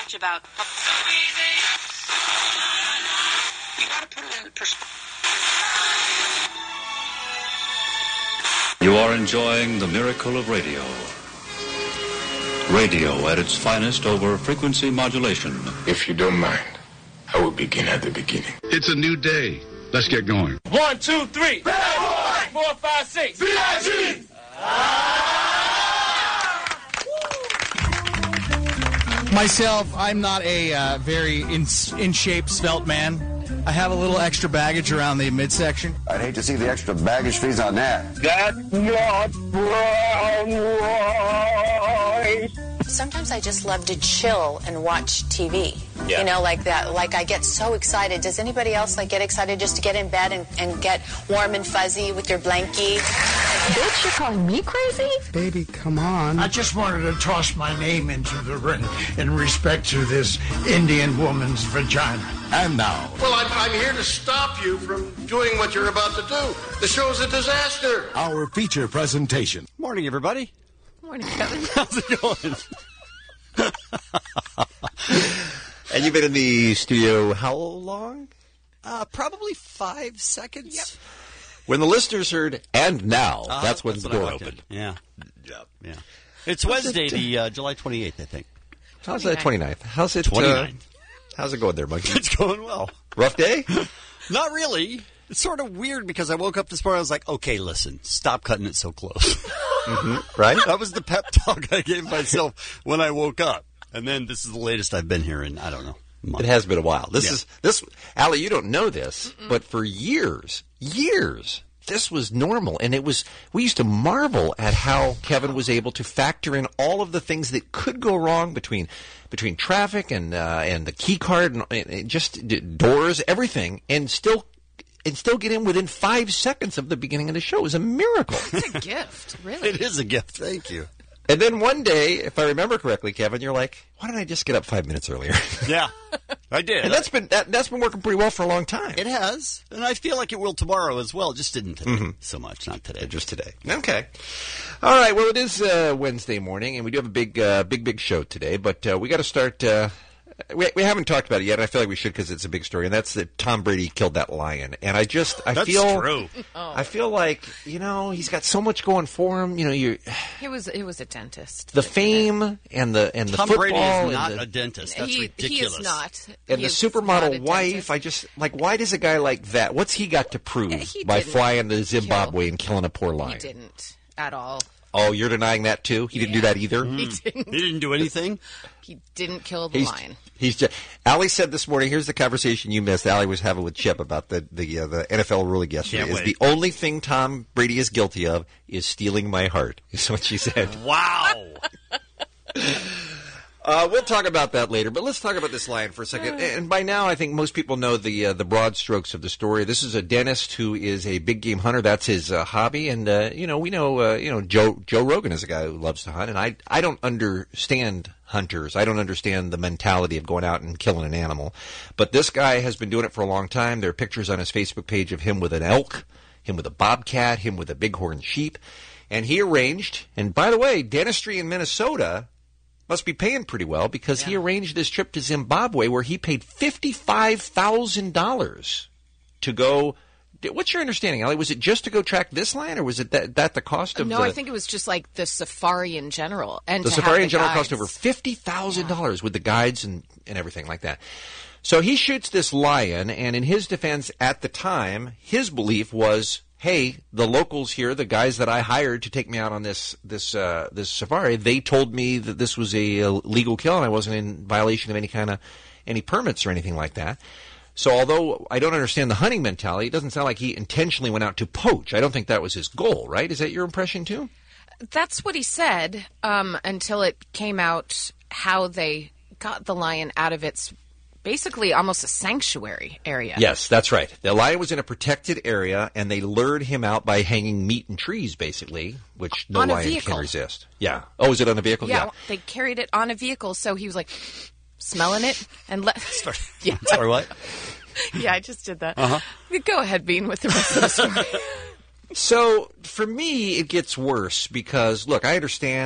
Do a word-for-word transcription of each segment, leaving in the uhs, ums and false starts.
much about. You got to put it in perspective. You are enjoying the miracle of radio. Radio at its finest over frequency modulation. If you don't mind, I will begin at the beginning. It's a new day. Let's get going. One, two, three. Bad boy. Four, five, six. V I G. Myself, I'm not a uh, very in, in shape, svelte man. I have a little extra baggage around the midsection. I'd hate to see the extra baggage fees on that. That's not brown rice. Sometimes I just love to chill and watch T V. Yeah. You know, like that. Like I get so excited. Does anybody else like get excited just to get in bed and, and get warm and fuzzy with your blankie? Bitch, you're calling me crazy? Baby, come on. I just wanted to toss my name into the ring in respect to this Indian woman's vagina. And now. Well, I'm, I'm here to stop you from doing what you're about to do. The show's a disaster. Our feature presentation. Morning, everybody. Morning, Kevin. How's it going? And you've been in the studio how long? Uh, probably five seconds. Yep. When the listeners heard, and now, Uh, that's when that's the when I door walked in. opened. Yeah. Yep. Yeah. It's Wednesday, the uh, July twenty-eighth, I think. How's that, twenty-ninth? How's it, uh, twenty-ninth. how's it going there, Monkey? It's going well. Rough day? Not really. It's sort of weird because I woke up this morning, I was like, okay, listen, stop cutting it so close. Mm-hmm. Right? That was the pep talk I gave myself when I woke up. And then this is the latest I've been here in, I don't know, a month. It has been a while. This Yeah. is, this, Allie, you don't know this, Mm-mm. but for years, years, this was normal. And it was, we used to marvel at how Kevin was able to factor in all of the things that could go wrong between, between traffic and, uh, and the key card and, and just d- doors, everything, and still And still get in within five seconds of the beginning of the show. It was a miracle. It's a gift, really. It is a gift. Thank you. And then one day, if I remember correctly, Kevin, you're like, why didn't I just get up five minutes earlier? Yeah, I did. And that's been that, that's been working pretty well for a long time. It has. And I feel like it will tomorrow as well. Just didn't today Mm-hmm. so much. Not today. Just today. Okay. All right. Well, it is uh, Wednesday morning, and we do have a big, uh, big, big show today. But uh, we got to start. Uh, we we haven't talked about it yet. And I feel like we should because it's a big story, and that's that Tom Brady killed that lion. And I just, I That's feel, true. I feel like you know he's got so much going for him. You know, you He was it was a dentist. the fame and the and the Tom football Brady is and not the, a dentist. That's he, ridiculous. He is not. and He the is supermodel not a wife. dentist. I just like why does a guy like that? What's he got to prove He by didn't flying to Zimbabwe kill- and killing a poor lion? He didn't at all. Oh, you're denying that too? He didn't do Yeah. that either. He didn't. He didn't do anything? He didn't kill the He's, lion. he's just. Allie said this morning. Here's the conversation you missed. Allie was having with Chip about the the uh, the N F L ruling yesterday. Can't Is wait. the only thing Tom Brady is guilty of is stealing my heart. Is what she said. Wow. Uh, we'll talk about that later, but let's talk about this lion for a second. And by now, I think most people know the uh, the broad strokes of the story. This is a dentist who is a big game hunter. That's his uh, hobby, and uh, you know we know uh, you know Joe Joe Rogan is a guy who loves to hunt, and I I don't understand hunters. I don't understand the mentality of going out and killing an animal, but this guy has been doing it for a long time. There are pictures on his Facebook page of him with an elk, him with a bobcat, him with a bighorn sheep, and he arranged. And by the way, dentistry in Minnesota must be paying pretty well because yeah. he arranged this trip to Zimbabwe where he paid fifty-five thousand dollars to go. What's your understanding, Allie? Was it just to go track this lion, or was it that, that the cost of no, the... I think it was just like the safari in general. And the to safari have in general guides. cost over fifty thousand dollars yeah. with the guides and, and everything like that. So he shoots this lion, and in his defense at the time, his belief was, hey, the locals here, the guys that I hired to take me out on this this uh, this safari, they told me that this was a, a legal kill and I wasn't in violation of any kind of any permits or anything like that. So although I don't understand the hunting mentality, it doesn't sound like he intentionally went out to poach. I don't think that was his goal, right? Is that your impression too? That's what he said um, until it came out how they got the lion out of its basically almost a sanctuary area. Yes, that's right. The lion was in a protected area, and they lured him out by hanging meat in trees, basically, which no on a lion vehicle. can resist. Yeah. Oh, is it on a vehicle? Yeah, Yeah. they carried it on a vehicle, so he was like smelling it and let. yeah, sorry, what? Yeah, I just did that. Uh-huh. Go ahead, Bean, with the rest of the story. So for me, it gets worse because, look, I understand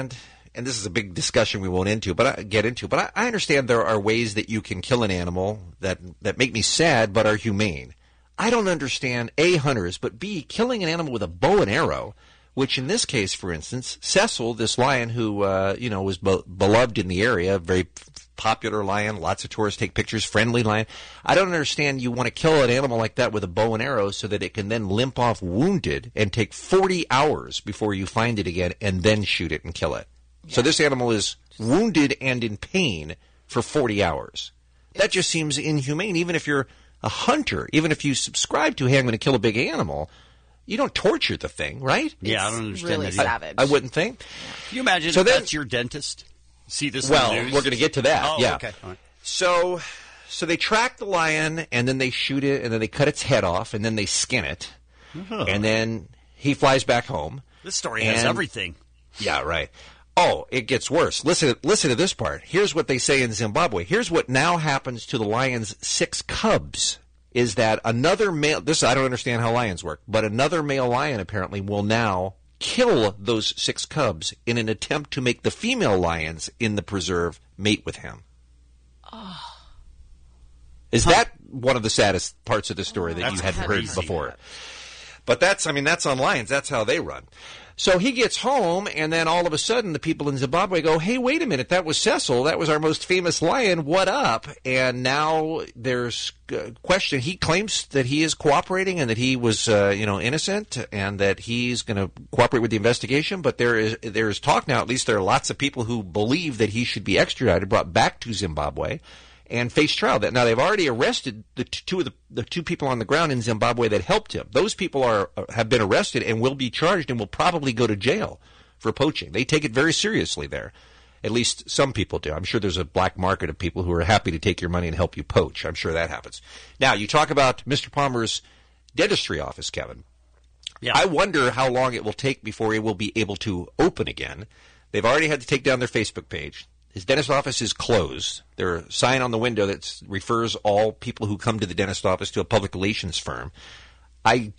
and this is a big discussion we won't into, but I, get into, but I, I understand there are ways that you can kill an animal that, that make me sad but are humane. I don't understand, A, hunters, but B, killing an animal with a bow and arrow, which in this case, for instance, Cecil, this lion who, uh, you know, was be- beloved in the area, very popular lion, lots of tourists take pictures, friendly lion. I don't understand you want to kill an animal like that with a bow and arrow so that it can then limp off wounded and take forty hours before you find it again and then shoot it and kill it. Yeah. So this animal is wounded and in pain for forty hours. That just seems inhumane, even if you're a hunter, even if you subscribe to, hey, I'm going to kill a big animal. You don't torture the thing, right? Yeah, it's I don't understand really that. savage. I, I wouldn't think. Can you imagine so if then, that's your dentist? See this well, on the news? We're going to get to that. Oh, yeah. okay. All right. So, so they track the lion, and then they shoot it, and then they cut its head off, and then they skin it, oh. and then he flies back home. This story has and, everything. Yeah, right. Oh, it gets worse. Listen, listen to this part. Here's what they say in Zimbabwe. Here's what now happens to the lion's six cubs. Is that another male? This I don't understand how lions work, but another male lion apparently will now kill those six cubs in an attempt to make the female lions in the preserve mate with him. Oh. Is huh. that one of the saddest parts of the story that that's you hadn't heard before? That. But that's, I mean, that's on lions. That's how they run. So he gets home, and then all of a sudden the people in Zimbabwe go, hey, wait a minute, that was Cecil. That was our most famous lion. What up? And now there's a question. He claims that he is cooperating and that he was, uh, you know, innocent and that he's going to cooperate with the investigation. But there is there is talk now, at least there are lots of people who believe that he should be extradited, brought back to Zimbabwe, and face trial. Now, they've already arrested the two of the, the two people on the ground in Zimbabwe that helped him. Those people are have been arrested and will be charged and will probably go to jail for poaching. They take it very seriously there. At least some people do. I'm sure there's a black market of people who are happy to take your money and help you poach. I'm sure that happens. Now, you talk about Mister Palmer's dentistry office, Kevin. Yeah. I wonder how long it will take before he will be able to open again. They've already had to take down their Facebook page. His dentist office is closed. There's a sign on the window that refers all people who come to the dentist office to a public relations firm. I,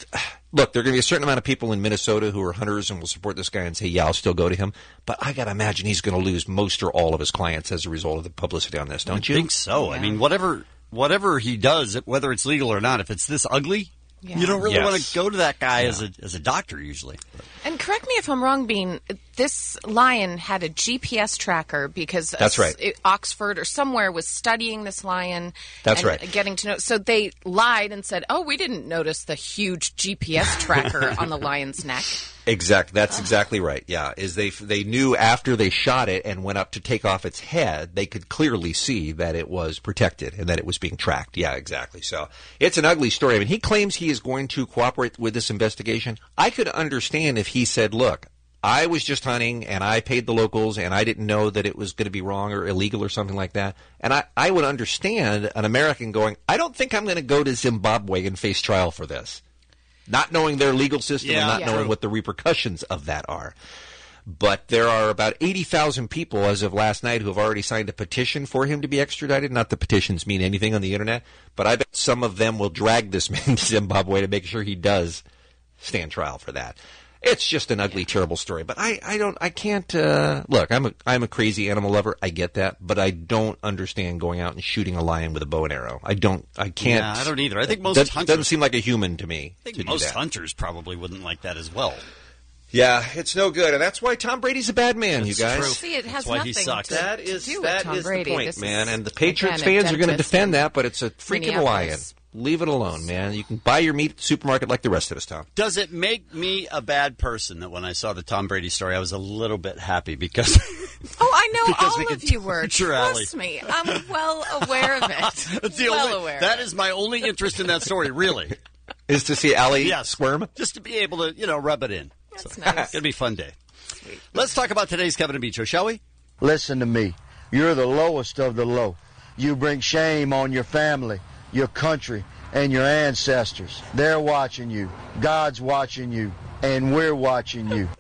look, there are going to be a certain amount of people in Minnesota who are hunters and will support this guy and say, yeah, I'll still go to him. But I got to imagine he's going to lose most or all of his clients as a result of the publicity on this, don't I you? I think so. Yeah. I mean, whatever whatever he does, whether it's legal or not, if it's this ugly, yeah. you don't really yes. want to go to that guy yeah. as a as a doctor usually. And correct me if I'm wrong, Bean, this lion had a G P S tracker because That's a, right. it, Oxford or somewhere was studying this lion. That's and right. Getting to know. So they lied and said, oh, we didn't notice the huge G P S tracker on the lion's neck. Exactly. That's exactly right. Yeah, is they they knew after they shot it and went up to take off its head, they could clearly see that it was protected and that it was being tracked. Yeah, exactly. So it's an ugly story. I mean, he claims he is going to cooperate with this investigation. I could understand if he said, "Look, I was just hunting and I paid the locals and I didn't know that it was going to be wrong or illegal or something like that." And I, I would understand an American going, "I don't think I'm going to go to Zimbabwe and face trial for this." Not knowing their legal system yeah, and not yeah. knowing what the repercussions of that are. But there are about eighty thousand people as of last night who have already signed a petition for him to be extradited. Not that petitions mean anything on the Internet, but I bet some of them will drag this man to Zimbabwe to make sure he does stand trial for that. It's just an ugly, terrible story. But I, I don't, I can't, uh, look, I'm a, I'm a crazy animal lover. I get that. But I don't understand going out and shooting a lion with a bow and arrow. I don't, I can't. Yeah, I don't either. I think most that, hunters. doesn't seem like a human to me. I think to most do that. hunters probably wouldn't like that as well. Yeah, it's no good. And that's why Tom Brady's a bad man, That's you guys. true. See, it has That's why nothing he sucks. to, That to is, do with that Tom is the Brady. point, This man. is, And the Patriots again, a fans are going to dentist defend in that, but it's a freaking lion. Minneapolis. Leave it alone, man. You can buy your meat at the supermarket like the rest of us, Tom. Does it make me a bad person that when I saw the Tom Brady story, I was a little bit happy because... Oh, I know Because we all could of you were. torture Allie. Trust me. I'm well aware of it. That's the well only, aware. that is my only interest in that story, really. Is to see Allie Yes. squirm? Just to be able to, you know, rub it in. That's So, nice. It's going to be a fun day. Let's talk about today's Kevin and Bean Show, shall we? Listen to me. You're the lowest of the low. You bring shame on your family, your country, and your ancestors. They're watching you. God's watching you. And we're watching you.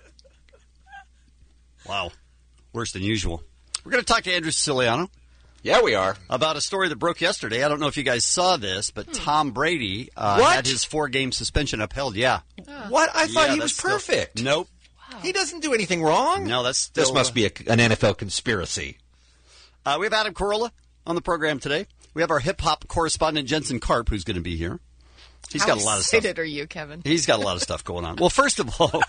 Wow. Worse than usual. We're going to talk to Andrew Siciliano. Yeah, we are. About a story that broke yesterday. I don't know if you guys saw this, but Tom Brady uh, What? had his four-game suspension upheld. Yeah. What? I thought Yeah, he was that's still- perfect. Nope. He doesn't do anything wrong. No, that's still, This must be a, an N F L conspiracy. Uh, we have Adam Carolla on the program today. We have our hip-hop correspondent, Jensen Karp, who's going to be here. He's How got a lot of stuff. excited are you, Kevin? He's got a lot of stuff going on. Well, first of all,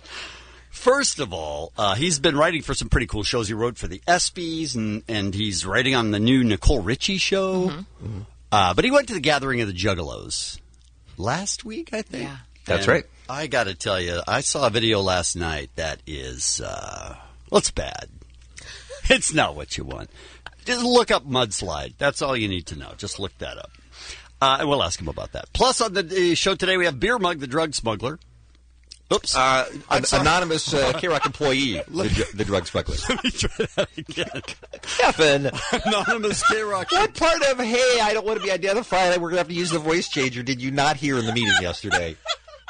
first of all, uh, he's been writing for some pretty cool shows. He wrote for the ESPYs, and, and he's writing on the new Nicole Richie show. Mm-hmm. Mm-hmm. Uh, but he went to the Gathering of the Juggalos last week, I think. Yeah. That's And right. I got to tell you, I saw a video last night that is, uh, well, it's bad. It's not what you want. Just look up Mudslide. That's all you need to know. Just look that up. Uh, and we'll ask him about that. Plus, on the uh, show today, we have Beer Mug, the drug smuggler. Oops. Uh, I'm an sorry. anonymous uh, K-Rock employee, the, dr- the drug smuggler. Let me try that again. Kevin. Anonymous K-Rock. What part of, hey, I don't want to be identified, we're going to have to use the voice changer, did you not hear in the meeting yesterday?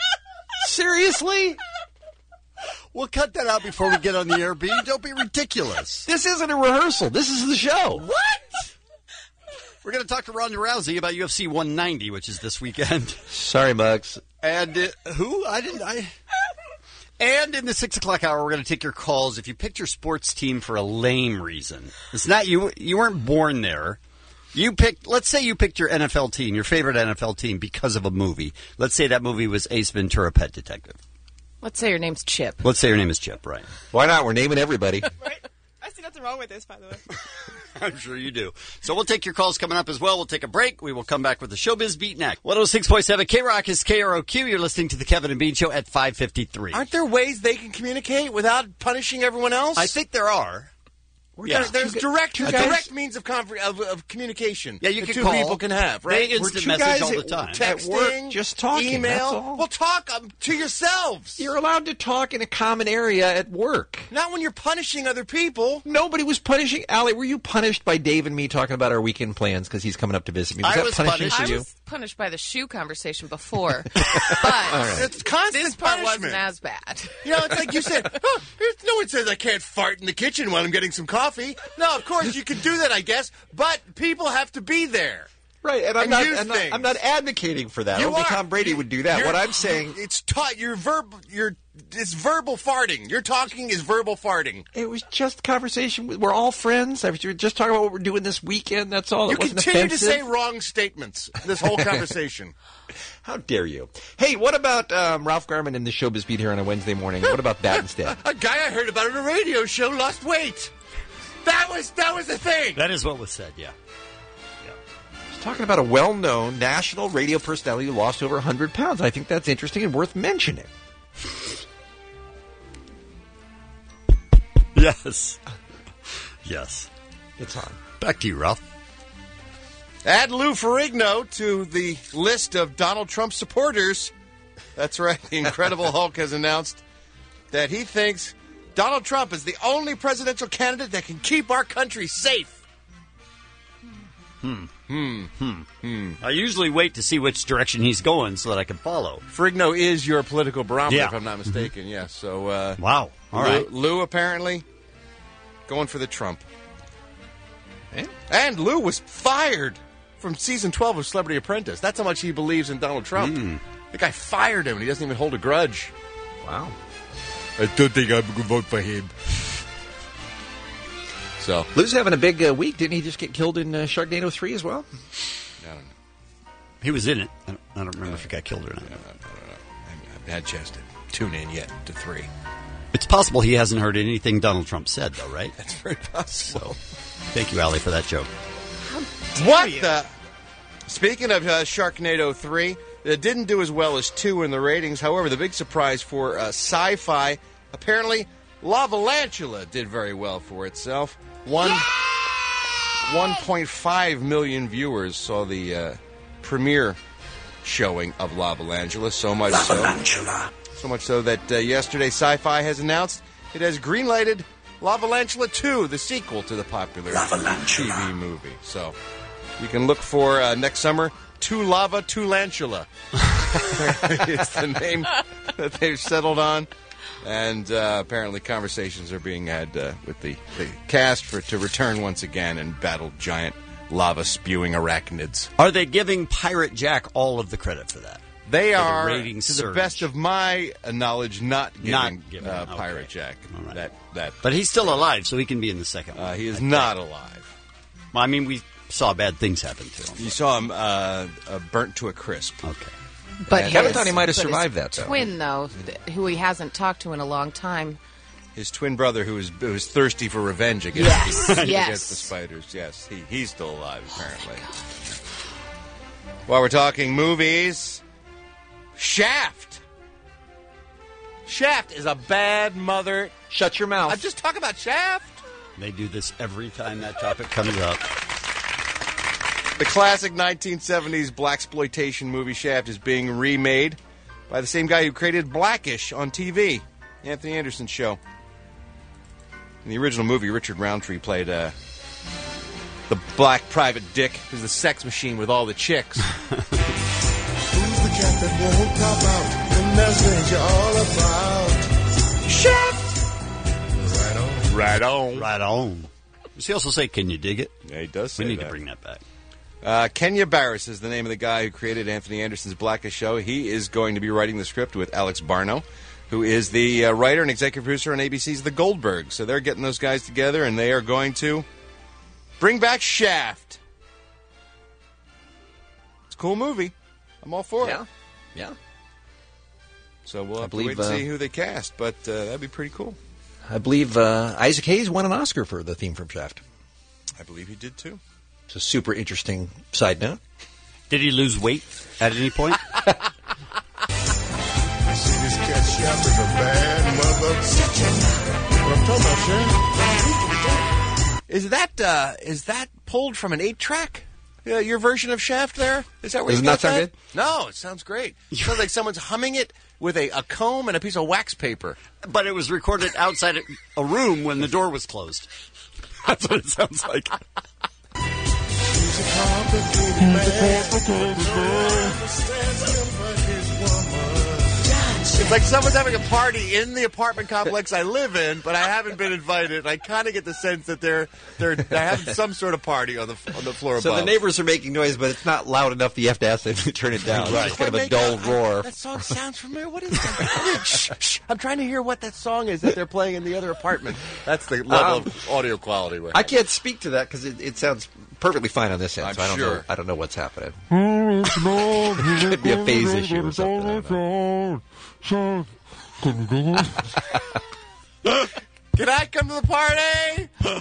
Seriously? We'll cut that out before we get on the air, B. Don't be ridiculous. This isn't a rehearsal. This is the show. What? We're going to talk to Ronda Rousey about U F C one ninety, which is this weekend. Sorry, Mugs. And uh, who? I didn't. I. And in the six o'clock hour, we're going to take your calls if you picked your sports team for a lame reason. It's not you. You weren't born there. You picked. Let's say you picked your N F L team, your favorite N F L team, because of a movie. Let's say that movie was Ace Ventura: Pet Detective. Let's say your name's Chip. Let's say your name is Chip, right? Why not? We're naming everybody. Right? I see nothing wrong with this, by the way. I'm sure you do. So we'll take your calls coming up as well. We'll take a break. We will come back with the Showbiz Beat next. one oh six point seven K-Rock is K R O Q. You're listening to the Kevin and Bean Show at five fifty-three. Aren't there ways they can communicate without punishing everyone else? I think there are. Yeah. There, there's direct, guys- direct means of, conver- of, of communication. Yeah, you that can two call. people can have, right? They instant two message guys all the at- time. at Texting, work, just talking, email. that's all. Well, talk um, to yourselves. You're allowed to talk in a common area at work. Not when you're punishing other people. Nobody was punishing. Allie, were you punished by Dave and me talking about our weekend plans because he's coming up to visit me? Was I that was punishing punished. for I you? was punished by the shoe conversation before, but It's constant this part punishment. wasn't as bad. You know, it's like you said, oh, it's- no one says I can't fart in the kitchen while I'm getting some coffee. No, of course you can do that, I guess, but people have to be there. Right, and I'm And not, use I'm not. things. I'm not advocating for that. You Only are. Tom Brady would do that. You're- What I'm saying, it's taught. You're verb. You're it's verbal farting. Your talking is verbal farting. it was just conversation. We're all friends. I was we were just talking about what we're doing this weekend. That's all. You It wasn't continue offensive. to say wrong statements this whole conversation. How dare you? Hey, what about um, Ralph Garman and the Showbiz Beat here on a Wednesday morning? What about that instead? A guy I heard about on a radio show lost weight. That was that was the thing. That is what was said, yeah. He's talking about a well-known national radio personality who lost over one hundred pounds. I think that's interesting and worth mentioning. Yes. Yes. It's on. Back to you, Ralph. Add Lou Ferrigno to the list of Donald Trump supporters. That's right. The Incredible Hulk has announced that he thinks Donald Trump is the only presidential candidate that can keep our country safe. Hmm. Hmm. Hmm. Hmm. I usually wait to see which direction he's going so that I can follow. Ferrigno is your political barometer, Yeah. if I'm not mistaken. Mm-hmm. Yes. So, uh, Wow. All Lou, right. Lou apparently going for the Trump. Eh? And Lou was fired from season twelve of Celebrity Apprentice. That's how much he believes in Donald Trump. Mm. The guy fired him, and he doesn't even hold a grudge. Wow. I don't think I'm going to vote for him. So, Lou's having a big uh, week. Didn't he just get killed in uh, Sharknado three as well? I don't know. He was in it. I don't, I don't remember if he got killed or not. I don't know. I haven't had a chance to tune in yet to three. It's possible he hasn't heard anything Donald Trump said, though, right? That's very possible. Thank you, Allie, for that joke. What the? Speaking of uh, Sharknado three, it didn't do as well as two in the ratings. However, the big surprise for uh, Sci-Fi, apparently, Lavalantula did very well for itself. One, one point five million viewers saw the uh, premiere showing of Lavalantula. So much so, so much so that uh, yesterday Sci-Fi has announced it has greenlighted Lavalantula two, the sequel to the popular T V movie. So you can look for uh, next summer, Two Lava, Two Lantula. It's the name that they've settled on. And uh, apparently conversations are being had uh, with the, the cast for to return once again and battle giant lava-spewing arachnids. Are they giving Pirate Jack all of the credit for that? They the are, ratings to surge. the best of my uh, knowledge, not giving, Not giving, uh, okay. Pirate Jack right. that that. But he's still alive, so he can be in the second one. Uh, he is I not think. alive. Well, I mean, we saw bad things happen to him. You saw him uh, uh, burnt to a crisp. Okay. But And Kevin his- thought he might have but his survived that, though. Twin, though, th- who he hasn't talked to in a long time. His twin brother, who was who was thirsty for revenge against, Yes, the, yes. against the spiders. Yes, he, he's still alive, apparently. While we're talking movies, Shaft. Shaft is a bad mother. Shut your mouth. I'm just talking about Shaft. They do this every time that topic comes up. The classic nineteen seventies blaxploitation movie Shaft is being remade by the same guy who created Blackish on T V, Anthony Anderson's show. In the original movie, Richard Roundtree played uh, the black private dick, who's the sex machine with all the chicks. Who's the cat that won't pop out? And that's what you're all about. Shaft! Right on. Right on. Right on. Does he also say, can you dig it? Yeah, he does say We need that. to bring that back. Uh, Kenya Barris is the name of the guy who created Anthony Anderson's Blackish show. He is going to be writing the script with Alex Barno, who is the uh, writer and executive producer on A B C's The Goldbergs. So they're getting those guys together, and they are going to bring back Shaft. It's a cool movie. I'm all for Yeah. it. Yeah. So we'll have to believe, wait and uh, see who they cast, but uh, that'd be pretty cool. I believe uh, Isaac Hayes won an Oscar for the theme from Shaft. I believe he did, too. It's a super interesting side note. Did he lose weight at any point? You see, this cat Shaft is a bad mother. What I'm talking about, Shaft. Is that uh, is that pulled from an eight-track? Uh, your version of Shaft there? Is that where Doesn't you got that sound that? No, it sounds great. It sounds like someone's humming it with a, a comb and a piece of wax paper. But it was recorded outside a room when the door was closed. That's what it sounds like. He's a complicated man. It's like someone's having a party in the apartment complex I live in, but I haven't been invited. I kind of get the sense that they're they're, they're having some sort of party on the on the floor So above. the neighbors are making noise, but it's not loud enough that you have to ask them to turn it down. Right. It's kind of a dull roar. That song sounds familiar. What is that? shh, shh. I'm trying to hear what that song is that they're playing in the other apartment. That's the level Um, of audio quality. We're I can't speak to that because it, it sounds perfectly fine on this end. I'm so I don't sure. know. I don't know what's happening. Could be a phase issue or something. I don't know. Can I come to the party?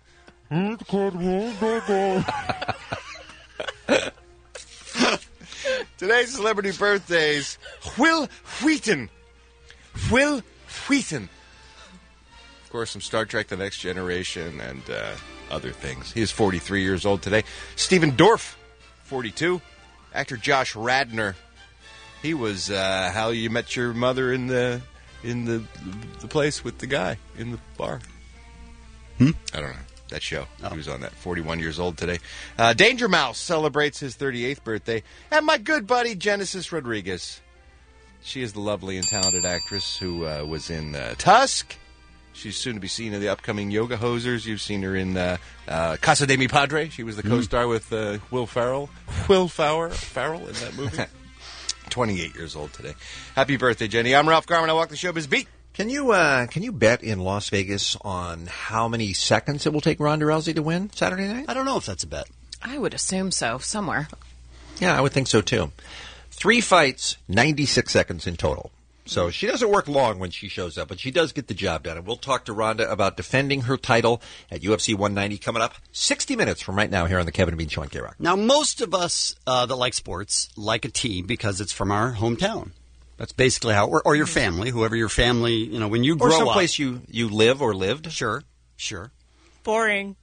Today's celebrity birthdays. Will Wheaton. Will Wheaton. Of course, from Star Trek The Next Generation and uh, other things. He is forty-three years old today. Stephen Dorff, forty-two. Actor Josh Radnor. He was uh, How You Met Your Mother in the in the the place with the guy in the bar. Hmm? I don't know. That show. He was on that. forty-one years old today. Uh, Danger Mouse celebrates his thirty-eighth birthday. And my good buddy, Genesis Rodriguez. She is the lovely and talented actress who uh, was in uh, Tusk. She's soon to be seen in the upcoming Yoga Hosers. You've seen her in uh, uh, Casa de Mi Padre. She was the co-star with uh, Will Ferrell. Will Farrell, Farrell in that movie. twenty-eight years old today. Happy birthday, Jenny. I'm Ralph Garman. I walk the showbiz beat. Can you uh, can you bet in Las Vegas on how many seconds it will take Ronda Rousey to win Saturday night? I don't know if that's a bet. I would assume so, somewhere. Yeah, I would think so too. Three fights, ninety-six seconds in total. So she doesn't work long when she shows up, but she does get the job done. And we'll talk to Ronda about defending her title at U F C one ninety coming up sixty minutes from right now here on the Kevin and Bean Show on K-Rock. Now, most of us uh, that like sports like a team because it's from our hometown. That's basically how it works. Or your family, whoever your family, you know, when you grow or up. Or someplace you, you live or lived. Sure, sure. Boring.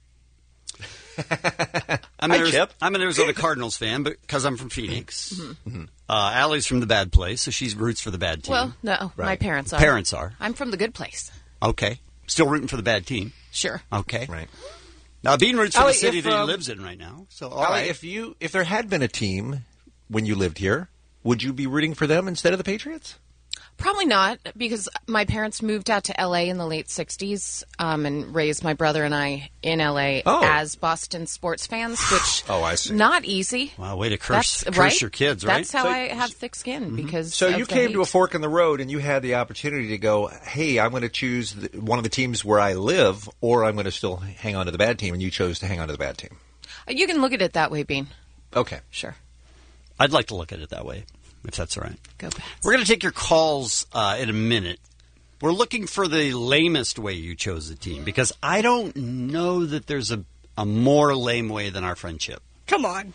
I'm, Hi, an Ari- Chip. I'm an Arizona Cardinals fan because I'm from Phoenix. Mm-hmm. Uh, Allie's from the bad place, so she roots for the bad team. Well, no, my Right. parents are. Parents are. I'm from the good place. Okay. Still rooting for the bad team. Sure. Okay. Right. Now, Bean roots for Allie, the city if, that he um, lives in right now. So, all Allie, right. if you if there had been a team when you lived here, would you be rooting for them instead of the Patriots? Probably not, because my parents moved out to L A in the late sixties um, and raised my brother and I in L A Oh. as Boston sports fans, which Oh, I see. not easy. Wow, way to curse, That's, curse right? your kids, right? That's how So- I have thick skin, because So of you the came to a hate. fork in the road, and you had the opportunity to go, hey, I'm going to choose the, one of the teams where I live, or I'm going to still hang on to the bad team, and you chose to hang on to the bad team. You can look at it that way, Bean. Okay. Sure. I'd like to look at it that way, if that's all right. Go back. We're going to take your calls uh, in a minute. We're looking for the lamest way you chose the team, because I don't know that there's a, a more lame way than our friendship. Come on.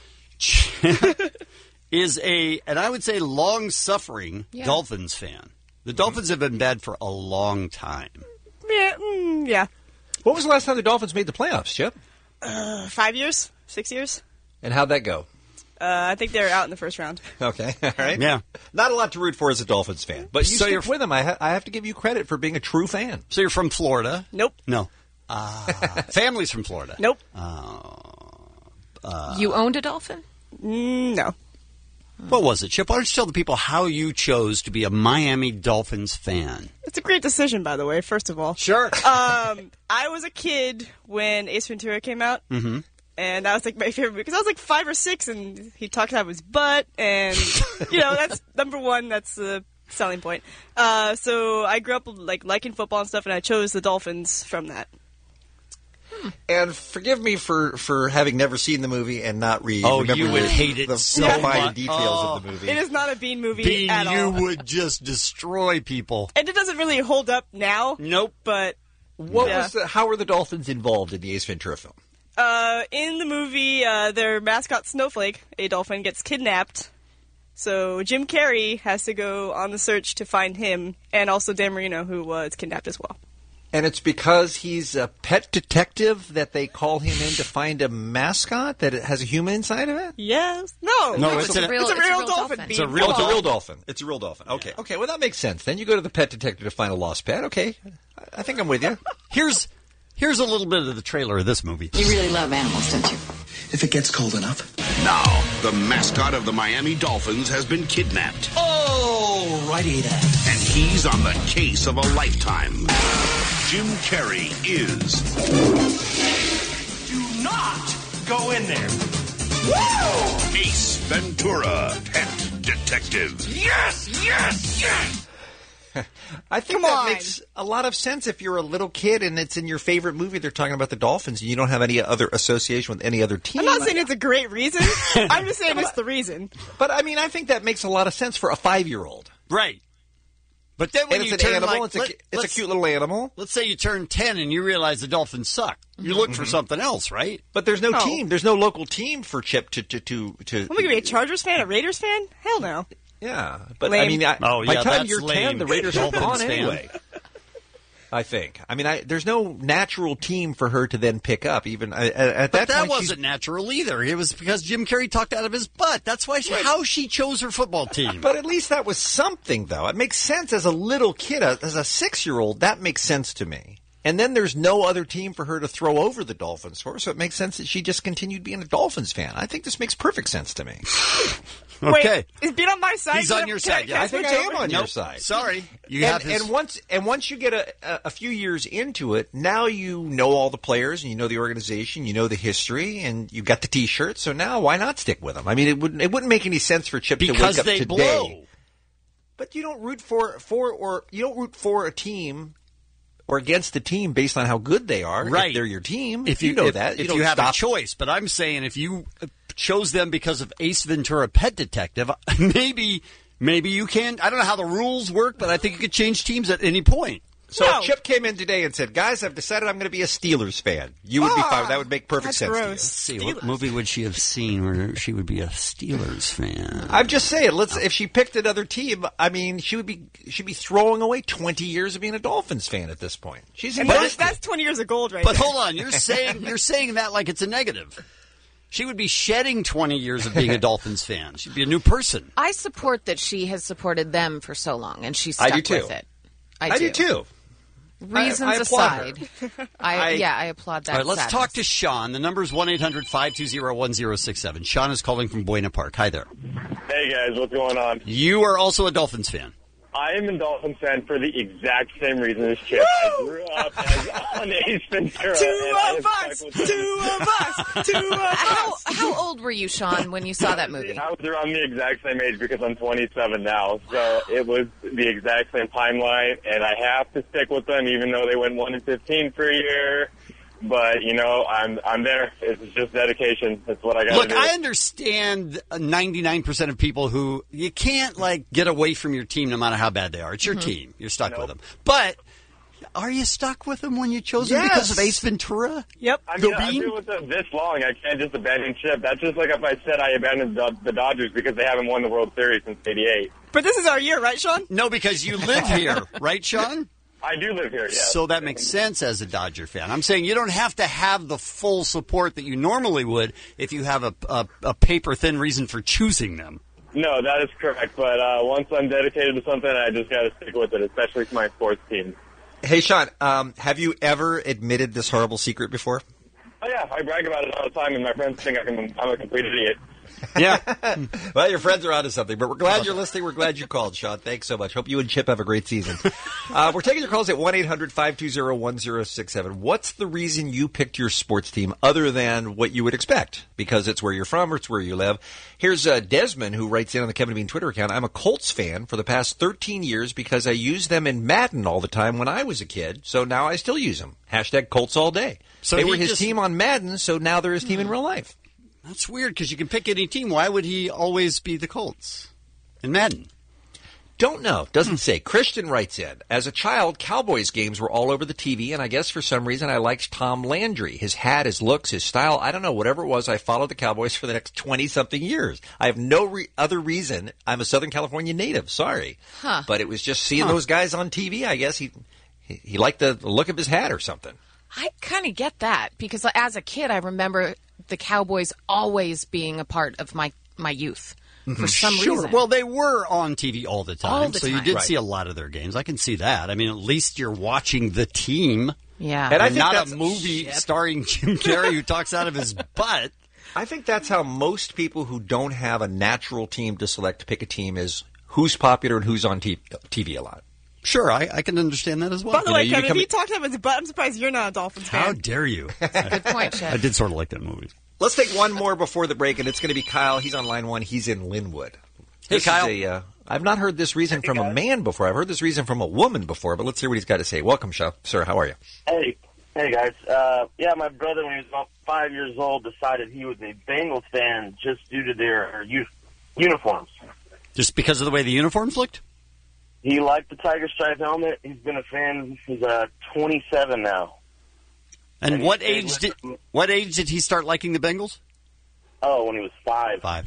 Is a, and I would say long-suffering Yeah. Dolphins fan. The Dolphins have been bad for a long time. Yeah, mm, yeah. What was the last time the Dolphins made the playoffs, Chip? Uh, five years? Six years? And how'd that go? Uh, I think they're out in the first round. Okay, all right. Yeah. Not a lot to root for as a Dolphins fan, but you So stick you're- with them. I, ha- I have to give you credit for being a true fan. So you're from Florida? Nope. No. Uh, family's from Florida? Nope. Uh, You owned a dolphin? Mm, no. What was it, Chip? Why don't you tell the people how you chose to be a Miami Dolphins fan? It's a great decision, by the way, first of all. Sure. Um, I was a kid when Ace Ventura came out. Mm-hmm. And that was like my favorite because I was like five or six, and he talked about his butt, and you know that's number one. That's the selling point. Uh, so I grew up like liking football and stuff, and I chose the Dolphins from that. And forgive me for, for having never seen the movie and not read. Oh, remember you would the, hate it the so fine much. details Oh. of the movie. It is not a Bean movie Bean, at you all, would just destroy people. and it doesn't really hold up now. Nope. But What yeah. was the, how were the Dolphins involved in the Ace Ventura film? Uh, in the movie, uh, their mascot Snowflake, a dolphin, gets kidnapped. So Jim Carrey has to go on the search to find him, and also Dan Marino, who was kidnapped as well. And it's because he's a pet detective that they call him in to find a mascot that has a human inside of it? Yes. No. No, it's, it's a, a real, it's a real dolphin. It's a real, Bean. it's a real dolphin. It's a real dolphin. Okay. Okay, well, that makes sense. Then you go to the pet detective to find a lost pet. Okay. I- I think I'm with you. Here's here's a little bit of the trailer of this movie. You really love animals, don't you? If it gets cold enough. Now, the mascot of the Miami Dolphins has been kidnapped. Oh, righty then. And he's on the case of a lifetime. Jim Carrey is Do not go in there. Ace Ventura, pet detective. Yes, yes, yes. I think Come that on. makes a lot of sense if you're a little kid and it's in your favorite movie. They're talking about the Dolphins and you don't have any other association with any other team. I'm not saying it's a great reason. I'm just saying it's the reason. But I mean, I think that makes a lot of sense for a five-year-old. Right. But then when And you it's an turn animal. like, it's a, let- it's a let's- cute little animal. Let's say you turn ten and you realize the Dolphins suck. You look for something else, right? But there's no No. team. There's no local team for Chip to to to. to I'm going to be a Chargers fan, a Raiders fan? Hell no. yeah, but I Lame. mean, I, Oh, by yeah, the time that's you're lame. ten, the Raiders are Dolphins gone fan. anyway. I think. I mean, I, there's no natural team for her to then pick up. Even at, at But that, that point, she's- wasn't natural either. It was because Jim Carrey talked out of his butt. That's why she, how she chose her football team. But at least that was something, though. It makes sense as a little kid, as a six-year-old. That makes sense to me. And then there's no other team for her to throw over the Dolphins for, so it makes sense that she just continued being a Dolphins fan. I think this makes perfect sense to me. Okay. Wait, is Bean on my side? He's Can on your can side, yeah. I can think I switch am over? on your Nope. side. Sorry. You and, have his... and once and once you get a, a, a few years into it, now you know all the players and you know the organization, you know the history, and you got the T-shirt. So now why not stick with them? I mean, it wouldn't it wouldn't make any sense for Chip to because wake up they today. blow. But you don't root for for or you don't root for a team or against the team based on how good they are. Right. If they're your team. If you, you know if, that, if don't you have stop. a choice, but I'm saying if you chose them because of Ace Ventura, Pet Detective, maybe maybe you can. I don't know how the rules work, but I think you could change teams at any point. So No. if Chip came in today and said, "Guys, I've decided I'm going to be a Steelers fan," you would be Ah, fine. That would make perfect that's sense gross. to you. Let's see, what movie would she have seen where she would be a Steelers fan? I'm just saying, let's. If she picked another team, I mean, she would be she'd be throwing away twenty years of being a Dolphins fan at this point. She's And that's, invested. that's twenty years of gold right But there. hold on, you're saying you're saying that like it's a negative. She would be shedding twenty years of being a Dolphins fan. She'd be a new person. I support that she has supported them for so long, and she's I stuck do too. with it. I, I do too. Reasons I- I applaud aside, her. I, I- yeah, I applaud that. All right, let's sadness. talk to Sean. The number is one eight hundred five two zero one zero six seven. Sean is calling from Buena Park. Hi there. Hey guys, what's going on? You are also a Dolphins fan. I am a Dolphins fan for the exact same reason as Chip. I grew up as on Ace Ventura. Two of us! Two of us! Two of us! How, how old were you, Sean, when you saw that movie? I was around the exact same age because I'm twenty-seven now. So it was the exact same timeline, and I have to stick with them even though they went one and fifteen for a year. But, you know, I'm I'm there. It's just dedication. That's what I got to Look, do. I understand ninety-nine percent of people who you can't, like, get away from your team no matter how bad they are. It's your Mhm. team. You're stuck with them. But are you stuck with them when you chose them because of Ace Ventura? Yep. I mean, I've been with them this long. I can't just abandon Chip. That's just like if I said I abandoned the, the Dodgers because they haven't won the World Series since eighty-eight. But this is our year, right, Sean? No, because you live here, right, Sean? I do live here, yes. So that makes sense as a Dodger fan. I'm saying you don't have to have the full support that you normally would if you have a, a, a paper-thin reason for choosing them. No, that is correct. But uh, once I'm dedicated to something, I just got to stick with it, especially to my sports team. Hey, Sean, um, have you ever admitted this horrible secret before? Oh, yeah, I brag about it all the time, and my friends think I can, I'm a complete idiot. Yeah. Well, your friends are onto something, but we're glad you're listening. We're glad you called, Sean. Thanks so much. Hope you and Chip have a great season. Uh, we're taking your calls at one eight hundred five two zero one zero six seven. What's the reason you picked your sports team other than what you would expect? Because it's where you're from or it's where you live. Here's uh, Desmond, who writes in on the Kevin Bean Twitter account. I'm a Colts fan for the past thirteen years because I used them in Madden all the time when I was a kid, so now I still use them. Hashtag Colts all day. So they he were his just- team on Madden, so now they're his team in real life. That's weird because you can pick any team. Why would he always be the Colts in Madden? Don't know. Doesn't say. Christian writes in, as a child, Cowboys games were all over the T V, and I guess for some reason I liked Tom Landry. His hat, his looks, his style, I don't know, whatever it was, I followed the Cowboys for the next twenty-something years. I have no re- other reason. I'm a Southern California native. Sorry. Huh. But it was just seeing Huh. those guys on T V, I guess. He, he, he liked the look of his hat or something. I kind of get that because like, as a kid, I remember the Cowboys always being a part of my, my youth for some sure. reason. Well, they were on T V all the time, All the so you time. did Right. see a lot of their games. I can see that. I mean, at least you're watching the team. Yeah. And I And think not that's- a movie Shit. starring Jim Carrey who talks out of his butt. I think that's how most people who don't have a natural team to select to pick a team is who's popular and who's on T V a lot. Sure, I, I can understand that as well. By the You way, know, you Kevin, become- if he talked about his butt, I'm surprised you're not a Dolphins fan. How dare you? Good point, Chip. I did sort of like that movie. Let's take one more before the break, and it's going to be Kyle. He's on line one. He's in Linwood. Hey, This is Kyle. a, uh, I've not heard this reason from a man before. I've heard this reason from a woman before, but let's hear what he's got to say. Welcome, Shaw. Sir, how are you? Hey, hey guys. Uh, yeah, my brother, when he was about five years old, decided he was a Bengals fan just due to their u- uniforms. Just because of the way the uniforms looked? He liked the tiger stripe helmet. He's been a fan. He's uh, twenty-seven now. And, And he what stayed age with did them. what age did he start liking the Bengals? Oh, when he was five. Five.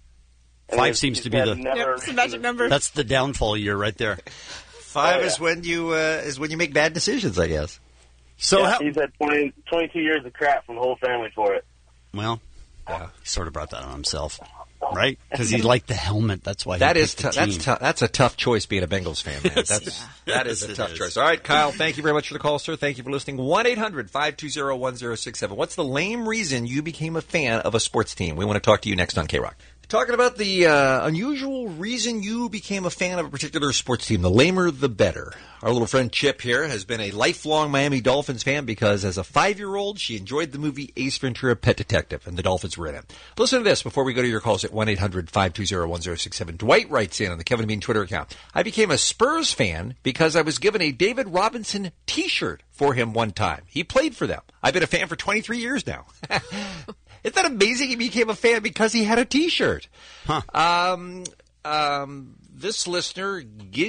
And Five he- seems he to be said the never- Yep, it's the magic number. That's the downfall year right there. Five Oh, yeah. is when you uh, is when you make bad decisions, I guess. So yeah, how, he's had twenty, twenty-two years of crap from the whole family for it. well, yeah, he sort of brought that on himself, right? Because he liked the helmet. That's why he That is picked the tou- that's team. tou- that's a tough choice being a Bengals fan, man. That's that is Yes, a it tough is. choice. All right, Kyle, thank you very much for the call, sir. Thank you for listening. one eight hundred five two zero one zero six seven. What's the lame reason you became a fan of a sports team? We want to talk to you next on K-Rock. Talking about the uh, unusual reason you became a fan of a particular sports team. The lamer, the better. Our little friend Chip here has been a lifelong Miami Dolphins fan because as a five-year-old, she enjoyed the movie Ace Ventura: Pet Detective, and the Dolphins were in it. Listen to this before we go to your calls at one eight hundred five two zero one zero six seven. Dwight writes in on the Kevin Bean Twitter account. I became a Spurs fan because I was given a David Robinson T-shirt for him one time. He played for them. I've been a fan for twenty-three years now. Isn't that amazing? He became a fan because he had a T-shirt. Huh. Um, um, this listener,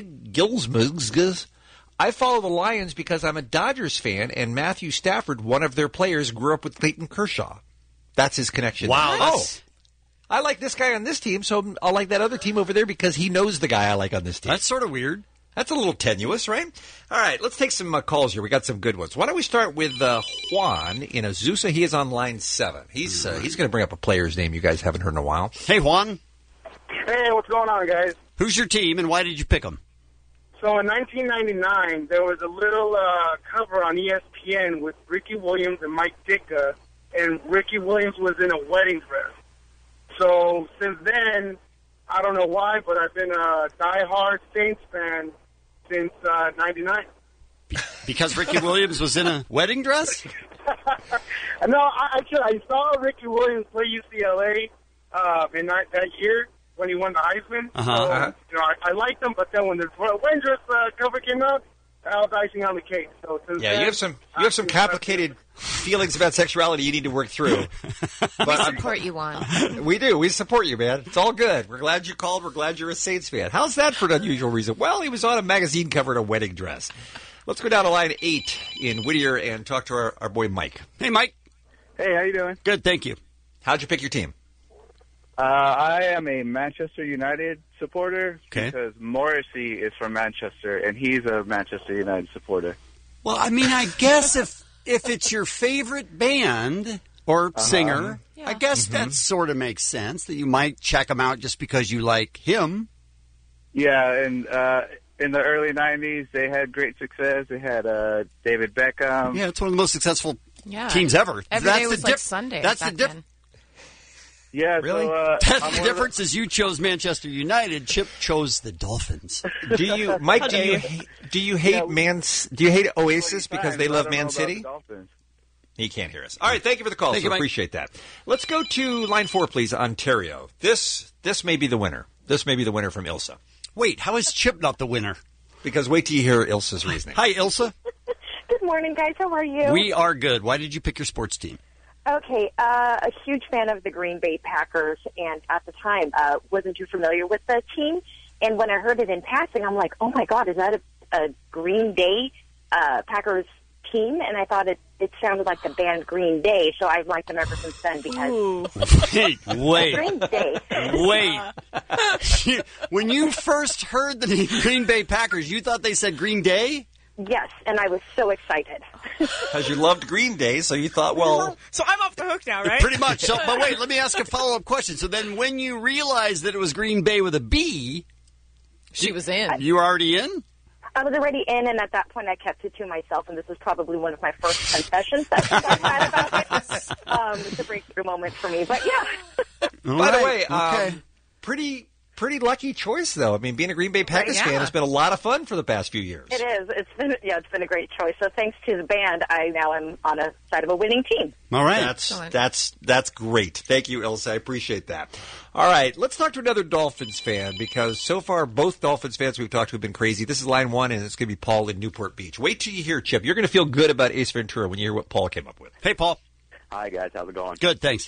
Gilsmugs, I follow the Lions because I'm a Dodgers fan, and Matthew Stafford, one of their players, grew up with Clayton Kershaw. That's his connection. Wow, Oh, that's- I like this guy on this team, so I'll like that other team over there because he knows the guy I like on this team. That's sort of weird. That's a little tenuous, right? All right, let's take some uh, calls here. We got some good ones. Why don't we start with uh, Juan in Azusa? He is on line seven. He's uh, he's going to bring up a player's name you guys haven't heard in a while. Hey, Juan, Hey, what's going on, guys? who's your team and why did you pick them? So in nineteen ninety-nine, there was a little uh, cover on E S P N with Ricky Williams and Mike Ditka, and Ricky Williams was in a wedding dress. So since then, I don't know why, but I've been a diehard Saints fan since uh, ninety-nine. Because Ricky Williams was in a wedding dress? No, I, actually, I saw Ricky Williams play U C L A uh, in that, that year when he won the Heisman. Uh-huh. So, Uh-huh. you know, I, I liked him, but then when the wedding dress uh, cover came out, that was icing on the cake. So since Yeah, then, you have some you have some complicated feelings about sexuality you need to work through. We support you, Juan. We do. We support you, man. It's all good. We're glad you called. We're glad you're a Saints fan. How's that for an unusual reason? Well, he was on a magazine cover in a wedding dress. Let's go down to line eight in Whittier and talk to our, our boy Mike. Hey, Mike. Hey, how you doing? Good, thank you. How'd you pick your team? Uh, I am a Manchester United supporter Okay. because Morrissey is from Manchester, and he's a Manchester United supporter. Well, I mean, I guess if if it's your favorite band or Uh-huh. singer, Yeah. I guess Mm-hmm. that sort of makes sense that you might check them out just because you like him. Yeah, and uh, in the early nineties, they had great success. They had uh, David Beckham. Yeah, it's one of the most successful Yeah. teams ever. Every That's day the was like dif- Sunday That's the back difference. then. Yeah, Really? so uh, That's I'm the one of difference is you chose Manchester United. Chip chose the Dolphins. Do you, Mike? Do you dare ha- do you hate Man? Do you hate Oasis because fans, they I love don't know Man about City? the Dolphins. He can't hear us. All right, thank you for the call. Thank So you, Mike. appreciate that. Let's go to line four, please. Ontario. This this may be the winner. This may be the winner from Ilsa. Wait, how is Chip not the winner? Because wait till you hear Ilsa's reasoning. Hi, Ilsa. Good morning, guys. How are you? We are good. Why did you pick your sports team? Okay, uh, a huge fan of the Green Bay Packers, and at the time, uh, wasn't too familiar with the team. And when I heard it in passing, I'm like, oh my God, is that a, a Green Day uh, Packers team? And I thought it, it sounded like the band Green Day, so I've liked them ever since then because Wait, wait, Green Day. wait. When you first heard the name Green Bay Packers, you thought they said Green Day? Yes, and I was so excited. Because you loved Green Day, so you thought, well, So I'm off the hook now, right? Pretty much. So, but wait, let me ask a follow-up question. So then when you realized that it was Green Bay with a B, She was in. you were already in? I was already in, and at that point, I kept it to myself, and this was probably one of my first confession sessions I've had about it. Um, it's a breakthrough moment for me, but yeah. All by the right, way, okay. um, pretty pretty lucky choice, though. I mean, being a Green Bay Packers Yeah. fan has been a lot of fun for the past few years. It is. It's been yeah, it's been a great choice. So thanks to the band, I now am on a side of a winning team. All right. That's that's that's great. Thank you, Ilsa. I appreciate that. All right, let's talk to another Dolphins fan because so far both Dolphins fans we've talked to have been crazy. This is line one, and it's going to be Paul in Newport Beach. Wait till you hear Chip. You're going to feel good about Ace Ventura when you hear what Paul came up with. Hey, Paul. Hi, guys. How's it going? Good, thanks.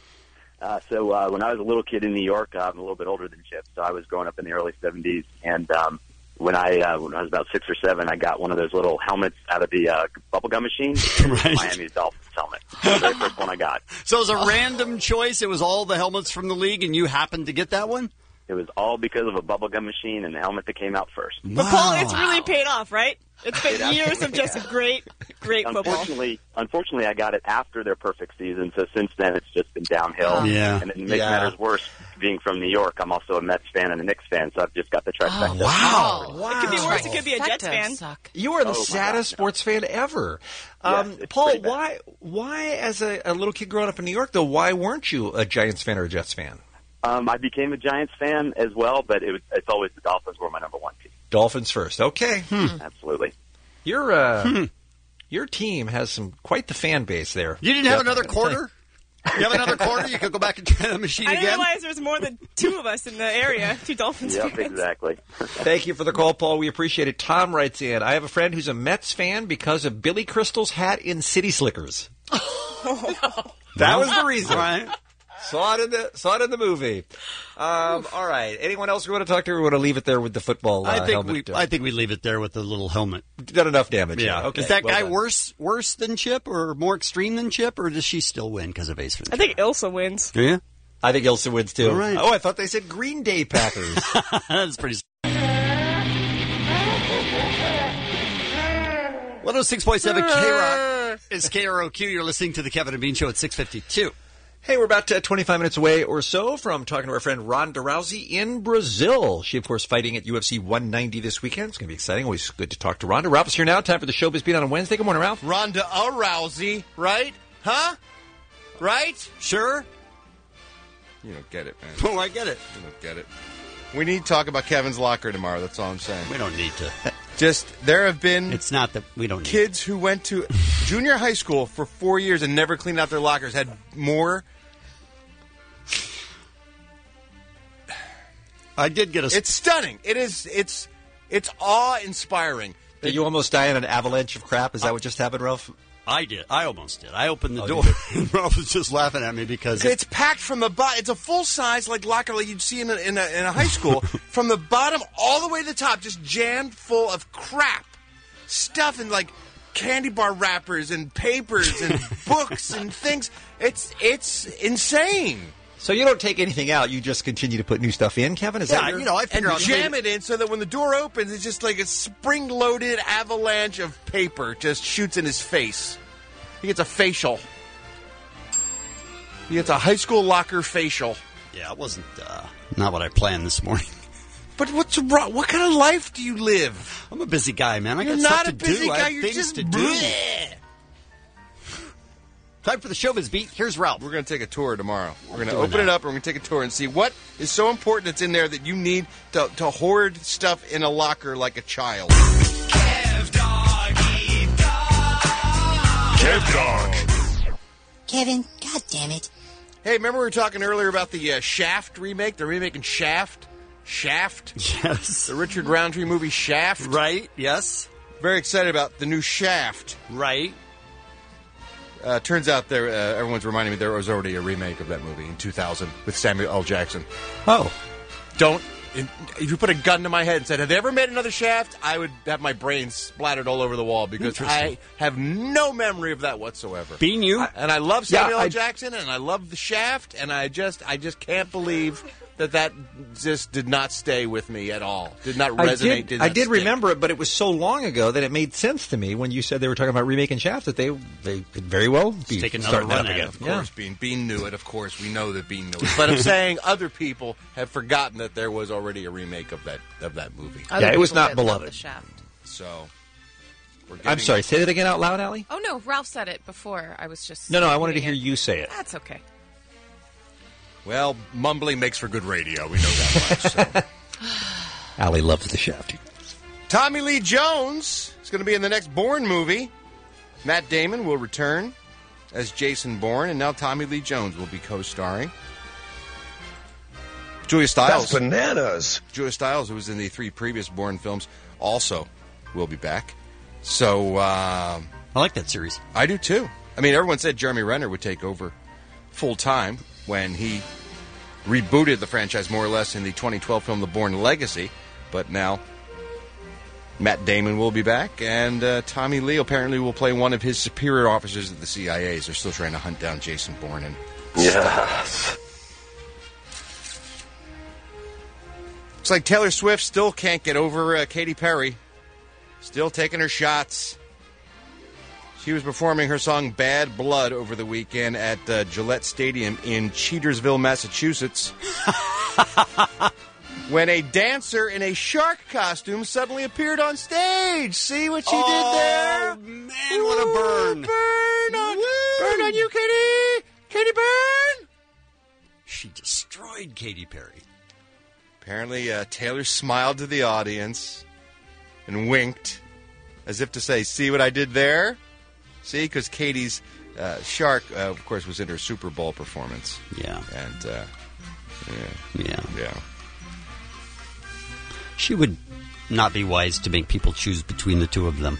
Uh, so uh, when I was a little kid in New York, uh, I'm a little bit older than Chip, so I was growing up in the early seventies. And um, when I uh, when I was about six or seven, I got one of those little helmets out of the uh, bubblegum machine. Right. Miami Dolphins helmet. The very first one I got. So it was a random choice. It was all the helmets from the league, and you happened to get that one? It was all because of a bubblegum machine and the helmet that came out first. But Paul, it's really paid off, right? It's been It years of just great, great football. Unfortunately, unfortunately, I got it after their perfect season, so since then it's just been downhill. Yeah. And it makes Yeah. matters worse, being from New York, I'm also a Mets fan and a Knicks fan, so I've just got the trifecta. Wow. wow. It could be worse. It could be a Jets fan. Suck. You are the Oh, my saddest God, sports fan ever. Yes, Um, it's Paul, pretty bad. why, why, as a, a little kid growing up in New York, though, why weren't you a Giants fan or a Jets fan? Um, I became a Giants fan as well, but it was, it's always the Dolphins were my number one team. Dolphins first. Okay. Absolutely. Your uh, your team has some quite the fan base there. You didn't have Yep. another quarter? You have another quarter? You could go back and try the machine I didn't again? realize there's more than two of us in the area, two Dolphins Yep, fans. exactly. Thank you for the call, Paul. We appreciate it. Tom writes in, I have a friend who's a Mets fan because of Billy Crystal's hat in City Slickers. That was the reason. All right. Saw it in the saw it in the movie. Um, all right. Anyone else we want to talk to? Or we want to leave it there with the football uh, I think helmet? we I think we leave it there with the little helmet. Done enough damage. Yeah. Okay. Is that Well guy done. worse worse than Chip or more extreme than Chip, or does she still win because of Ace I Ventura? think Ilsa wins. Do you? I think Ilsa wins too. All right. Oh, I thought they said Green Day Packers. That's pretty. one oh six point seven K-Rock is K R O Q. You're listening to the Kevin and Bean Show at six fifty-two. Hey, we're about uh, twenty-five minutes away or so from talking to our friend Ronda Rousey in Brazil. She, of course, fighting at U F C one ninety this weekend. It's going to be exciting. Always good to talk to Ronda. Ralph's here now. Time for the Showbiz Beat on a Wednesday. Good morning, Ralph. Ronda Rousey, right? Huh? Right? Sure. You don't get it, man. Oh, I get it. You don't get it. We need to talk about Kevin's locker tomorrow. That's all I'm saying. We don't need to. Just, there have been... It's not that we don't need kids who went to junior high school for four years and never cleaned out their lockers had more... I did get a... It's stunning. It is, it's, it's awe-inspiring. Did you almost die in an avalanche of crap? Is that what just happened, Ralph? I did. I almost did. I opened the Oh, door, and Ralph was just laughing at me because... It's packed from the bottom. It's a full-size like locker like you'd see in a, in a, in a high school. From the bottom all the way to the top, just jammed full of crap. Stuff and like candy bar wrappers and papers and books and things. It's it's insane. So you don't take anything out. You just continue to put new stuff in, Kevin? Is yeah, that your... you know, I figure and out jam it in so that when the door opens, it's just like a spring-loaded avalanche of paper just shoots in his face. He gets a facial. He gets a high school locker facial. Yeah, it wasn't uh, not what I planned this morning. But what's wrong? What kind of life do you live? I'm a busy guy, man. I You're got not stuff a to busy do. I guy. have You're things just to do. bleh. Time for the Showbiz Beat. Here's Ralph. We're going to take a tour tomorrow. We're going to doing open that. it up and we're going to take a tour and see what is so important that's in there that you need to, to hoard stuff in a locker like a child. Kev Dog, eat dog. Kev Dog. Kevin, God damn it. Hey, remember we were talking earlier about the uh, Shaft remake? They're remaking Shaft. Shaft? Yes. The Richard Roundtree movie Shaft. Right, yes. Very excited about the new Shaft. Right. Uh, turns out there, uh, everyone's reminding me there was already a remake of that movie in two thousand with Samuel L. Jackson. Oh. Don't... If you put a gun to my head and said, have they ever made another Shaft? I would have my brain splattered all over the wall because I have no memory of that whatsoever. Being you? I, and I love Samuel Yeah, L. I- Jackson, and I love the Shaft, and I just I just can't believe that that just did not stay with me at all. Did not I resonate. did, not I did stick. remember it, but it was so long ago that it made sense to me when you said they were talking about remaking Shaft that they they could very well be take another starting that run up at again. it, Of Yeah. course, Bean. Bean knew it, of course. We know that Bean knew it. But I'm saying other people have forgotten that there was already a remake of that of that movie. Other Yeah, it was people not did love beloved. The Shaft. So, we're I'm getting- sorry, say that again out loud, Allie? Oh no, Ralph said it before. I was just No, no, I wanted to repeating hear it. you say it. That's okay. Well, mumbling makes for good radio. We know that much. So. Allie loves the Shaft. Tommy Lee Jones is going to be in the next Bourne movie. Matt Damon will return as Jason Bourne, and now Tommy Lee Jones will be co-starring. Julia Stiles. That's bananas. Julia Stiles, who was in the three previous Bourne films, also will be back. So, um, I like that series. I do too. I mean, everyone said Jeremy Renner would take over full time when he rebooted the franchise more or less in the twenty twelve film The Bourne Legacy, but now Matt Damon will be back, and uh, Tommy Lee apparently will play one of his superior officers at the C I A. They're still trying to hunt down Jason Bourne. And Yes. looks like Taylor Swift still can't get over uh, Katy Perry. Still taking her shots. She was performing her song Bad Blood over the weekend at uh, Gillette Stadium in Cheatersville, Massachusetts. When a dancer in a shark costume suddenly appeared on stage. See what she oh, did there? man, what a burn. Burn on, burn on you, Katy! Katy Burn! She destroyed Katy Perry. Apparently, uh, Taylor smiled to the audience and winked as if to say, see what I did there? See, because Katie's uh, shark, uh, of course, was in her Super Bowl performance. Yeah. And, uh, yeah. Yeah. Yeah. She would not be wise to make people choose between the two of them.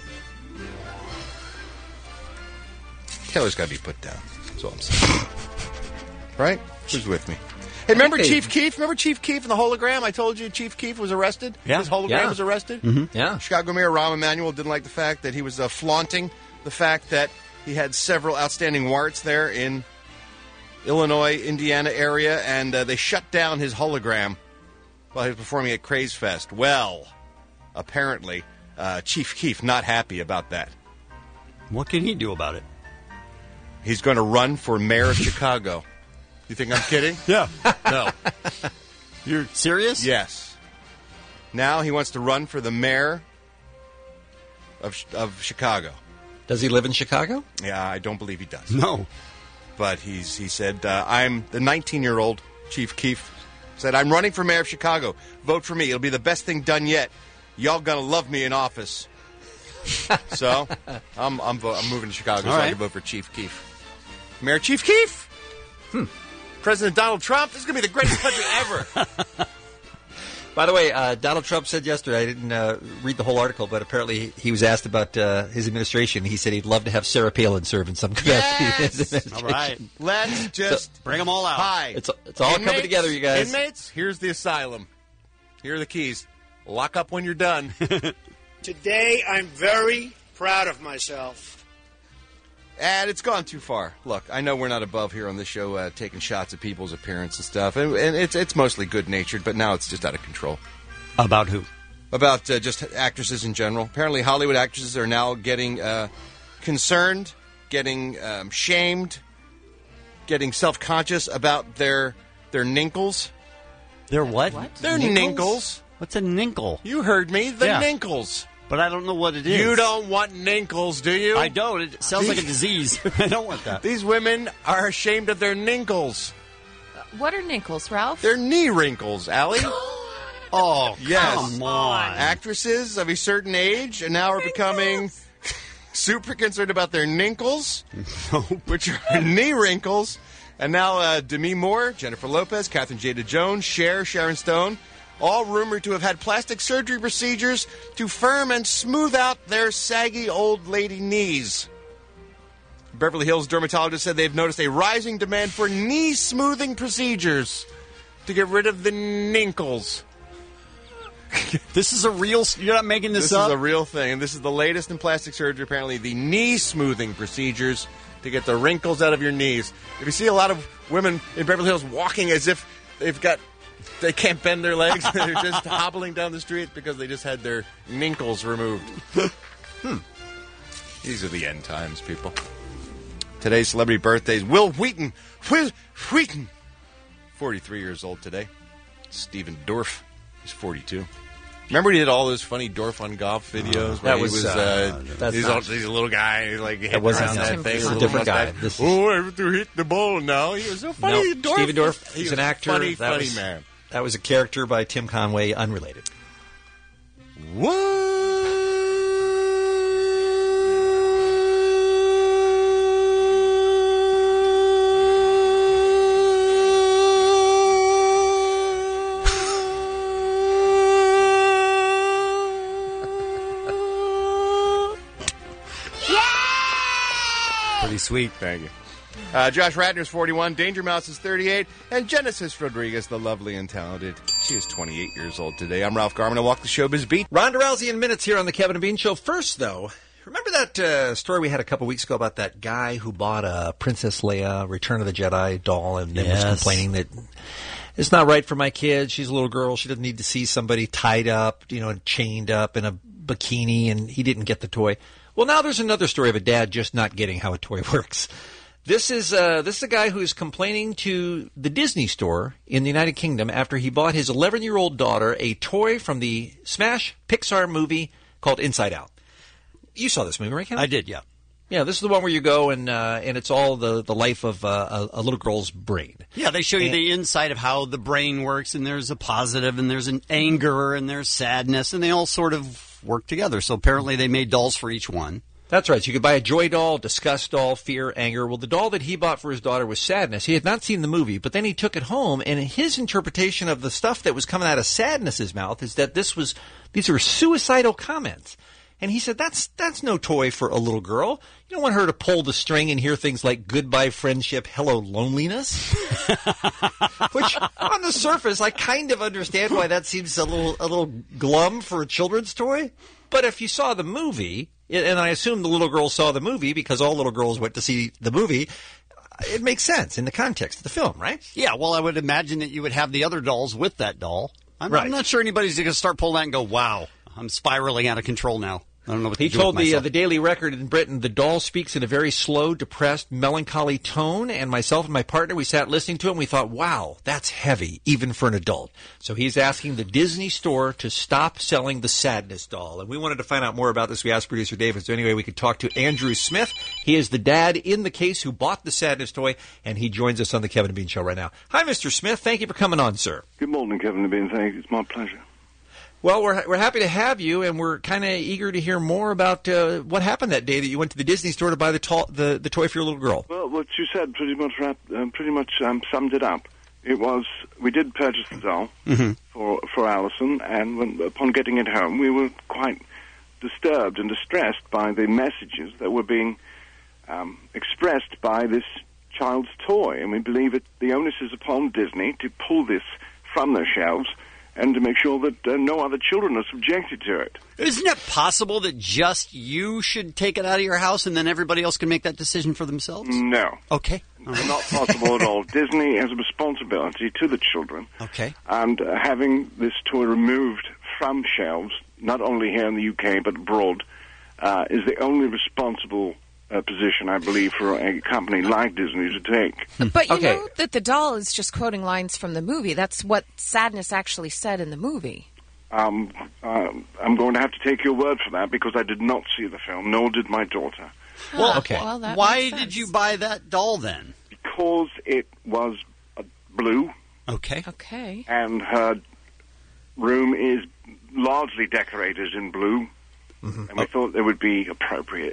Taylor's got to be put down. That's all I'm saying. Right? Who's with me? Hey, remember Chief Keef? Remember Chief Keef and the hologram? I told you Chief Keef was arrested? Yeah. His hologram Yeah. was arrested? Mm-hmm. Yeah. Chicago Mayor Rahm Emanuel didn't like the fact that he was uh, flaunting the fact that he had several outstanding warrants there in Illinois, Indiana area, and uh, they shut down his hologram while he was performing at Craze Fest. Well, apparently, uh, Chief Keef not happy about that. What can he do about it? He's going to run for mayor of Chicago. You think I'm kidding? Yeah. No. You're serious? Yes. Now he wants to run for the mayor of of Chicago. Does he live in Chicago? Yeah, I don't believe he does. No. But he's he said, uh, I'm the nineteen-year-old Chief Keef said, I'm running for mayor of Chicago. Vote for me. It'll be the best thing done yet. Y'all gonna love me in office. So, I'm I'm, vo- I'm moving to Chicago All so right. I can vote for Chief Keef. Mayor Chief Keef? Hmm. President Donald Trump? This is going to be the greatest country ever. By the way, uh, Donald Trump said yesterday, I didn't uh, read the whole article, but apparently he was asked about uh, his administration. He said he'd love to have Sarah Palin serve in some capacity. in his Yes! administration. All right. Let's just So, bring them all out. Hi. It's, it's all coming together, you guys. Inmates, here's the asylum. Here are the keys. Lock up when you're done. Today, I'm very proud of myself. And it's gone too far. Look, I know we're not above here on this show uh, taking shots at people's appearance and stuff, and, and it's it's mostly good-natured, but now it's just out of control. About who? About uh, just actresses in general. Apparently, Hollywood actresses are now getting uh, concerned, getting um, shamed, getting self-conscious about their their ninkles. Their what? Their ninkles. What's a ninkle? You heard me. The Yeah. ninkles. But I don't know what it is. You don't want ninkles, do you? I don't. It sounds like a disease. I don't want that. These women are ashamed of their ninkles. What are ninkles, Ralph? They're knee wrinkles, Allie. Oh, yes. come on. Actresses of a certain age and now are becoming super concerned about their ninkles, which are knee wrinkles. And now uh, Demi Moore, Jennifer Lopez, Catherine Zeta-Jones, Cher, Sharon Stone, all rumored to have had plastic surgery procedures to firm and smooth out their saggy old lady knees. Beverly Hills dermatologists said they've noticed a rising demand for knee smoothing procedures to get rid of the ninkles. This is a real... You're not making this, This up? is a real thing, and this is the latest in plastic surgery, apparently, the knee smoothing procedures to get the wrinkles out of your knees. If you see a lot of women in Beverly Hills walking as if they've got... They can't bend their legs. They're just hobbling down the street because they just had their ninkles removed. hmm. These are the end times, people. Today's celebrity birthdays. Will Wheaton. Will Wheaton. forty-three years old today. Stephen Dorff. He's forty-two. Remember he did all those funny Dorff on golf videos? Uh, that where was, he was, uh, uh, that's he's, not- all, he's a little guy. He's like, That wasn't around that. that thing. This is a little different guy. mustache. This is- Oh, I have to hit the ball now. He was so funny. No, Dorff. Stephen Dorff. He He's was an actor. Funny, that funny was, man. That was a character by Tim Conway, unrelated. What? Pretty sweet. Thank you. Uh, Josh Radner's forty-one, Danger Mouse is thirty-eight, and Genesis Rodriguez, the lovely and talented, she is twenty-eight years old today. I'm Ralph Garman. I walk the showbiz beat. Ronda Rousey in minutes here on the Kevin and Bean Show. First, though, remember that uh, story we had a couple weeks ago about that guy who bought a Princess Leia Return of the Jedi doll and then Yes. was complaining that it's not right for my kid. She's a little girl. She doesn't need to see somebody tied up, you know, chained up in a bikini, and he didn't get the toy. Well, now there's another story of a dad just not getting how a toy works. This is uh, this is a guy who's complaining to the Disney store in the United Kingdom after he bought his eleven-year-old daughter a toy from the Smash Pixar movie called Inside Out. You saw this movie, right, Ken? I did, yeah. Yeah, this is the one where you go and uh, and it's all the, the life of uh, a, a little girl's brain. Yeah, they show you And- the inside of how the brain works, and there's a positive, and there's an anger, and there's sadness, and they all sort of work together. So apparently they made dolls for each one. That's right. So you could buy a joy doll, disgust doll, fear, anger. Well, the doll that he bought for his daughter was sadness. He had not seen the movie, but then he took it home, and his interpretation of the stuff that was coming out of sadness's mouth is that this was these were suicidal comments. And he said, that's that's no toy for a little girl. You don't want her to pull the string and hear things like goodbye friendship, hello loneliness. Which, on the surface, I kind of understand why that seems a little a little glum for a children's toy. But if you saw the movie, and I assume the little girl saw the movie because all little girls went to see the movie, it makes sense in the context of the film, right? Yeah, well, I would imagine that you would have the other dolls with that doll. I'm, Right. I'm not sure anybody's going to start pulling that and go, wow, I'm spiraling out of control now. I don't know what He to do told with the uh, myself. the Daily Record in Britain, the doll speaks in a very slow, depressed, melancholy tone, and myself and my partner, we sat listening to it, and we thought, wow, that's heavy, even for an adult. So he's asking the Disney store to stop selling the Sadness doll. And we wanted to find out more about this. We asked producer David, so anyway, we could talk to Andrew Smith. He is the dad in the case who bought the Sadness toy, and he joins us on the Kevin and Bean Show right now. Hi, Mister Smith. Thank you for coming on, sir. Good morning, Kevin and Bean. Thank you. It's my pleasure. Well, we're we're happy to have you, and we're kind of eager to hear more about uh, what happened that day that you went to the Disney store to buy the to- the, the toy for your little girl. Well, what you said pretty much wrap, um, pretty much um, summed it up. It was we did purchase the doll Mm-hmm. for for Alison, and when, upon getting it home, we were quite disturbed and distressed by the messages that were being um, expressed by this child's toy, and we believe it the onus is upon Disney to pull this from their shelves and to make sure that uh, no other children are subjected to it. Isn't it possible that just you should take it out of your house and then everybody else can make that decision for themselves? No. Okay. Not possible at all. Disney has a responsibility to the children. Okay. And uh, having this toy removed from shelves, not only here in the U K but abroad, uh, is the only responsible uh, position, I believe, for a company like Disney to take. But you know that the doll is just quoting lines from the movie. That's what Sadness actually said in the movie. Um, uh, I'm going to have to take your word for that because I did not see the film, nor did my daughter. Well, okay. Well, that why makes sense. did you buy that doll then? Because it was uh, blue. Okay. Okay. And her room is largely decorated in blue, mm-hmm. and we thought it would be appropriate.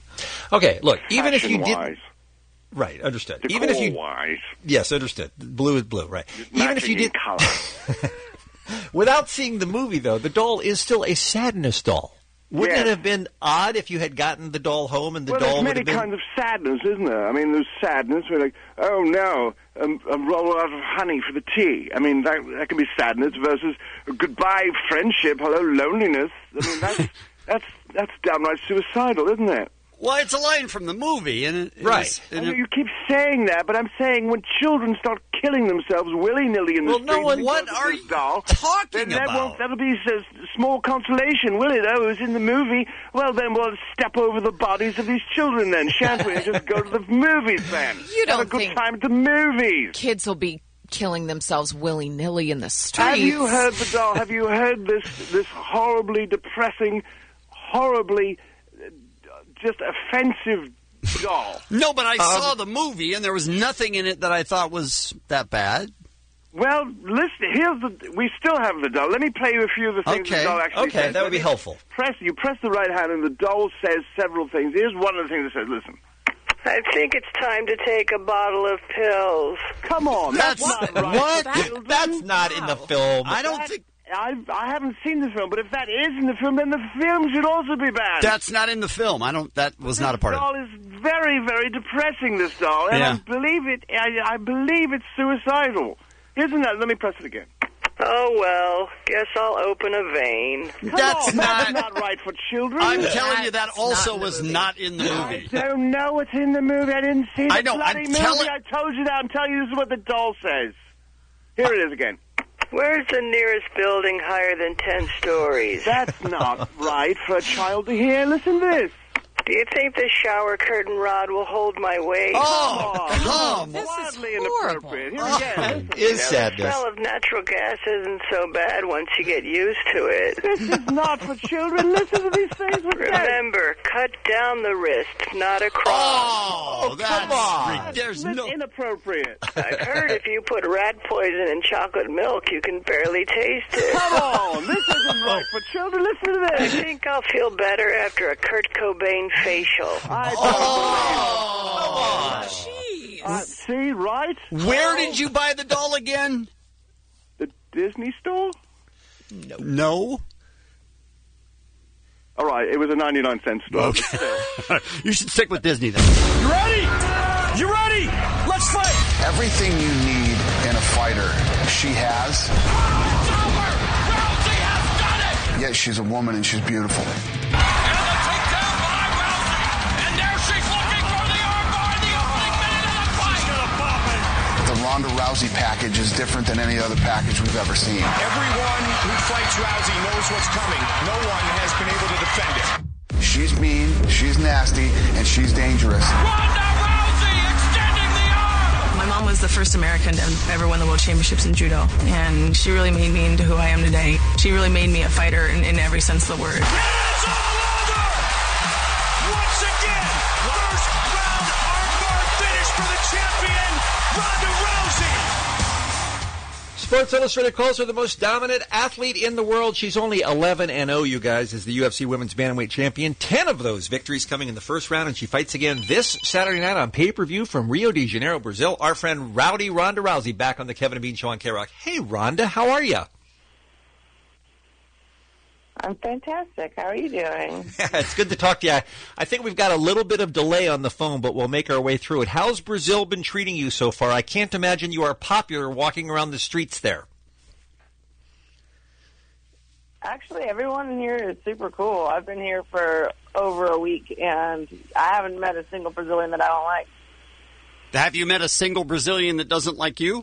Okay, look, even if you Fashion-wise. did, right, understood. Even if you, Decor-wise. yes, understood. Blue is blue, right? Even if you Matching did, in color. without seeing the movie though, the doll is still a Sadness doll. Wouldn't Yes. it have been odd if you had gotten the doll home and the well, doll there's would many have been? kinds of sadness, isn't there? I mean, there's sadness. We're like, oh no, um, a roll out of honey for the tea. I mean, that, that can be sadness versus goodbye friendship, hello loneliness. I mean, that's that's that's downright suicidal, isn't it? Well, it's a line from the movie, and it, it Right. is- I and know it- you keep saying that, but I'm saying when children start killing themselves willy-nilly in the Well, no street, one- because what of are this you doll, talking then that about? won't, that'll be a small consolation, will it? Oh, it was in the movie. Well, then we'll step over the bodies of these children then, shan't we? And just go to the movies then. You don't Have a good think time at the movies. Kids will be killing themselves willy-nilly in the streets. Have you heard the doll? Have you heard this this horribly depressing, horribly uh, just offensive doll? No, but I Um, saw the movie, and there was nothing in it that I thought was that bad. Well, listen. Here's the. We still have the doll. Let me play you a few of the things Okay. the doll actually Okay, says. that would Let be me helpful. Press. You press the right hand, and the doll says several things. Here's one of the things it says. Listen. I think it's time to take a bottle of pills. Come on, that's, That's- not right. what? for children. That's not in the film. I don't That- think I I haven't seen the film, but if that is in the film, then the film should also be bad. that's not in the film. I don't. That was not a part This of it. doll is very, very depressing. This doll, and Yeah. I believe it. I, I believe it's suicidal. Isn't that? Let me press it again. Oh, well, guess I'll open a vein. Come That's on, not- that's not right for children. I'm telling you that That's also not in the was movie. not in the movie. I don't know what's in the movie. I didn't see the I know, bloody I'm movie. telling- I told you that. I'm telling you this is what the doll says. Here it is again. Where's the nearest building higher than ten stories? That's not right for a child to hear. Listen to this. Do you think the shower curtain rod will hold my weight? Oh, come! This is Wildly horrible. inappropriate. Here again. Is You know, the sadness. smell of natural gas isn't so bad once you get used to it. This is not for children. Listen to these things. What that? Remember, cut down the wrist, not across. Oh, that's come on. ri- There's That's no. inappropriate. I've heard if you put rat poison in chocolate milk, you can barely taste it. Come on. This isn't right for children. Listen to I this. think I'll feel better after a Kurt Cobain facial. I Oh, Jeez. Uh, see, right? where did you buy the doll again? The Disney store? No. All right, it was a ninety-nine cent store. Okay. You should stick with Disney then. You ready? You ready? Let's fight! Everything you need in a fighter, she has. It's over! Rousey has done it! Yet she's a woman and she's beautiful. And the takedown by Rousey! And there she's looking for the armbar in the opening minute of the fight! She's gonna pop it! The Ronda Rousey package is different than any other package we've ever seen. Everyone who fights Rousey knows what's coming. No one has been able to defend it. She's mean, she's nasty, and she's dangerous. My mom was the first American to ever win the World Championships in judo, and she really made me into who I am today. She really made me a fighter in, in every sense of the word. It's all over! Once again, first round armbar finish for the champion, Ronda Rousey. Sports Illustrated calls her the most dominant athlete in the world. She's only eleven and oh, you guys, as the U F C Women's Bantamweight Champion. Ten of those victories coming in the first round, and she fights again this Saturday night on pay-per-view from Rio de Janeiro, Brazil. Our friend Rowdy Ronda Rousey back on the Kevin and Bean Show on K-Rock. Hey, Ronda, how are you? I'm fantastic. How are you doing? It's good to talk to you. I, I think we've got a little bit of delay on the phone, but we'll make our way through it. How's Brazil been treating you so far? I can't imagine you are popular walking around the streets there. Actually, everyone here is super cool. I've been here for over a week, and I haven't met a single Brazilian that I don't like. Have you met a single Brazilian that doesn't like you?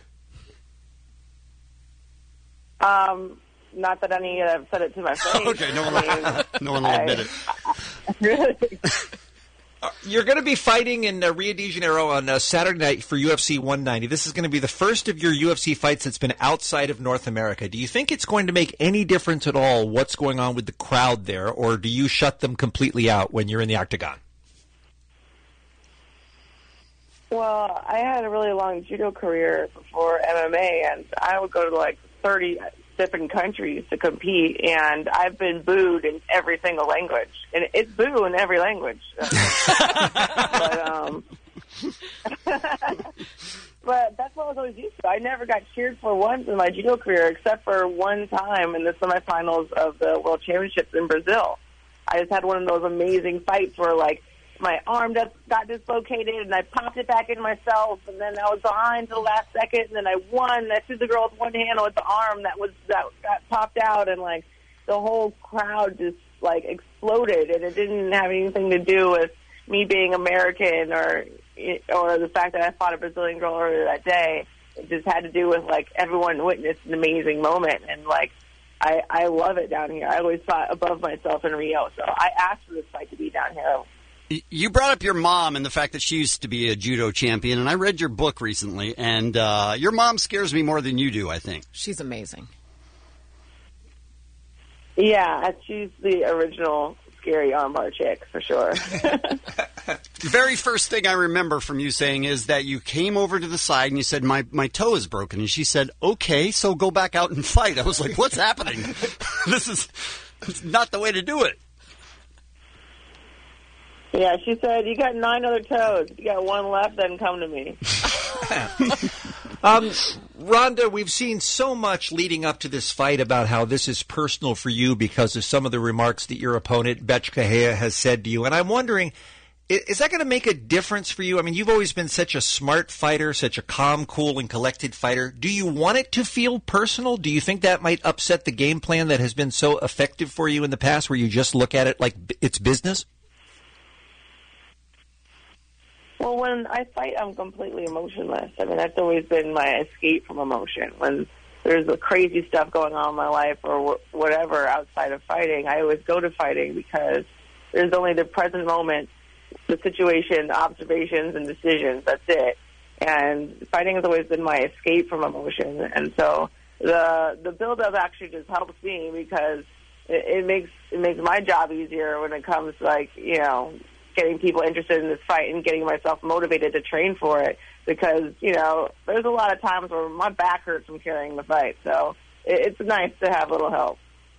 Um... Not that any of have said it to my face. Okay, no one, I mean, no one will admit it. I, I, really? You're going to be fighting in uh, Rio de Janeiro on uh, Saturday night for U F C one ninety. This is going to be the first of your U F C fights that's been outside of North America. Do you think it's going to make any difference at all what's going on with the crowd there, or do you shut them completely out when you're in the octagon? Well, I had a really long judo career before M M A, and I would go to like thirty different countries to compete, and I've been booed in every single language, and it's boo in every language. but um, but that's what I was always used to. I never got cheered for once in my judo career, except for one time in the semifinals of the World Championships in Brazil. I just had one of those amazing fights where, like, my arm just got dislocated, and I popped it back in myself, and then I was behind to the last second, and then I won. I threw the girl with one hand with the arm that was that got popped out, and, like, the whole crowd just, like, exploded, and it didn't have anything to do with me being American or or the fact that I fought a Brazilian girl earlier that day. It just had to do with, like, everyone witnessed an amazing moment, and, like, I, I love it down here. I always fought above myself in Rio, so I asked for this fight to be down here. You brought up your mom and the fact that she used to be a judo champion, and I read your book recently, and uh, your mom scares me more than you do, I think. She's amazing. Yeah, she's the original scary armbar chick, for sure. The very first thing I remember from you saying is that you came over to the side and you said, my, my toe is broken. And she said, okay, so go back out and fight. I was like, what's happening? This is not the way to do it. Yeah, she said, you got nine other toes. If you got one left, then come to me. um, Ronda, we've seen so much leading up to this fight about how this is personal for you because of some of the remarks that your opponent, Bethe Correia, has said to you. And I'm wondering, is that going to make a difference for you? I mean, you've always been such a smart fighter, such a calm, cool, and collected fighter. Do you want it to feel personal? Do you think that might upset the game plan that has been so effective for you in the past where you just look at it like it's business? Well, when I fight, I'm completely emotionless. I mean, that's always been my escape from emotion. When there's the crazy stuff going on in my life or wh- whatever outside of fighting, I always go to fighting because there's only the present moment, the situation, observations, and decisions. That's it. And fighting has always been my escape from emotion. And so the the build-up actually just helps me because it, it makes it makes my job easier when it comes to, like, you know, getting people interested in this fight and getting myself motivated to train for it because, you know, there's a lot of times where my back hurts from carrying the fight. So it, it's nice to have a little help.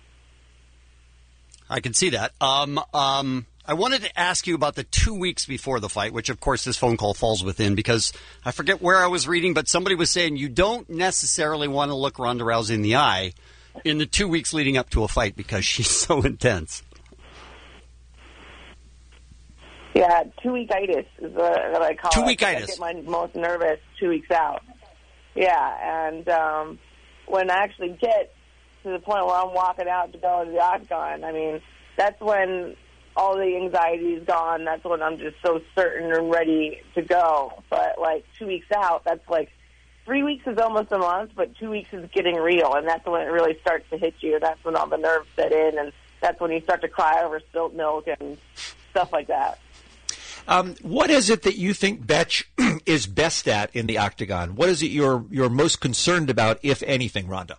I can see that. Um, um, I wanted to ask you about the two weeks before the fight, which, of course, this phone call falls within because I forget where I was reading, but somebody was saying you don't necessarily want to look Ronda Rousey in the eye in the two weeks leading up to a fight because she's so intense. Yeah, two-weekitis is what, what I call it. Two-weekitis. I get my most nervous two weeks out. Yeah, and um, when I actually get to the point where I'm walking out to go to the octagon, I mean, that's when all the anxiety is gone. That's when I'm just so certain and ready to go. But, like, two weeks out, that's like three weeks is almost a month, but two weeks is getting real, and that's when it really starts to hit you. That's when all the nerves set in, and that's when you start to cry over spilt milk and stuff like that. Um, what is it that you think Betch is best at in the octagon? What is it you're you're most concerned about, if anything, Rhonda?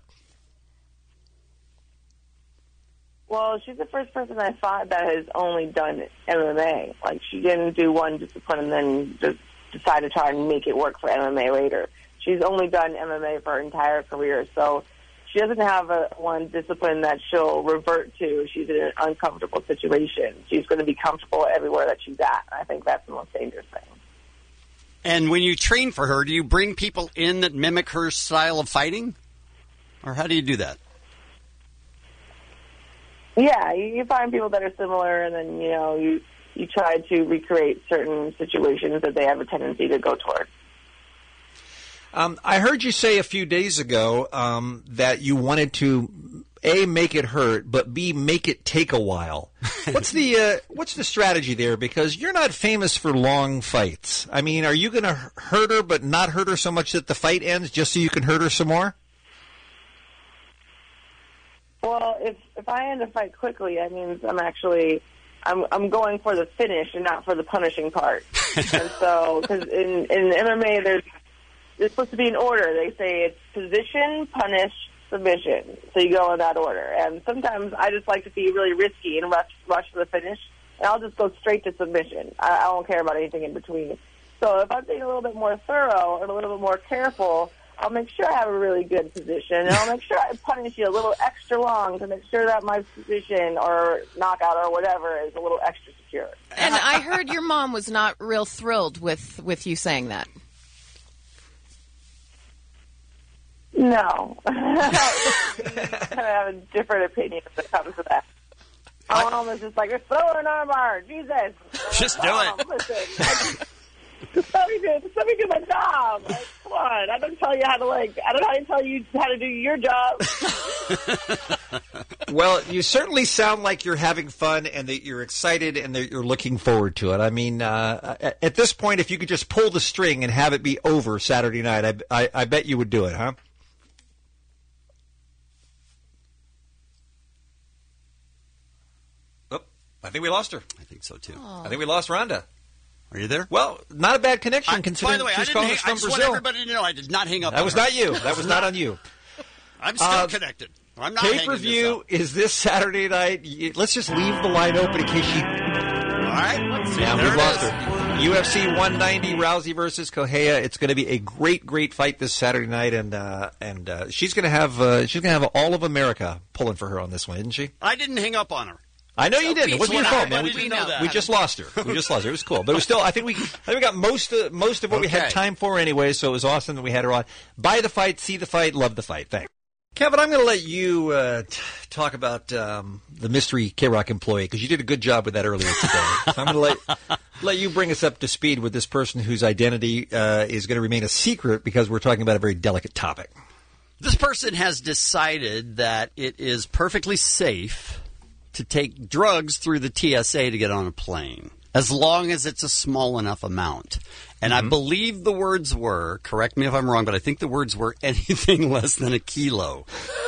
Well, she's the first person I fought that has only done M M A. Like, she didn't do one discipline and then just decide to try and make it work for M M A later. She's only done M M A for her entire career, so she doesn't have a one discipline that she'll revert to. She's in an uncomfortable situation. She's going to be comfortable everywhere that she's at. I think that's the most dangerous thing. And when you train for her, do you bring people in that mimic her style of fighting? Or how do you do that? Yeah, you, you find people that are similar, and then, you know, you, you try to recreate certain situations that they have a tendency to go toward. Um, I heard you say a few days ago um, that you wanted to A, make it hurt, but B, make it take a while. What's the uh, what's the strategy there? Because you're not famous for long fights. I mean, are you going to hurt her but not hurt her so much that the fight ends just so you can hurt her some more? Well, if if I end a fight quickly, that means I'm actually I'm I'm going for the finish and not for the punishing part. And so, because in in M M A, there's it's supposed to be in order. They say it's position, punish, submission. So you go in that order. And sometimes I just like to be really risky and rush rush to the finish, and I'll just go straight to submission. I, I don't care about anything in between. So if I'm being a little bit more thorough and a little bit more careful, I'll make sure I have a really good position, and I'll make sure I punish you a little extra long to make sure that my position or knockout or whatever is a little extra secure. And I heard your mom was not real thrilled with, with you saying that. No. I have a different opinion when it comes to that. My mom is just like, just throw an armbar, Jesus. Just do Mom, it. Listen, Just let me do, just let me do my job. Like, come on, I don't tell you how to like. I don't know how to tell you how to do your job. Well, you certainly sound like you're having fun and that you're excited and that you're looking forward to it. I mean, uh, at this point, if you could just pull the string and have it be over Saturday night, I, I, I bet you would do it, huh? Oh, I think we lost her. I think so too. Oh. I think we lost Rhonda. Are you there? Well, not a bad connection I, considering by the way, she's I calling didn't us hang, from I just Brazil. want everybody to know I did not hang up That on was her. not you. That was not on you. I'm still Uh, connected. I'm not hanging this Pay-per-view up. is this Saturday night. Y- Let's just leave the line open in case she... All right. Let's see. Yeah, There we've it lost is. her. U F C one ninety, Rousey versus Correia. It's going to be a great, great fight this Saturday night, and uh, and uh, she's going to have uh, she's going to have all of America pulling for her on this one, isn't she? I didn't hang up on her. I know you So didn't. It beats wasn't your what fault, I- man. I We, didn't know that. we just lost her. We just lost her. It was cool, but it was still. I think we I think we got most of most of what we had Okay. time for anyway. So it was awesome that we had her on. Buy the fight, see the fight, love the fight. Thanks. Kevin, I'm going to let you uh, t- talk about um, the mystery K-Rock employee because you did a good job with that earlier today. So I'm going to let let you bring us up to speed with this person whose identity uh, is going to remain a secret because we're talking about a very delicate topic. This person has decided that it is perfectly safe to take drugs through the T S A to get on a plane, as long as it's a small enough amount. And Mm-hmm. I believe the words were, correct me if I'm wrong, but I think the words were anything less than a kilo.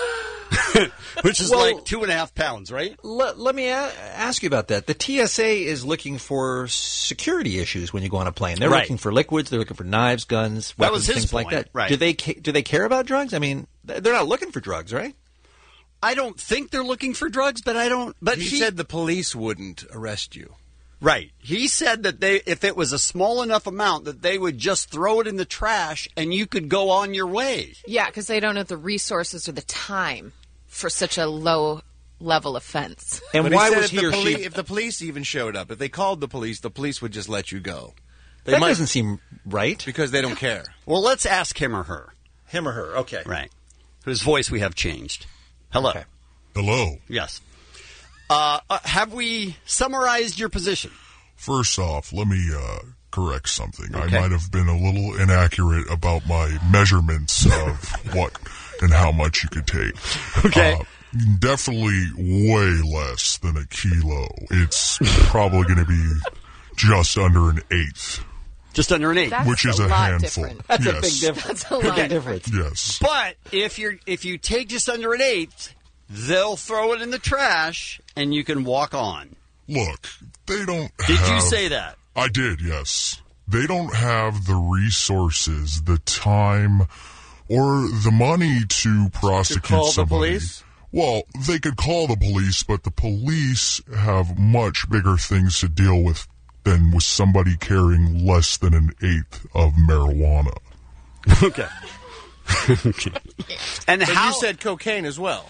Which is Well, like two and a half pounds, right? Let, let me a- ask you about that. The T S A is looking for security issues when you go on a plane. They're Right. looking for liquids. They're looking for knives, guns, That weapons, was his things like point, that. right. Do they ca- do they care about drugs? I mean, th- they're not looking for drugs, right? I don't think they're looking for drugs, but I don't. But he, he said the police wouldn't arrest you. Right. He said that they, if it was a small enough amount, that they would just throw it in the trash and you could go on your way. Yeah, because they don't have the resources or the time for such a low level offense. And But why he said was if he the or poli- she? If the police even showed up, if they called the police, the police would just let you go. They That might, doesn't seem right. because they don't care. Well, let's ask him or her. Him or her? Okay. Right. Whose voice we have changed. Hello. Okay. Hello. Yes. Uh, uh, have we summarized your position? First off, let me uh, correct something. Okay. I might have been a little inaccurate about my measurements of what and how much you could take. Okay. Uh, definitely way less than a kilo. It's probably going to be just under an eighth. Just under an eighth. That's which is a a, lot handful. different. That's yes. a big difference. That's a lot Big difference. Yes. But if you're if you take just under an eighth, they'll throw it in the trash, and you can walk on. Look, they don't Did have... you say that? I did, yes. They don't have the resources, the time, or the money to prosecute To call the somebody. police? Well, they could call the police, but the police have much bigger things to deal with than with somebody carrying less than an eighth of marijuana. Okay. okay. And But how you said cocaine as well.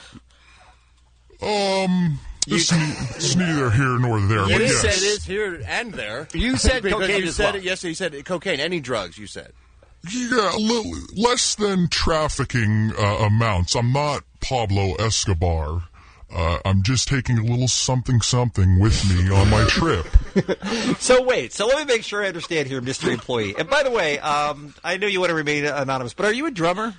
Um, it's, ne- it's neither here nor there. You but yes. said it is here and there. You said because cocaine you as said well. it. Yes, you said cocaine. Any drugs? You said. Yeah, a little less than trafficking uh, amounts. I'm not Pablo Escobar. Uh, I'm just taking a little something something with me on my trip. So wait, so let me make sure I understand here, mystery employee. And by the way, um, I know you want to remain anonymous, but are you a drummer?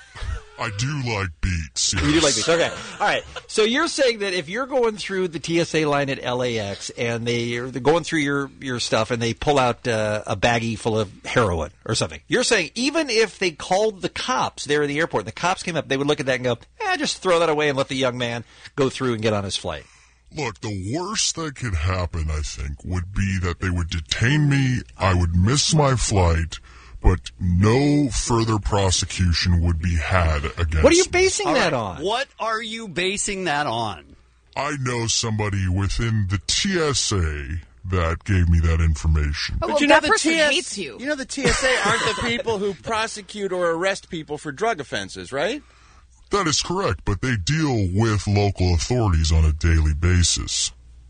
I do like beats. Yes. You do like beats. Okay. All right. So you're saying that if you're going through the T S A line at L A X and they are they're going through your, your stuff and they pull out uh, a baggie full of heroin or something, you're saying even if they called the cops there in the airport, and the cops came up, they would look at that and go, eh, just throw that away and let the young man go through and get on his flight. Look, the worst that could happen, I think, would be that they would detain me, I would miss my flight, but no further prosecution would be had against What are you me. basing All that right. on? What are you basing that on? I know somebody within the T S A that gave me that information. Oh, But well, you know that the person T S hates you. You know the T S A aren't the people who prosecute or arrest people for drug offenses, right? That is correct, but they deal with local authorities on a daily basis.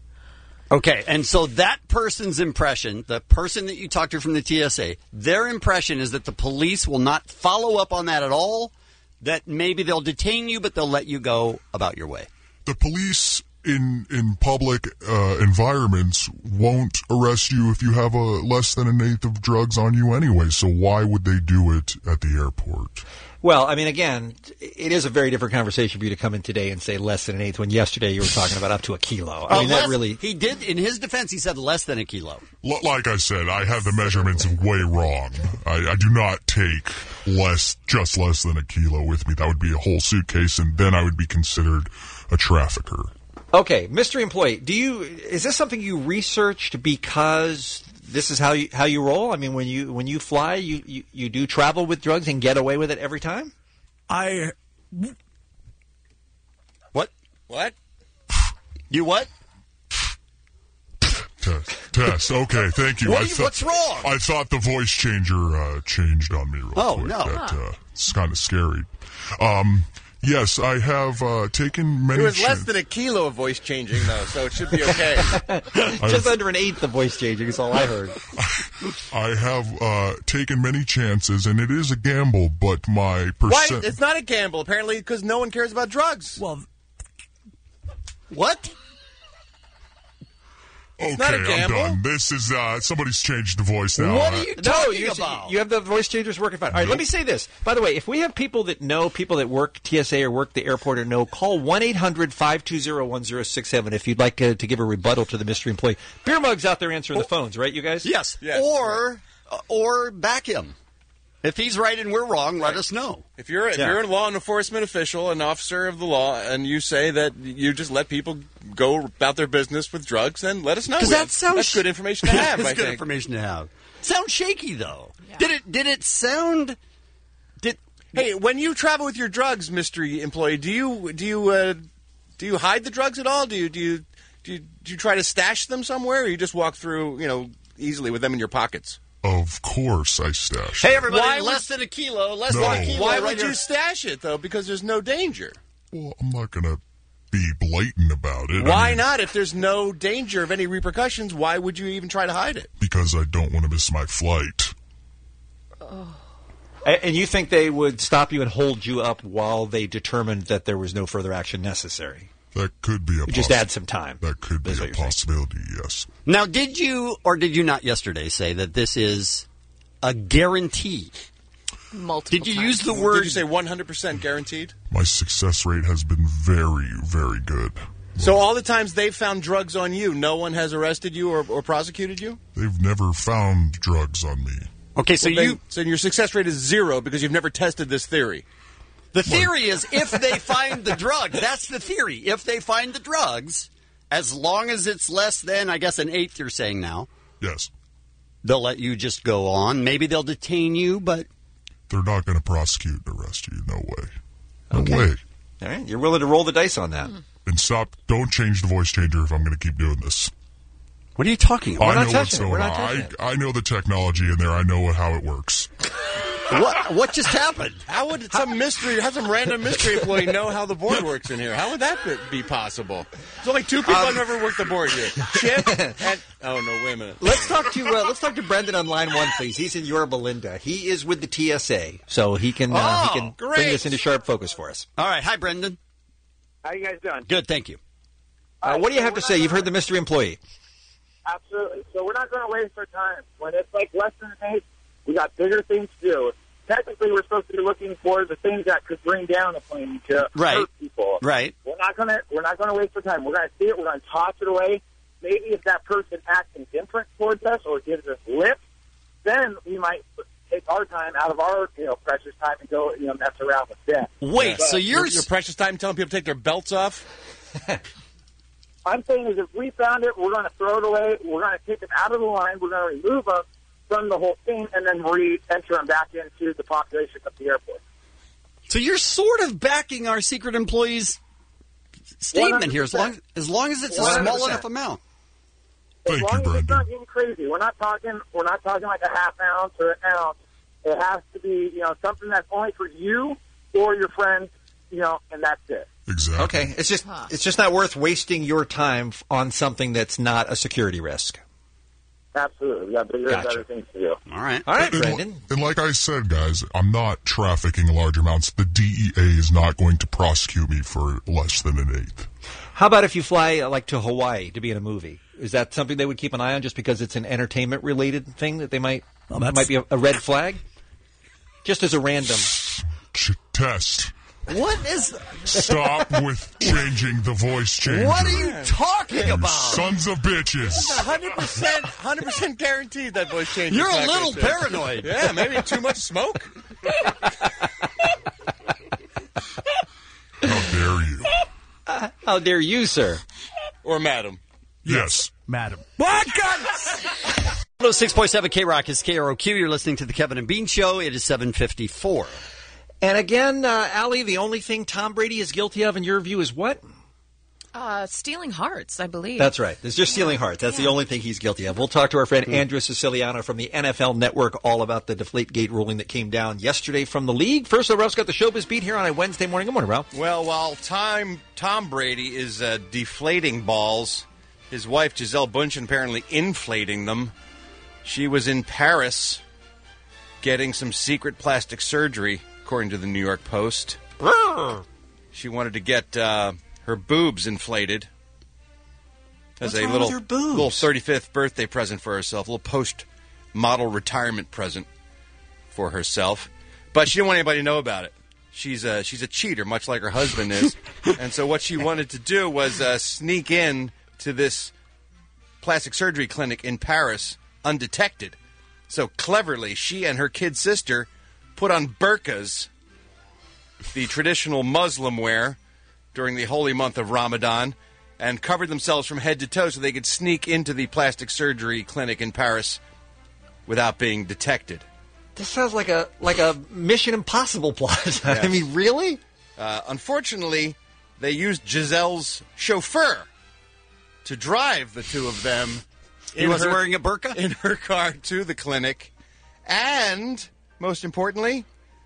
Okay, and so that person's impression, the person that you talked to from the T S A, their impression is that the police will not follow up on that at all, that maybe they'll detain you, but they'll let you go about your way. The police in in public uh, environments won't arrest you if you have a less than an eighth of drugs on you anyway, so why would they do it at the airport? Well, I mean, again, it is a very different conversation for you to come in today and say less than an eighth when yesterday you were talking about up to a kilo. I Uh, mean, less- that really... He did, in his defense, he said less than a kilo. L- like I said, I have the measurements way wrong. I, I do not take less, just less than a kilo with me. That would be a whole suitcase, and then I would be considered a trafficker. Okay, mystery employee, do you is this something you researched because this is how you how you roll? I mean, when you when you fly, you, you, you do travel with drugs and get away with it every time? I What? What? You what? Tess, Tess, okay, thank you. What I are you- thought- what's wrong? I thought the voice changer uh, changed on me real Oh, quick. no. That, Huh. uh, it's kind of scary. Um, yes, I have uh, taken many... It was chan- less than a kilo of voice changing, though, so it should be okay. Just under an eighth of voice changing is all I heard. I have uh, taken many chances, and it is a gamble, but my Why? percent... It's not a gamble, apparently, because no one cares about drugs. well, What? Okay, not a I'm gamble. done. This is... Uh, somebody's changed the voice now. What Uh, are you No, talking you, about? you have the voice changers working fine. All right, let me say this. By the way, if we have people that know, people that work T S A or work the airport or know, call one eight hundred five two zero one zero six seven if you'd like uh, to give a rebuttal to the mystery employee. Beer Mug's out there answering the phones, right, you guys? Yes. Yes. Or uh, or back him. If he's right and we're wrong, let us know. If you're if Yeah. you're a law enforcement official, an officer of the law, and you say that you just let people go about their business with drugs, then let us know. Because We- that sounds that's good information to have. That's I good think. information to have. Sounds shaky though. Did it? Did it sound? Did Hey, when you travel with your drugs, mystery employee, do you do you uh, do you hide the drugs at all? Do you do you do you, do you try to stash them somewhere, or you just walk through, you know, easily with them in your pockets? Of course I stash Hey it. everybody, Why less than a kilo, less No. than a kilo. Why right would here. you stash it though? Because there's no danger. Well, I'm not going to be blatant about it. I Why mean, not? If there's no danger of any repercussions, why would you even try to hide it? Because I don't want to miss my flight. A- And you think they would stop you and hold you up while they determined that there was no further action necessary? That could be a Just possi- add some time. That could be That's a what you're saying. possibility, yes. Now, did you or did you not yesterday say that this is a guarantee? Multiple Did you times. use the Did word? you say one hundred percent guaranteed? My success rate has been very, very good. So all the times they've found drugs on you, no one has arrested you or, or prosecuted you? They've never found drugs on me. Okay, so Well, then- you so your success rate is zero because you've never tested this theory. The theory is if they find the drugs. That's the theory. If they find the drugs, as long as it's less than, I guess, an eighth you're saying now. Yes. They'll let you just go on. Maybe they'll detain you, but... They're not going to prosecute and arrest you. No way. No Okay. way. All right, you're willing to roll the dice on that. And stop. Don't change the voice changer if I'm going to keep doing this. What are you talking about? I We're not know what's touching it. going We're on. not touching I, it. I know the technology in there. I know what, how it works. What what just happened? How would some mystery, how some random mystery employee know how the board works in here? How would that be- be possible? There's only two people Um, who've ever worked the board here. Chip and... Oh, no, wait a minute. Let's talk to uh, let's talk to Brendan on line one, please. He's in Yorba Linda. He is with the T S A, so he can uh, Oh, he can great. bring this into sharp focus for us. All right. Hi, Brendan. How you guys doing? Good, thank you. Uh, what do you have to say? You've heard the mystery employee. Absolutely. So we're not going to waste our time. When it's like less than an eight, we got bigger things to do. Technically, we're supposed to be looking for the things that could bring down a plane to Right. hurt people. Right. We're not going to. We're not going to waste our time. We're going to see it. We're going to toss it away. Maybe if that person acts indifferent towards us or gives us lip, then we might take our time out of our you know precious time and go you know mess around with them. Wait, so you're Your, your precious time telling people to take their belts off? I'm saying is if we found it, we're going to throw it away. We're going to take them out of the line. We're going to remove them from the whole thing and then re-enter them back into the population of the airport. so you're sort of backing our secret employee's statement here, as long as long as it's a one hundred small percent. enough amount. As long as it's not getting crazy, we're not talking. We're not talking like a half ounce or an ounce. It has to be, you know, something that's only for you or your friends, you know, and that's it. Exactly. Okay, it's just it's just not worth wasting your time f- on something that's not a security risk. Absolutely, we got bigger Gotcha. and better things to do. All right. All right, And, Brendan. and like I said, guys, I'm not trafficking large amounts. The D E A is not going to prosecute me for less than an eighth. How about if you fly uh, like to Hawaii to be in a movie? Is that something they would keep an eye on just because it's an entertainment related thing that they might Well, that's- might be a, a red flag? Just as a random. Ch- test. What is? Stop with changing the voice changer. What are you talking You about? sons of bitches. one hundred percent, one hundred percent guaranteed that voice change. You're is a not little gonna change. paranoid. Yeah, maybe too much smoke. How dare you? Uh, how dare you, sir? Or madam. Yes. Madam. What? one oh six point seven K-Rock is K R O Q. You're listening to the Kevin and Bean Show. It is seven fifty-four. And again, uh, Allie, the only thing Tom Brady is guilty of in your view is what? Uh, stealing hearts, I believe. That's right. It's just stealing hearts. That's the only thing he's guilty of. We'll talk to our friend Andrew Siciliano from the N F L Network all about the Deflategate ruling that came down yesterday from the league. First, though, Ralph's got the showbiz beat here on a Wednesday morning. Good morning, Ralph. Well, while Tom, Tom Brady is uh, deflating balls, his wife Gisele Bündchen apparently inflating them. She was in Paris getting some secret plastic surgery, according to the New York Post. She wanted to get uh, her boobs inflated as What's a wrong little, with her boobs? little thirty-fifth birthday present for herself, a little post-model retirement present for herself. But she didn't want anybody to know about it. She's a, she's a cheater, much like her husband is. And so what she wanted to do was uh, sneak in to this plastic surgery clinic in Paris undetected. So cleverly, she and her kid sister put on burqas, the traditional Muslim wear, during the holy month of Ramadan, and covered themselves from head to toe so they could sneak into the plastic surgery clinic in Paris without being detected. This sounds like a like a Mission Impossible plot. I mean, really? Uh, unfortunately, they used Giselle's chauffeur to drive the two of them. He wasn't wearing a burqa? In her car to the clinic. And, most importantly,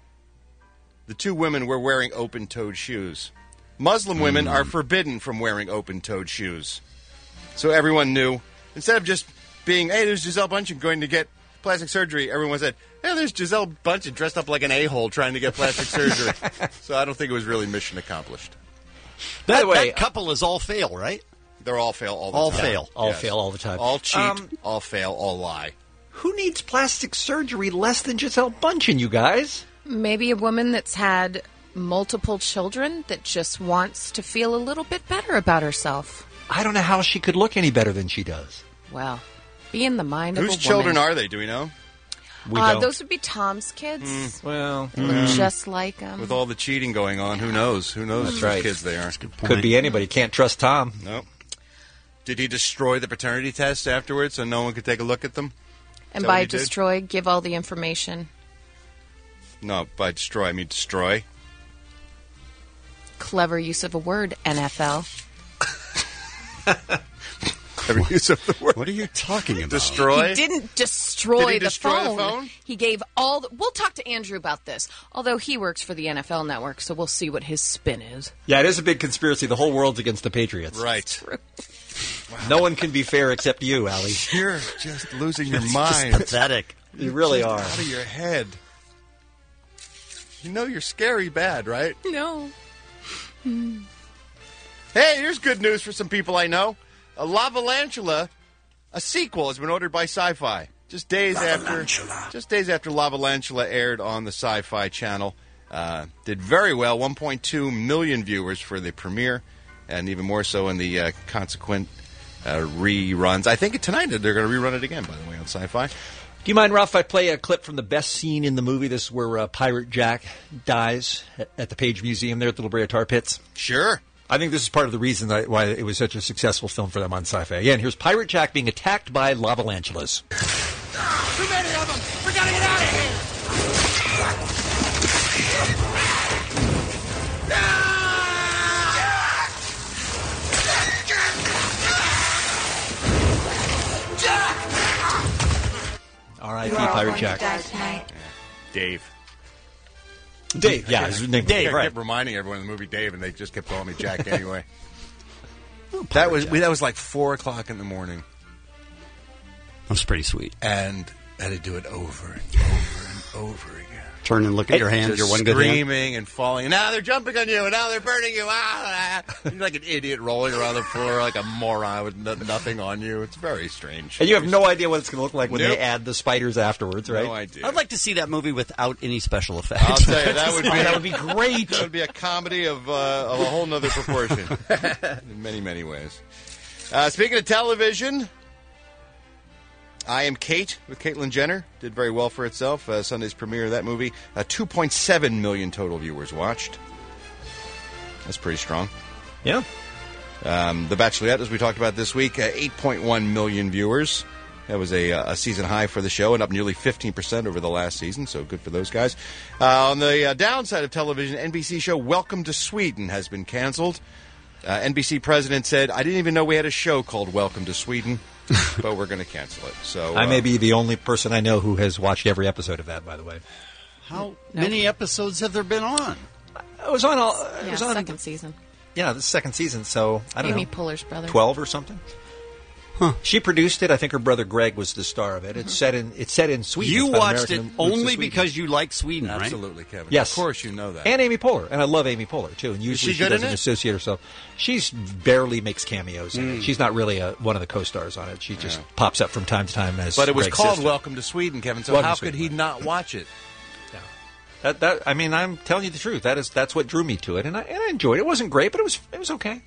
the two women were wearing open-toed shoes. Muslim women Hmm. are forbidden from wearing open-toed shoes. So everyone knew. Instead of just being, hey, there's Gisele Bündchen going to get plastic surgery, everyone said, hey, there's Gisele Bündchen dressed up like an a-hole trying to get plastic surgery. So I don't think it was really mission accomplished. That, By the way, that couple is all fail, right? They're all fail all the All time. fail. All Yes. fail all the time. All cheat, Um, all fail, all lie. Who needs plastic surgery less than Gisele Bündchen, you guys? Maybe a woman that's had multiple children that just wants to feel a little bit better about herself. I don't know how she could look any better than she does. Well, be in the mind Whose of a children woman. are they? Do we know? We uh, don't. those would be Tom's kids. Mm, well, They look mm. just like him. With all the cheating going on, who knows? Who knows That's whose right. kids they are? Could be anybody. Can't trust Tom. Nope. Did he destroy the paternity test afterwards so no one could take a look at them? And Is that by what he did? destroy, give all the information. No, by destroy, I mean destroy. Clever use of a word, N F L. Every use of the word. What are you talking about? Destroy? He didn't destroy, Did he the, destroy the phone. phone? He gave all. The, we'll talk to Andrew about this. Although he works for the N F L Network, so we'll see what his spin is. Yeah, it is a big conspiracy. The whole world's against the Patriots. Right. No one can be fair except you, Allie. You're just losing your It's mind. just pathetic. You really Just are. Out of your head. You know you're scary bad, right? No. Hey, here's good news for some people I know. A Lavalantula, a sequel, has been ordered by Sci-Fi. Just days after, just days after Lavalantula aired on the Sci-Fi channel, uh, did very well. one point two million viewers for the premiere, and even more so in the uh, consequent uh, reruns. I think tonight they're going to rerun it again, by the way, on Sci-Fi. Do you mind, Ralph, if I play a clip from the best scene in the movie? This is where uh, Pirate Jack dies at, at the Page Museum there at the La Brea Tar Pits. Sure. I think this is part of the reason that, why it was such a successful film for them on Sci-Fi. Again, here's Pirate Jack being attacked by lavalantulas. Too many of them! We gotta get out of here! R I P Pirate Jack. Dave. Dave, yeah, his name Dave, I right. kept reminding everyone in the movie Dave, and they just kept calling me Jack anyway. that was we, that was like four o'clock in the morning. That's pretty sweet. And I had to do it over and over and over again. Turn and look at your hand. Just Your one good hand. screaming and falling. And now they're jumping on you, and now they're burning you. Ah, ah. You're like an idiot rolling around the floor like a moron with no, nothing on you. It's very strange. And you have no idea what it's going to look like when Nope. they add the spiders afterwards, right? No idea. I'd like to see that movie without any special effects. I'll tell you, that would be that would be great. That would be a comedy of, uh, of a whole nother proportion in many, many ways. Uh, speaking of television, I Am Kate with Caitlyn Jenner did very well for itself. Uh, Sunday's premiere of that movie, uh, two point seven million total viewers watched. That's pretty strong. Yeah. Um, the Bachelorette, as we talked about this week, uh, eight point one million viewers. That was a, a season high for the show and up nearly fifteen percent over the last season, so good for those guys. Uh, on the uh, downside of television, N B C show Welcome to Sweden has been canceled. Uh, N B C president said, I didn't even know we had a show called Welcome to Sweden, but we're going to cancel it. So I uh, may be the only person I know who has watched every episode of that, by the way. How many episodes have there been on? It was on all. It Yeah, was on second season. Yeah, the second season. So I don't Amy know, Poehler's brother. twelve or something. Huh. She produced it. I think her brother Greg was the star of it. It's set in. It's set in Sweden. You It's about watched American it roots to only Sweden. because you like Sweden, right? Absolutely, Kevin. Yes, Of course you know that. And Amy Poehler, and I love Amy Poehler too. And usually she good in doesn't it? associate herself. She's barely makes cameos in Mm. it. She's not really a, one of the co-stars on it. She just Yeah. pops up from time to time as. But it was Greg's called sister. Welcome to Sweden, Kevin, so Welcome how to could Sweden. he not watch it? That, that I mean, I'm telling you the truth. That is that's what drew me to it, and I, and I enjoyed it. It wasn't great, but it was it was okay.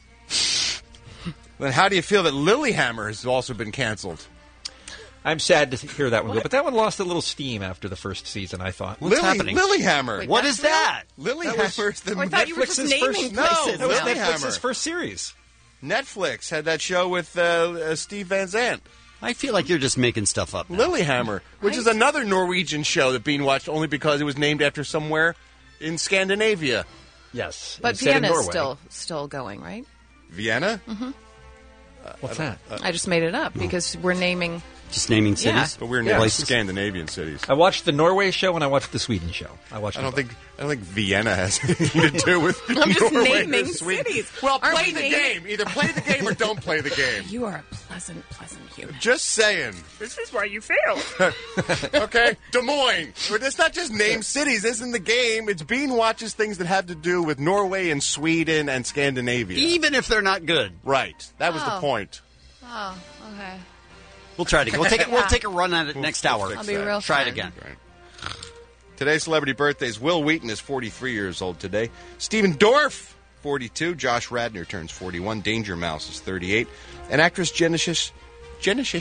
Then how do you feel that Lilyhammer has also been canceled? I'm sad to hear that one go, but that one lost a little steam after the first season. I thought. What's Lily- happening? Lilyhammer. Wait, What that's is that? Lilyhammer's the Oh, I thought you were just Netflix's naming first, places. No, That was Lilyhammer. Netflix's first series. Netflix had that show with uh, uh, Steve Van Zandt. I feel like you're just making stuff up. now. Lilyhammer, which is another Norwegian show that Bean watched only because it was named after somewhere in Scandinavia. Yes, But it's set in Vienna's Norway. still still going, right? Vienna? Mm-hmm. What's that? I just made it up because we're naming. Just naming Yeah. cities. But we're Yeah. in Places. Scandinavian cities. I watched the Norway show and I watched the Sweden show. I watched. I don't them think I don't think Vienna has anything to do with I'm just Norway or naming Sweden. cities. Well, Aren't play we the naming- game. Either play the game or don't play the game. You are a pleasant, pleasant human. Just saying. This is why you failed. Okay, Des Moines. But it's not just name cities. This isn't the game. It's Bean watches things that have to do with Norway and Sweden and Scandinavia. Even if they're not good. Right. That was the Oh. point. Oh, okay. We'll try it again. We'll take it. We'll Yeah. take a run at it We'll- next we'll hour. fix I'll be that. real Try it fun. again. Right. Today's celebrity birthdays. Will Wheaton is forty-three years old today. Stephen Dorff, forty-two. Josh Radnor turns forty-one. Danger Mouse is thirty-eight. And actress Genesis, Genesis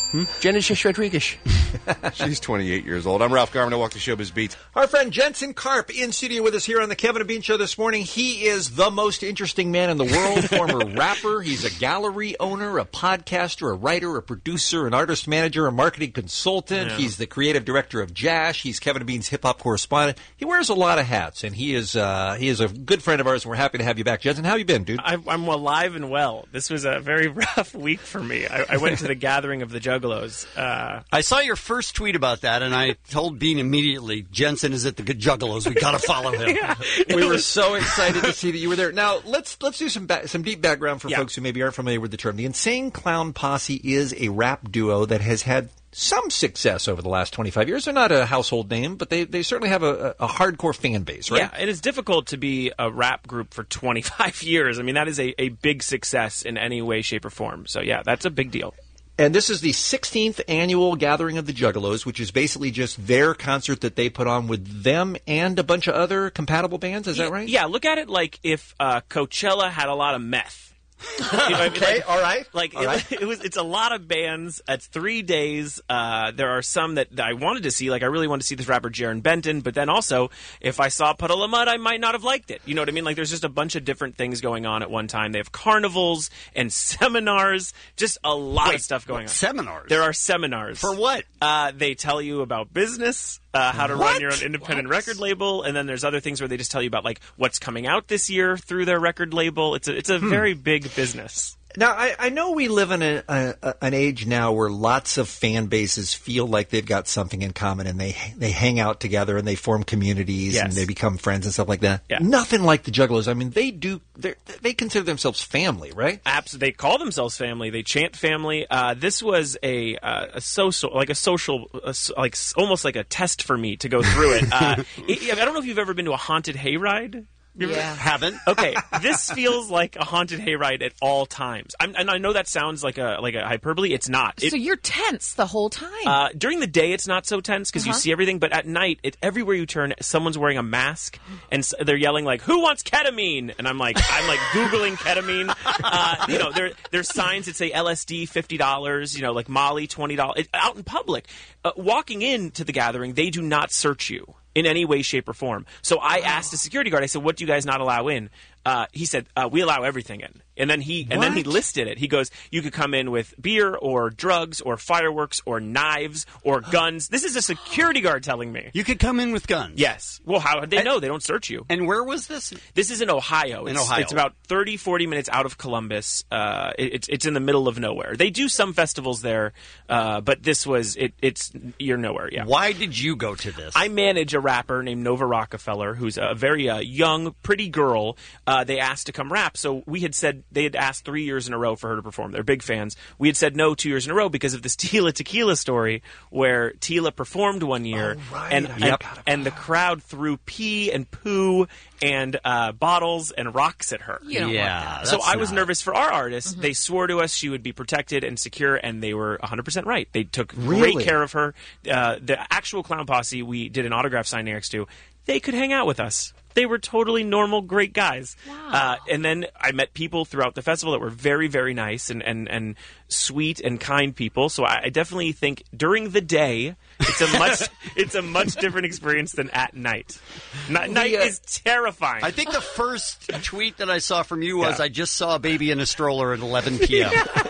Hmm? Genesis Rodriguez. She's twenty-eight years old. I'm Ralph Garman. I walk the showbiz beat. Our friend Jensen Karp in studio with us here on the Kevin and Bean Show this morning. He is the most interesting man in the world. Former rapper. He's a gallery owner, a podcaster, a writer, a producer, an artist manager, a marketing consultant. Yeah. He's the creative director of Jash. He's Kevin and Bean's hip hop correspondent. He wears a lot of hats, and he is uh, he is a good friend of ours. And we're happy to have you back, Jensen. How you been, dude? I, I'm alive and well. This was a very rough week for me. I, I went to the gathering of the Juggalos. Uh, I saw your first tweet about that, and I told Bean immediately, Jensen is at the Juggalos. We got to follow him. yeah. We were so excited to see that you were there. Now, let's let's do some ba- some deep background for Yeah. folks who maybe aren't familiar with the term. The Insane Clown Posse is a rap duo that has had some success over the last twenty-five years. They're not a household name, but they, they certainly have a, a hardcore fan base, right? Yeah, it is difficult to be a rap group for twenty-five years. I mean, that is a, a big success in any way, shape, or form. So, yeah, that's a big deal. And this is the sixteenth annual Gathering of the Juggalos, which is basically just their concert that they put on with them and a bunch of other compatible bands. Is that right? Yeah, look at it like if uh, Coachella had a lot of meth. You know what I mean? Okay, like, all right. Like all it, right. it was. It's a lot of bands. It's three days. Uh, there are some that, that I wanted to see. Like I really wanted to see this rapper Jaron Benton. But then also, if I saw Puddle of Mud, I might not have liked it. You know what I mean? Like there's just a bunch of different things going on at one time. They have carnivals and seminars. Just a lot Wait, of stuff going on. Seminars? There are seminars For what? Uh, they tell you about business. Uh, how to What? run your own independent What? record label, and then there's other things where they just tell you about like what's coming out this year through their record label. It's a it's a Hmm. very big business. Now, I, I know we live in a, a, a, an age now where lots of fan bases feel like they've got something in common, and they they hang out together and they form communities Yes. and they become friends and stuff like that. Yeah. Nothing like the Juggalos. I mean, they do they're- they consider themselves family, right? Absolutely, they call themselves family. They chant family. Uh, this was a uh, a social like a social a s like s- almost like a test for me to go through it. Uh, it. I don't know if you've ever been to a haunted hayride. You ever- Yeah. Haven't. Okay, this feels like a haunted hayride at all times. I'm, and I know that sounds like a like a hyperbole. It's not. It, So you're tense the whole time. Uh, during the day, it's not so tense because you Uh-huh. see everything. But at night, it, everywhere you turn, someone's wearing a mask, and s they're yelling like, "Who wants ketamine?" And I'm like, I'm like googling ketamine. Uh, you know, there there's signs that say L S D fifty dollars. You know, like Molly twenty dollars. Out in public, uh, walking into the gathering, they do not search you in any way, shape, or form. So I asked the security guard. I said, "What do you guys not allow in?" Uh, he said, uh, "We allow everything in." And then he and then he What? listed it. He goes, "You could come in with beer or drugs or fireworks or knives or guns." This is a security guard telling me. You could come in with guns. Yes. Well, how would they know? They don't search you. And where was this? This is in Ohio. In It's, Ohio. It's about thirty, forty minutes out of Columbus. Uh, it, it's it's in the middle of nowhere. They do some festivals there, uh, but this was it. It's you're nowhere. Yeah. Why did you go to this? I manage a rapper named Nova Rockefeller, who's a very uh, young, pretty girl. Uh, they asked to come rap, so we had said they had asked three years in a row for her to perform. They're big fans. We had said no two years in a row because of this Tila Tequila story, where Tila performed one year, Oh, right. and I and, forgot about and the crowd threw pee and poo and uh, bottles and rocks at her. You don't yeah. want that. So that's I was not- nervous for our artist. Mm-hmm. They swore to us she would be protected and secure, and they were one hundred percent right. They took Really? great care of her. Uh, the actual Clown Posse we did an autograph signing next to, they could hang out with us. They were totally normal, great guys. Wow. Uh, and then I met people throughout the festival that were very, very nice and, and, and sweet and kind people. So I, I definitely think during the day, it's a much it's a much different experience than at night. N- night uh, is terrifying. I think the first tweet that I saw from you was, Yeah. I just saw a baby in a stroller at eleven p.m.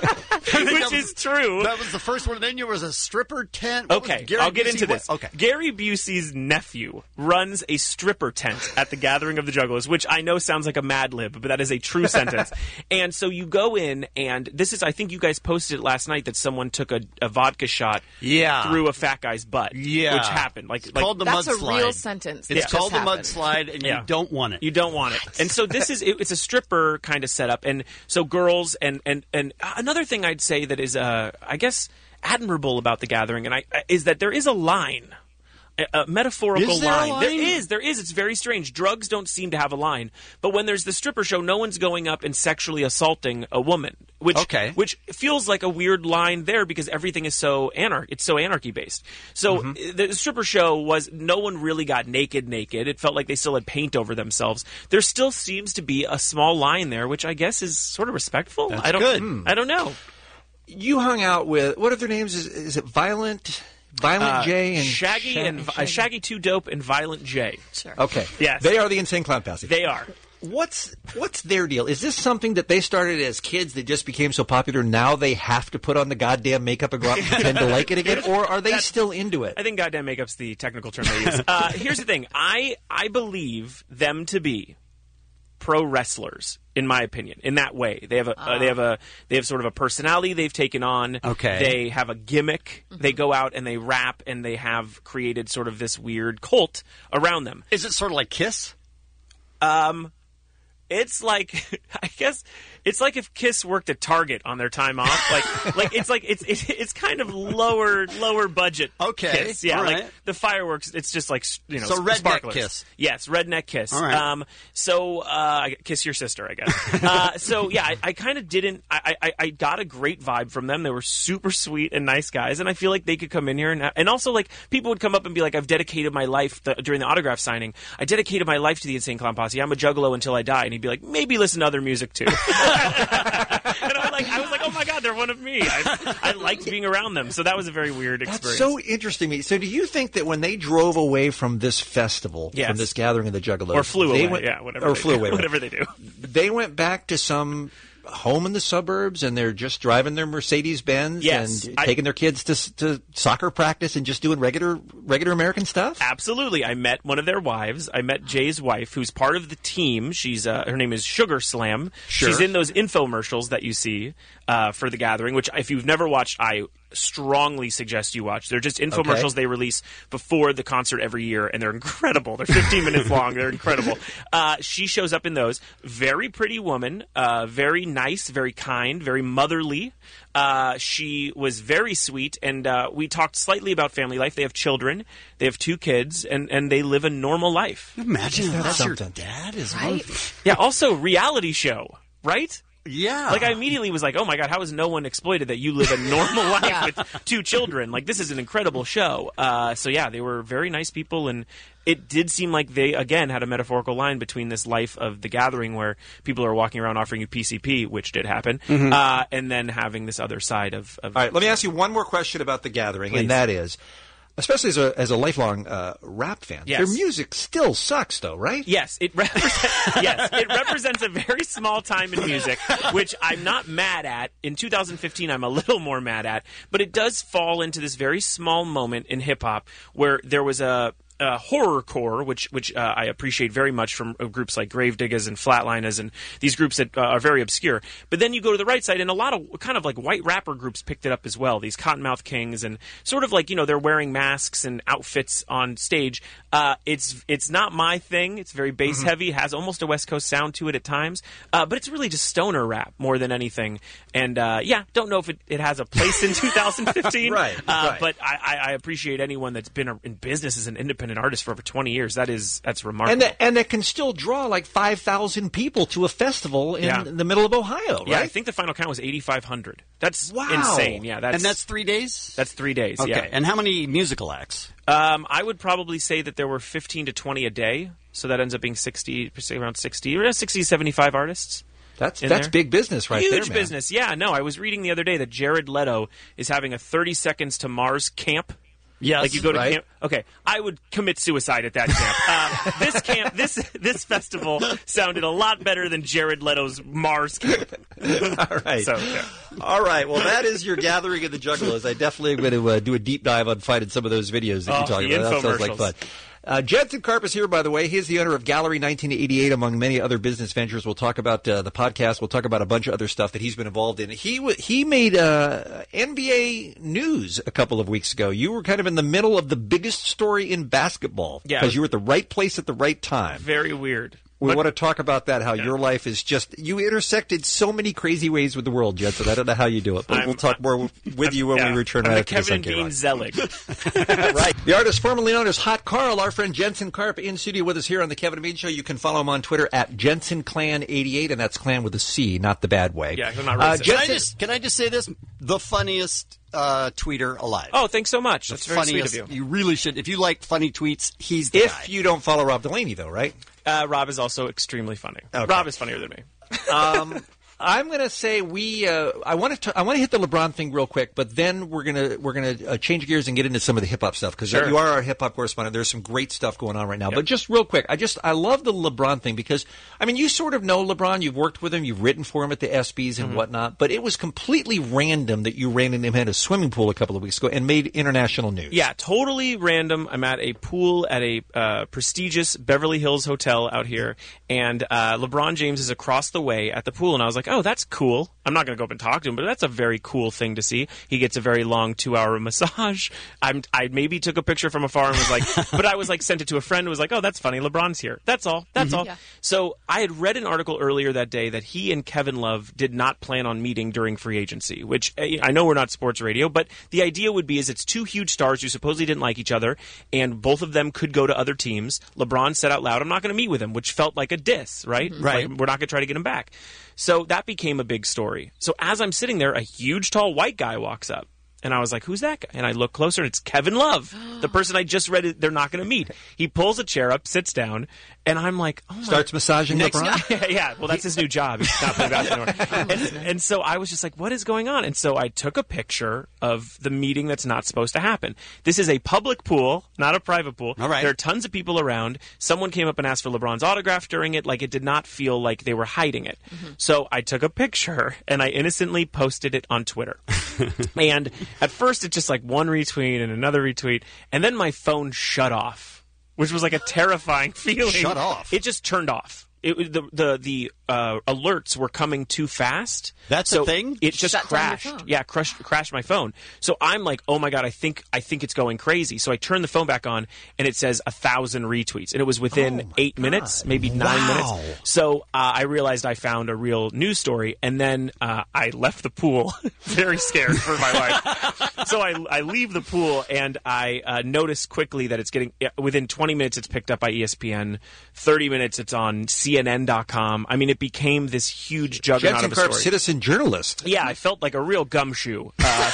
Which is true. That was the first one. Then there was a stripper tent. What was Okay, Gary I'll get Busey- into this. what- Okay. Gary Busey's nephew runs a stripper tent at the Gathering of the Juggalos, which I know sounds like a Mad Lib, but that is a true sentence. And so you go in, and this is, I think you guys posted it last night that someone took a, a vodka shot Yeah. through a fat guy's butt. Yeah. Which happened. Like, It's like called the That's a mudslide. real sentence. It's that called just the happened. mudslide, and Yeah. you don't want it. You don't want it. And so this is it, it's a stripper kind of setup. And so girls and and and another thing I'd say that is uh I guess admirable about the Gathering and I is that there is a line. A, a metaphorical Is there a line. There line? is, there is. It's very strange. Drugs don't seem to have a line, but when there's the stripper show, no one's going up and sexually assaulting a woman, which Okay. which feels like a weird line there because everything is so anar- It's so anarchy based. So Mm-hmm. the stripper show was no one really got naked, naked. It felt like they still had paint over themselves. There still seems to be a small line there, which I guess is sort of respectful. That's I don't. good. I don't know. you hung out with, what are their names? Is, is it Violent... Violent Uh, J and Shaggy Shag- and uh, Shaggy Two Dope and Violent J. Sure. Okay. Yes. They are the Insane Clown Posse. They are. What's what's their deal? Is this something that they started as kids that just became so popular now they have to put on the goddamn makeup and go out and pretend to like it again? Or are they That's- still into it? I think goddamn makeup's the technical term they use. Uh, here's the thing. I I believe them to be pro wrestlers, in my opinion, in that way. They have a uh, they have a they have sort of a personality they've taken on. Okay. They have a gimmick. Mm-hmm. They go out and they rap, and they have created sort of this weird cult around them. Is it sort of like Kiss? Um, it's like I guess it's like if Kiss worked at Target on their time off. Like like it's like it's it's, it's kind of lower lower budget. Okay, Kiss. Yeah, all like right. the fireworks. It's just like you know, So redneck sparklers. Kiss. Yes, redneck Kiss. All right. Um, so uh, kiss your sister, I guess. uh, so yeah, I, I kind of didn't. I, I I got a great vibe from them. They were super sweet and nice guys, and I feel like they could come in here and and also like people would come up and be like, I've dedicated my life the, during the autograph signing. I dedicated my life to the Insane Clown Posse. I'm a juggalo until I die, and he'd be like, maybe listen to other music too. And I was like, I was like, oh my god, they're one of me. I, I liked being around them, so that was a very weird That's experience. so interesting to me. So do you think that when they drove away from this festival, Yes. from this gathering of the Juggalos, Or flew they away, went, yeah, whatever or they flew do. away, right. Whatever they do. They went back to some home in the suburbs, and they're just driving their Mercedes Benz Yes, and I- taking their kids to to soccer practice and just doing regular regular American stuff. Absolutely. I met one of their wives. I met Jay's wife, who's part of the team. She's uh, her name is Sugar Slam. Sure. She's in those infomercials that you see uh, for the gathering, which if you've never watched, I strongly suggest you watch. They're just infomercials Okay. they release before the concert every year, and they're incredible. They're fifteen minutes long. They're incredible. Uh, she shows up in those. Very pretty woman. Uh, very nice. Very kind. Very motherly. Uh, she was very sweet, and uh, we talked slightly about family life. They have children. They have two kids, and, and they live a normal life. Imagine That's that's your something. dad is Right? Yeah, also reality show, right? Yeah. Like I immediately was like, "Oh my god, how has no one exploited that you live a normal life Yeah. with two children? Like this is an incredible show." Uh, so yeah, they were very nice people, and it did seem like they again had a metaphorical line between this life of the gathering, where people are walking around offering you P C P, which did happen, Mhm. uh, and then having this other side of. of All right, let me ask you one more question about the gathering, Please. and that is, especially as a as a lifelong uh, rap fan, Yes. their music still sucks, though, right? Yes, it represents. yes, it represents a very small time in music, which I'm not mad at. In two thousand fifteen, I'm a little more mad at, but it does fall into this very small moment in hip hop where there was a. Uh, horrorcore, which which uh, I appreciate very much from uh, groups like Gravediggers and Flatliners and these groups that uh, are very obscure. But then you go to the right side, and a lot of kind of like white rapper groups picked it up as well. These Cottonmouth Kings and sort of like you know they're wearing masks and outfits on stage. Uh, it's it's not my thing. It's very bass Mm-hmm. heavy. Has almost a West Coast sound to it at times, uh, but it's really just stoner rap more than anything. And uh, yeah, don't know if it, it has a place in two thousand fifteen. Right, uh, right. But I, I, I appreciate anyone that's been a, in business as an independent artist for over twenty years. That is that's remarkable. And that, and that can still draw like five thousand people to a festival in Yeah. the middle of Ohio, right? Yeah, I think the final count was eighty-five hundred. That's Wow. insane. Yeah, that's and that's three days? that's three days. Okay. Yeah, And how many musical acts? um, I would probably say that there were fifteen to twenty a day. So that ends up being sixty, say around sixty, or sixty, seventy-five artists. That's in that's there. big business right Huge there, man. business. Yeah, no, I was reading the other day that Jared Leto is having a thirty seconds to Mars camp. Yes. Like you go to right. camp. Okay, I would commit suicide at that camp. Uh, this camp, this this festival sounded a lot better than Jared Leto's Mars camp. All right. So, yeah. All right. Well, that is your gathering of the Juggalos. I definitely am going to uh, do a deep dive on finding some of those videos that Oh, you're talking the about. That sounds like infomercials. fun. Uh, Jensen Karp is here, by the way. He's the owner of Gallery nineteen eighty-eight, among many other business ventures. We'll talk about uh, the podcast. We'll talk about a bunch of other stuff that he's been involved in. He w- he made uh, N B A news a couple of weeks ago. You were kind of in the middle of the biggest story in basketball Yeah. because you were at the right place at the right time. Very weird. We But- want to talk about that, how your life is just, you intersected so many crazy ways with the world, Jensen. I don't know how you do it, but I'm- we'll talk more with you when yeah, we return I'm right the after Kevin this on Bean K-Rock. Zelig. Right. The artist formerly known as Hot Carl, our friend Jensen Karp, in studio with us here on the Kevin Bean Show. You can follow him on Twitter at Jensen Clan eighty-eight, and that's clan with a C, not the bad way. Yeah, I'm not Uh, racist. Can I Jensen, just can I just say this? The funniest uh, tweeter alive. Oh, thanks so much. The That's very sweet of funniest. you. really should. If you like funny tweets, he's the if guy. you don't follow Rob Delaney, though, right? Uh, Rob is also extremely funny. Okay. Rob is funnier than me. Um, I'm going to say we. Uh, I want to. I want to hit the LeBron thing real quick, but then we're gonna we're gonna uh, change gears and get into some of the hip hop stuff because Sure. you are our hip hop correspondent. There's some great stuff going on right now. Yep. But just real quick, I just I love the LeBron thing because I mean you sort of know LeBron. You've worked with him. You've written for him at the ESPYs and Mhm. whatnot. But it was completely random that you ran into him at a swimming pool a couple of weeks ago and made international news. Yeah, totally random. I'm at a pool at a uh, prestigious Beverly Hills hotel out here, and uh, LeBron James is across the way at the pool, and I was like, oh, that's cool. I'm not going to go up and talk to him, but that's a very cool thing to see. He gets a very long two-hour massage. I'm, I maybe took a picture from afar and was like, but I was like, sent it to a friend and was like, oh, that's funny. LeBron's here. That's all. That's Mm-hmm. all. Yeah. So I had read an article earlier that day that he and Kevin Love did not plan on meeting during free agency, which eh, I know we're not sports radio, but the idea would be is it's two huge stars who supposedly didn't like each other, and both of them could go to other teams. LeBron said out loud, I'm not going to meet with him, which felt like a diss, right? Right. Like, we're not going to try to get him back. So that became a big story. So as I'm sitting there, a huge, tall white guy walks up. And I was like, who's that guy? And I look closer, and it's Kevin Love, the person I just read it, they're not going to meet. He pulls a chair up, sits down, and I'm like, oh my... Starts massaging Next LeBron? guy- yeah, well, that's his new job. He's not playing basketball anymore. And, and so I was just like, what is going on? And so I took a picture of the meeting that's not supposed to happen. This is a public pool, not a private pool. All right. There are tons of people around. Someone came up and asked for LeBron's autograph during it. Like, it did not feel like they were hiding it. So I took a picture, and I innocently posted it on Twitter. And at first, it's just like one retweet and another retweet. And then my phone shut off, which was like a terrifying feeling. Shut off? It just turned off. It was- the the the uh, alerts were coming too fast. That's so a thing? It just Shut down your crashed. phone. Yeah, crushed crashed my phone. So I'm like, oh my god, I think I think it's going crazy. So I turn the phone back on, and it says a thousand retweets, and it was within Oh, my eight God. minutes, maybe nine Wow. minutes. So uh, I realized I found a real news story, and then uh, I left the pool, very scared for my life. So I, I leave the pool, and I uh, notice quickly that it's getting within twenty minutes. It's picked up by E S P N. thirty minutes, it's on C N N dot com. I mean, it became this huge juggernaut Jensen of a Karp, story. citizen journalist. Yeah, I felt like a real gumshoe. Uh,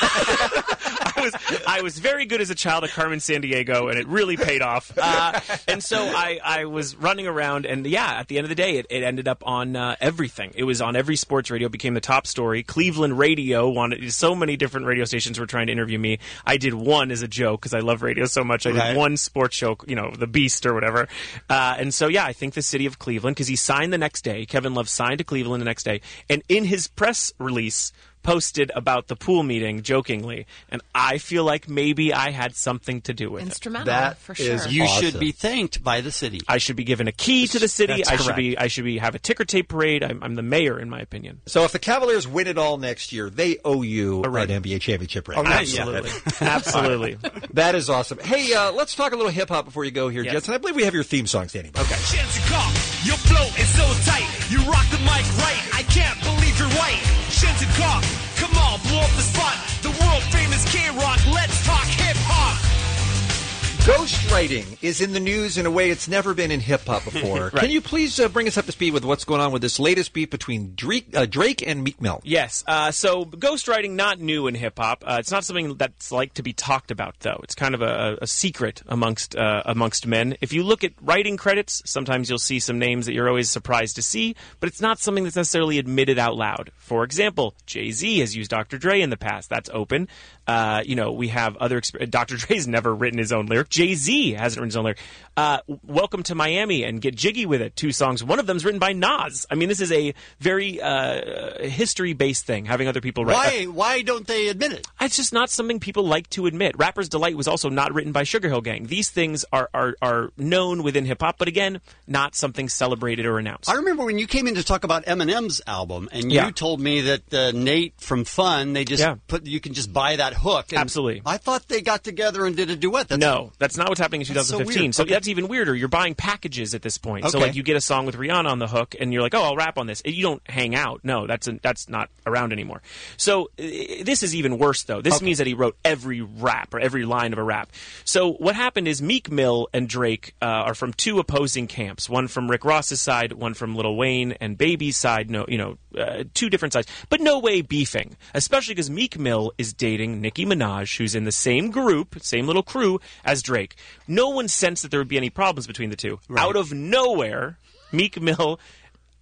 I was I was very good as a child at Carmen Sandiego, and it really paid off. Uh, and so I, I was running around, and yeah, at the end of the day, it, it ended up on uh, everything. It was on every sports radio, became the top story. Cleveland radio wanted, so many different radio stations were trying to interview me. I did one as a joke because I love radio so much. I did Right. one sports show, you know, The Beast or whatever. Uh, and so, yeah, I think the city of Cleveland, because he signed the next day. Kevin Love signed to Cleveland the next day. And in his press release, posted about the pool meeting jokingly, and I feel like maybe I had something to do with it. Instrumental, That for is sure. You Awesome. should be thanked by the city. I should be given a key to the city. That's I should correct. be. I should be have a ticker tape parade. I'm, I'm the mayor, in my opinion. So if the Cavaliers win it all next year, they owe you A ring. an N B A championship ring. A ring, Absolutely, absolutely. That is awesome. Hey, uh, let's talk a little hip hop before you go here, Yes. Jensen. I believe we have your theme song standing by. Okay. Jensen Karp, your flow is so tight. You rock the mic right. I can't believe you're white. Jensen Karp, come on, blow up the spot. The world famous K-Rock. Let's talk hip hop. Ghostwriting is in the news in a way it's never been in hip hop before. Right. Can you please uh, bring us up to speed with what's going on with this latest beef between Drake, uh, Drake and Meek Mill? Yes. Uh, so ghostwriting, not new in hip hop. Uh, it's not something that's like to be talked about, though. It's kind of a, a secret amongst uh, amongst men. If you look at writing credits, sometimes you'll see some names that you're always surprised to see, but it's not something that's necessarily admitted out loud. For example, Jay-Z has used Doctor Dre in the past. That's open. Uh, you know, we have other. Exp- Doctor Dre's never written his own lyric. Jay-Z hasn't written his own lyric. Uh, Welcome to Miami and Get Jiggy with It. Two songs. One of them's written by Nas. I mean, this is a very uh, history-based thing. Having other people write. Why? Why don't they admit it? It's just not something people like to admit. Rapper's Delight was also not written by Sugar Hill Gang. These things are are, are known within hip hop, but again, not something celebrated or announced. I remember when you came in to talk about Eminem's album, and Yeah. you told me that uh, Nate from Fun, they just Yeah. put you can just buy that hook. And Absolutely. I thought they got together and did a duet. That's no, that's not what's happening in That's so twenty fifteen. weird. So, Okay. that's even weirder. You're buying packages at this point. So Okay. like you get a song with Rihanna on the hook, and you're like, oh, I'll rap on this. You don't hang out. No, that's a, that's not around anymore. So uh, this is even worse, though. This means that he wrote every rap or every line of a rap. So what happened is Meek Mill and Drake uh, are from two opposing camps. One from Rick Ross's side, one from Lil Wayne and Baby's side. No, you know, uh, two different sides, but no way beefing. Especially because Meek Mill is dating Nicki Minaj, who's in the same group, same little crew as Drake. No one sensed that there would be any problems between the two. Out of nowhere, Meek Mill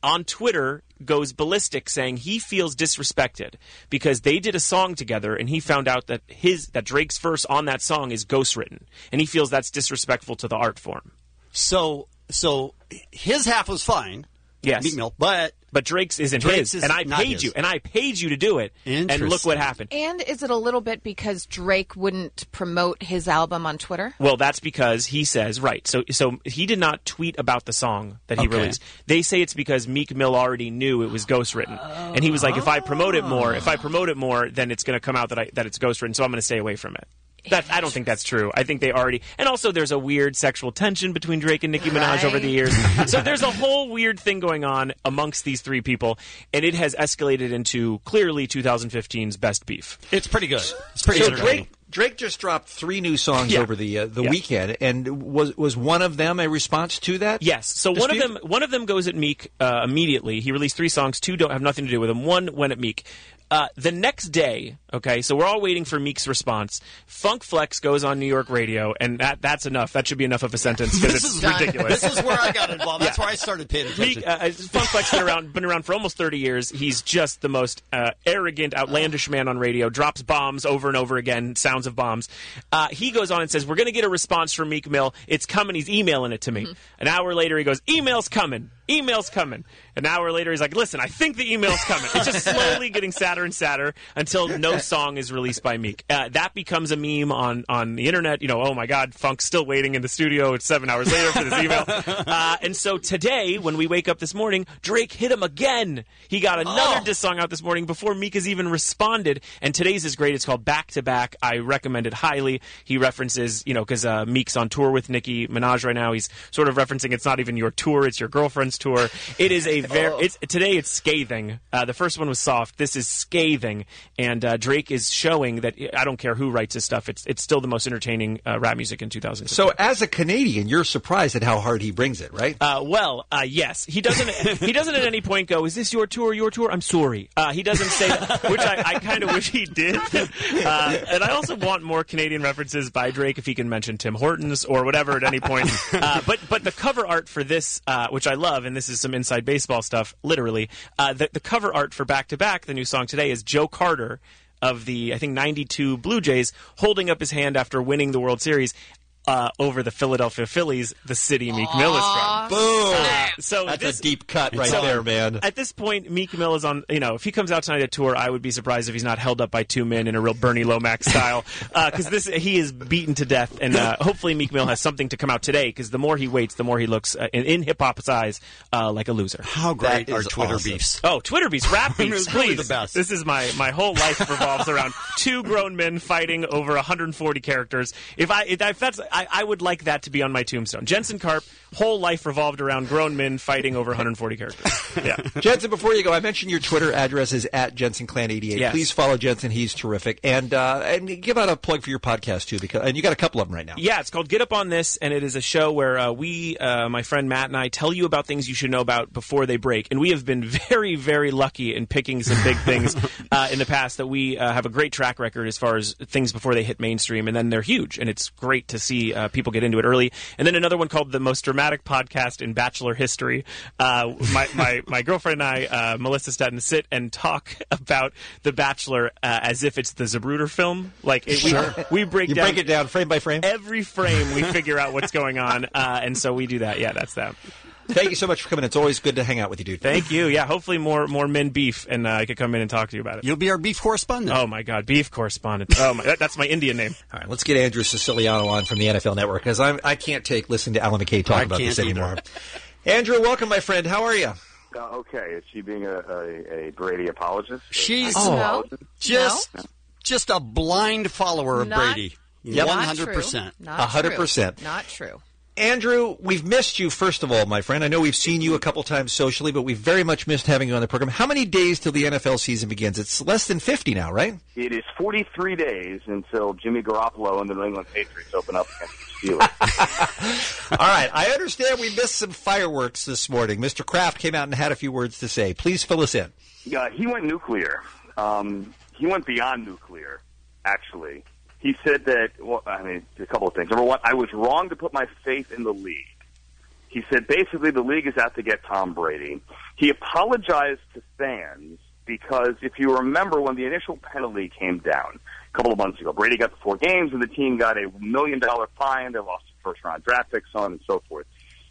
on Twitter goes ballistic saying he feels disrespected because they did a song together and he found out that his that Drake's verse on that song is ghostwritten, and he feels that's disrespectful to the art form. So, so his half was fine. Yes, Meek Mill, but but Drake's isn't Drake's his, is and I not paid his. you, and I paid you to do it, and look what happened. And is it a little bit because Drake wouldn't promote his album on Twitter? Well, that's because he says, right, so so he did not tweet about the song that he Okay. released. They say it's because Meek Mill already knew it was ghostwritten. And he was like, if I promote it more, if I promote it more, then it's going to come out that I, that it's ghostwritten, so I'm going to stay away from it. That, I don't think that's true. I think they already... And also, there's a weird sexual tension between Drake and Nicki Minaj Right. over the years. So there's a whole weird thing going on amongst these three people, and it has escalated into clearly twenty fifteen's best beef. It's pretty good. It's pretty so entertaining. Drake, Drake just dropped three new songs Yeah. over the uh, the Yeah. weekend, and was was one of them a response to that? Yes. So one of them, one of them goes at Meek uh, immediately. He released three songs. Two don't have nothing to do with him. One went at Meek. Uh, the next day, okay, so we're all waiting for Meek's response. Funk Flex goes on New York radio, and that that's enough. That should be enough of a sentence because This it's is ridiculous. This is where I got involved. That's where I started paying attention. Meek, uh, Funk Flex been around, been around for almost thirty years. He's just the most uh, arrogant, outlandish man on radio. Drops bombs over and over again, sounds of bombs. Uh, he goes on and says, "We're going to get a response from Meek Mill. It's coming." He's emailing it to me. An hour later, he goes, "Email's coming. Email's coming." An hour later, he's like, "Listen, I think the email's coming." It's just slowly getting sadder and sadder until no song is released by Meek. Uh, that becomes a meme on, on the internet. You know, oh my God, Funk's still waiting in the studio. It's seven hours later for this email. Uh, and so today, when we wake up this morning, Drake hit him again. He got another Oh. diss song out this morning before Meek has even responded. And today's is great. It's called Back to Back. I recommend it highly. He references, you know, because uh, Meek's on tour with Nicki Minaj right now. He's sort of referencing it's not even your tour, it's your girlfriend's tour. It is a very, it's, today it's scathing. Uh, the first one was soft. This is scathing. And uh, Drake is showing that I don't care who writes his stuff. It's it's still the most entertaining uh, rap music in two thousand. So, as a Canadian, you're surprised at how hard he brings it, right? Uh, well, uh, yes. He doesn't. He doesn't at any point go, "Is this your tour? Your tour?" I'm sorry. Uh, he doesn't say that, which I, I kind of wish he did. Uh, and I also want more Canadian references by Drake if he can mention Tim Hortons or whatever at any point. Uh, but but the cover art for this, uh, which I love, and this is some inside baseball stuff, literally. Uh, the, the cover art for Back to Back, the new song today, is Joe Carter of the, I think, ninety-two Blue Jays, holding up his hand after winning the World Series uh, over the Philadelphia Phillies, the city Meek Mill is from. Boom! Uh, so That's this, a deep cut right so there, man. At this point, Meek Mill is on, you know, if he comes out tonight at tour, I would be surprised if he's not held up by two men in a real Bernie Lomax style. Because this, he is beaten to death. And uh, hopefully Meek Mill has something to come out today, because the more he waits, the more he looks, uh, in, in hip-hop's eyes, uh, like a loser. How great That are is Twitter awesome. beefs? Oh, Twitter beefs, rap beefs, It's really please. the best. This is my, my whole life revolves around two grown men fighting over one hundred forty characters. If I if that's I, I would like that to be on my tombstone. Jensen Karp, whole life revolved around grown men fighting over one hundred forty characters. Yeah. Jensen, before you go, I mentioned your Twitter address is at Jensen Clan eighty-eight. Yes. Please follow Jensen; he's terrific. And uh, and give out a plug for your podcast too, because and you got a couple of them right now. Yeah, it's called Get Up on This, and it is a show where uh, we, uh, my friend Matt and I, tell you about things you should know about before they break. And we have been very, very lucky in picking some big things uh, in the past that we uh, have a great track record as far as things before they hit mainstream, and then they're huge. And it's great to see uh, people get into it early. And then another one called The Most Dramatic Podcast in Bachelor History. Uh, my, my, my girlfriend and I, uh, Melissa Stetton, sit and talk about The Bachelor uh, as if it's the Zapruder film. Like it, Sure. we, we break You down break it down frame by frame. every frame. We figure out what's going on, uh, and so we do that. Yeah, that's that. Thank you so much for coming. It's always good to hang out with you, dude. Thank you. Yeah, hopefully more more men beef, and uh, I could come in and talk to you about it. You'll be our beef correspondent. Oh my God, beef correspondent. Oh my, that, that's my Indian name. All right, let's get Andrew Siciliano on from the N F L Network, because I I can't take listening to Alan McKay talk I about can't this either. anymore. Andrew, welcome, my friend. How are you? Uh, okay, is she being a, a, a Brady apologist? She's Oh. No. just just a blind follower of Not- Brady. Yep. One Not hundred true. percent. Not A hundred true. percent. Not true. Andrew, we've missed you, first of all, my friend. I know we've seen you a couple times socially, but we've very much missed having you on the program. How many days till the N F L season begins? It's less than fifty now, right? It is forty-three days until Jimmy Garoppolo and the New England Patriots open up against the Steelers. All right, I understand we missed some fireworks this morning. Mister Kraft came out and had a few words to say. Please fill us in. Yeah, he went nuclear. Um, he went beyond nuclear, actually. He said that, well, I mean, a couple of things. Number one, I was wrong to put my faith in the league. He said basically the league is out to get Tom Brady. He apologized to fans because if you remember when the initial penalty came down a couple of months ago, Brady got the four games and the team got a million dollar fine. They lost the first round draft pick, so on and so forth.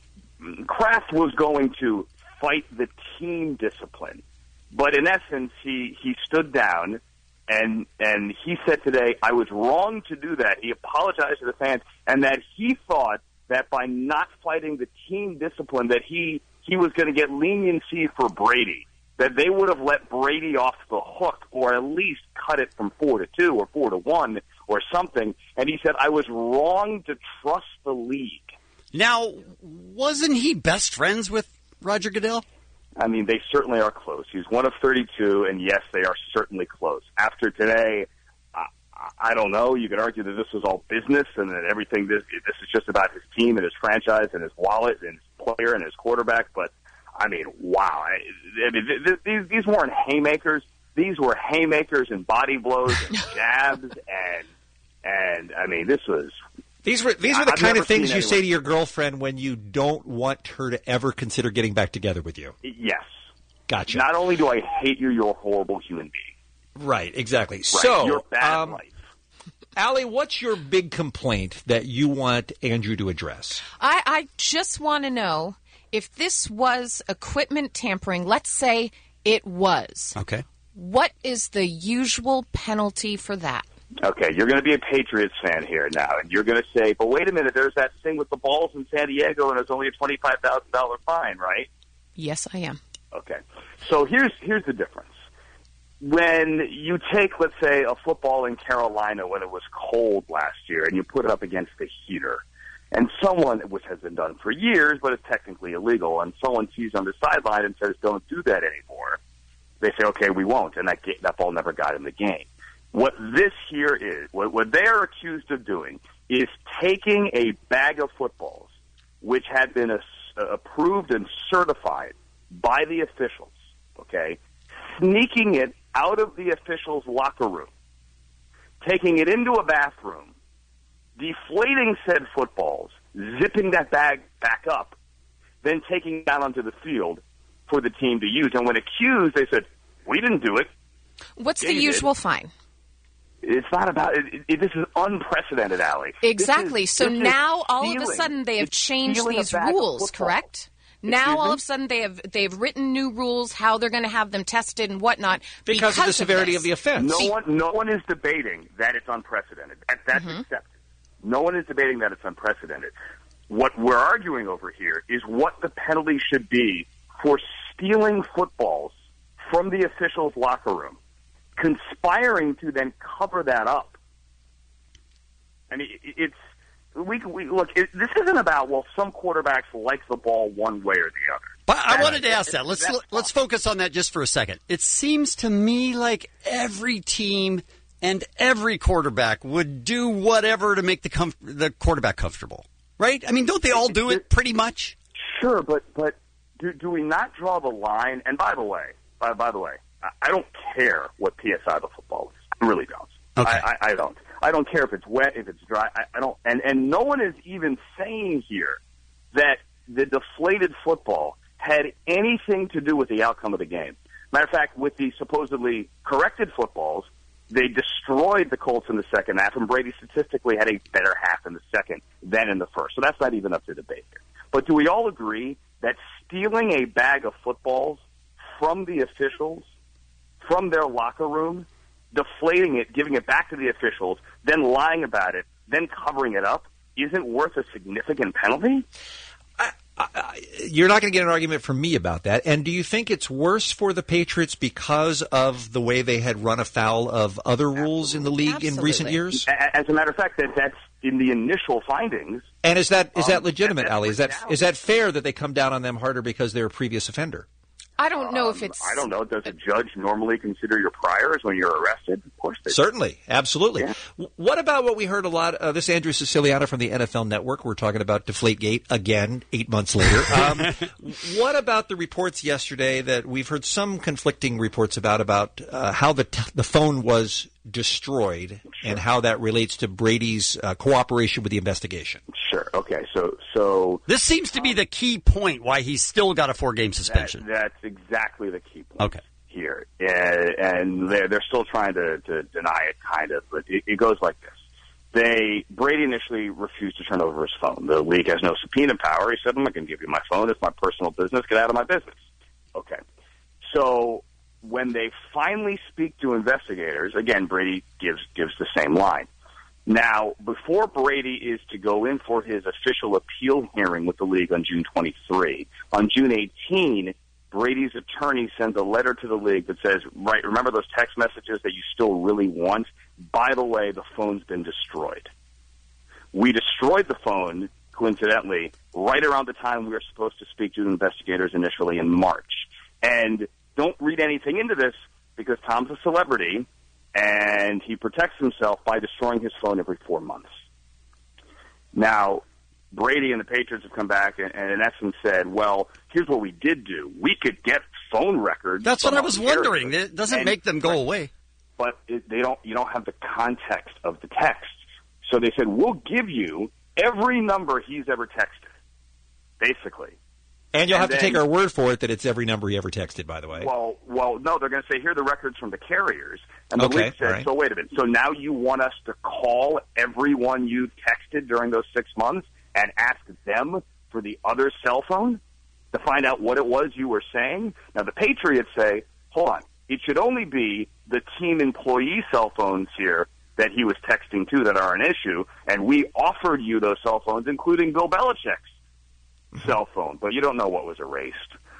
Kraft was going to fight the team discipline, but in essence, he, he stood down and and he said today, I was wrong to do that. He apologized to the fans, and that he thought that by not fighting the team discipline that he he was going to get leniency for Brady, that they would have let Brady off the hook or at least cut it from four to two or four to one or something. And he said, I was wrong to trust the league. Now, wasn't he best friends with Roger Goodell? I mean, they certainly are close. He's one of thirty-two, and yes, they are certainly close. After today, I, I don't know. You could argue that this was all business and that everything, this, this is just about his team and his franchise and his wallet and his player and his quarterback. But, I mean, wow. I, I mean, th- th- these, these weren't haymakers. These were haymakers and body blows and jabs. and, and I mean, this was... These were these were the I've kind never of things seen you say anyone- to your girlfriend when you don't want her to ever consider getting back together with you. Yes. Gotcha. Not only do I hate you, you're a horrible human being. Right, exactly. Right. So, You're bad um, at life. Allie, what's your big complaint that you want Andrew to address? I, I just want to know if this was equipment tampering. Let's say it was. Okay. What is the usual penalty for that? Okay, you're going to be a Patriots fan here now, and you're going to say, but wait a minute, there's that thing with the balls in San Diego, and it's only a twenty-five thousand dollars fine, right? Yes, I am. Okay. So here's here's the difference. When you take, let's say, a football in Carolina when it was cold last year, and you put it up against the heater, and someone, which has been done for years, but it's technically illegal, and someone sees on the sideline and says, don't do that anymore, they say, okay, we won't, and that, that ball never got in the game. What this here is, what, what they are accused of doing is taking a bag of footballs, which had been a, uh, approved and certified by the officials, okay, sneaking it out of the officials' locker room, taking it into a bathroom, deflating said footballs, zipping that bag back up, then taking it out onto the field for the team to use. And when accused, they said, we didn't do it. What's Yeah, the you usual did. fine? It's not about it, it, this is unprecedented, Allie. Exactly. This is- so this is now all of a stealing. sudden they have It's changed stealing a these bag of rules, football. correct? Now Excuse all me? of a sudden they have they've written new rules how they're going to have them tested and whatnot Because of the severity this. of the offense. No one, no one is debating that it's unprecedented. That, that's Mm-hmm. accepted. No one is debating that it's unprecedented. What we're arguing over here is what the penalty should be for stealing footballs from the officials' locker room, conspiring to then cover that up. I mean, it, it's we, we look. It, this isn't about well, some quarterbacks like the ball one way or the other. But I That- wanted to ask that. Let's that's let's focus on that just for a second. It seems to me like every team and every quarterback would do whatever to make the comf- the quarterback comfortable, right? I mean, don't they all do it pretty much? Sure, but but do, do we not draw the line? And by the way, by, by the way, I, I don't care what P S I the football is. I really don't. Okay. I, I, I don't. I don't care if it's wet, if it's dry. I, I don't. And and no one is even saying here that the deflated football had anything to do with the outcome of the game. Matter of fact, with the supposedly corrected footballs, they destroyed the Colts in the second half, and Brady statistically had a better half in the second than in the first. So that's not even up to debate here. But do we all agree that stealing a bag of footballs from the officials, from their locker room, deflating it, giving it back to the officials, then lying about it, then covering it up, isn't worth a significant penalty? You're not going to get an argument from me about that. And do you think it's worse for the Patriots because of the way they had run afoul of other rules in the league in recent years? A- As a matter of fact, that that's in the initial findings. And is that is that Um, legitimate, that's Ali? Is that written is that fair that they come down on them harder because they're a previous offender? I don't know if it's I don't know. Does a judge normally consider your priors when you're arrested? Of course they do. Certainly, absolutely. W What about what we heard a lot? Uh, this is Andrew Siciliano from the N F L Network. We're talking about Deflategate again, eight months later. Um, what about the reports yesterday that we've heard some conflicting reports about about uh, how the t the phone was destroyed and how that relates to Brady's uh, cooperation with the investigation. Sure. Okay. So, so this seems to be the key point why he's still got a four-game suspension. That, that's exactly the key point. Okay. Here, and, and they're they're still trying to, to deny it, kind of, but it, it goes like this. They Brady initially refused to turn over his phone. The league has no subpoena power. He said, "I'm not going to give you my phone. It's my personal business. Get out of my business." Okay. So when they finally speak to investigators, again, Brady gives gives the same line. Now, before Brady is to go in for his official appeal hearing with the league on June twenty-third, on June eighteenth, Brady's attorney sends a letter to the league that says, right, remember those text messages that you still really want? By the way, the phone's been destroyed. We destroyed the phone, coincidentally, right around the time we were supposed to speak to investigators initially in March. And don't read anything into this because Tom's a celebrity and he protects himself by destroying his phone every four months. Now, Brady and the Patriots have come back and, and in essence said, well, here's what we did do. We could get phone records. That's what I was wondering. It doesn't and, make them go away. But it, they don't. You don't have the context of the text. So they said, we'll give you every number he's ever texted, basically. And you'll and have then, to take our word for it that it's every number he ever texted, by the way. Well, well, no, they're going to say, here are the records from the carriers. And the okay, league said, right. so wait a minute. So now you want us to call everyone you texted during those six months and ask them for the other cell phone to find out what it was you were saying? Now, the Patriots say, hold on, it should only be the team employee cell phones here that he was texting to that are an issue, and we offered you those cell phones, including Bill Belichick's cell phone, but you don't know what was erased,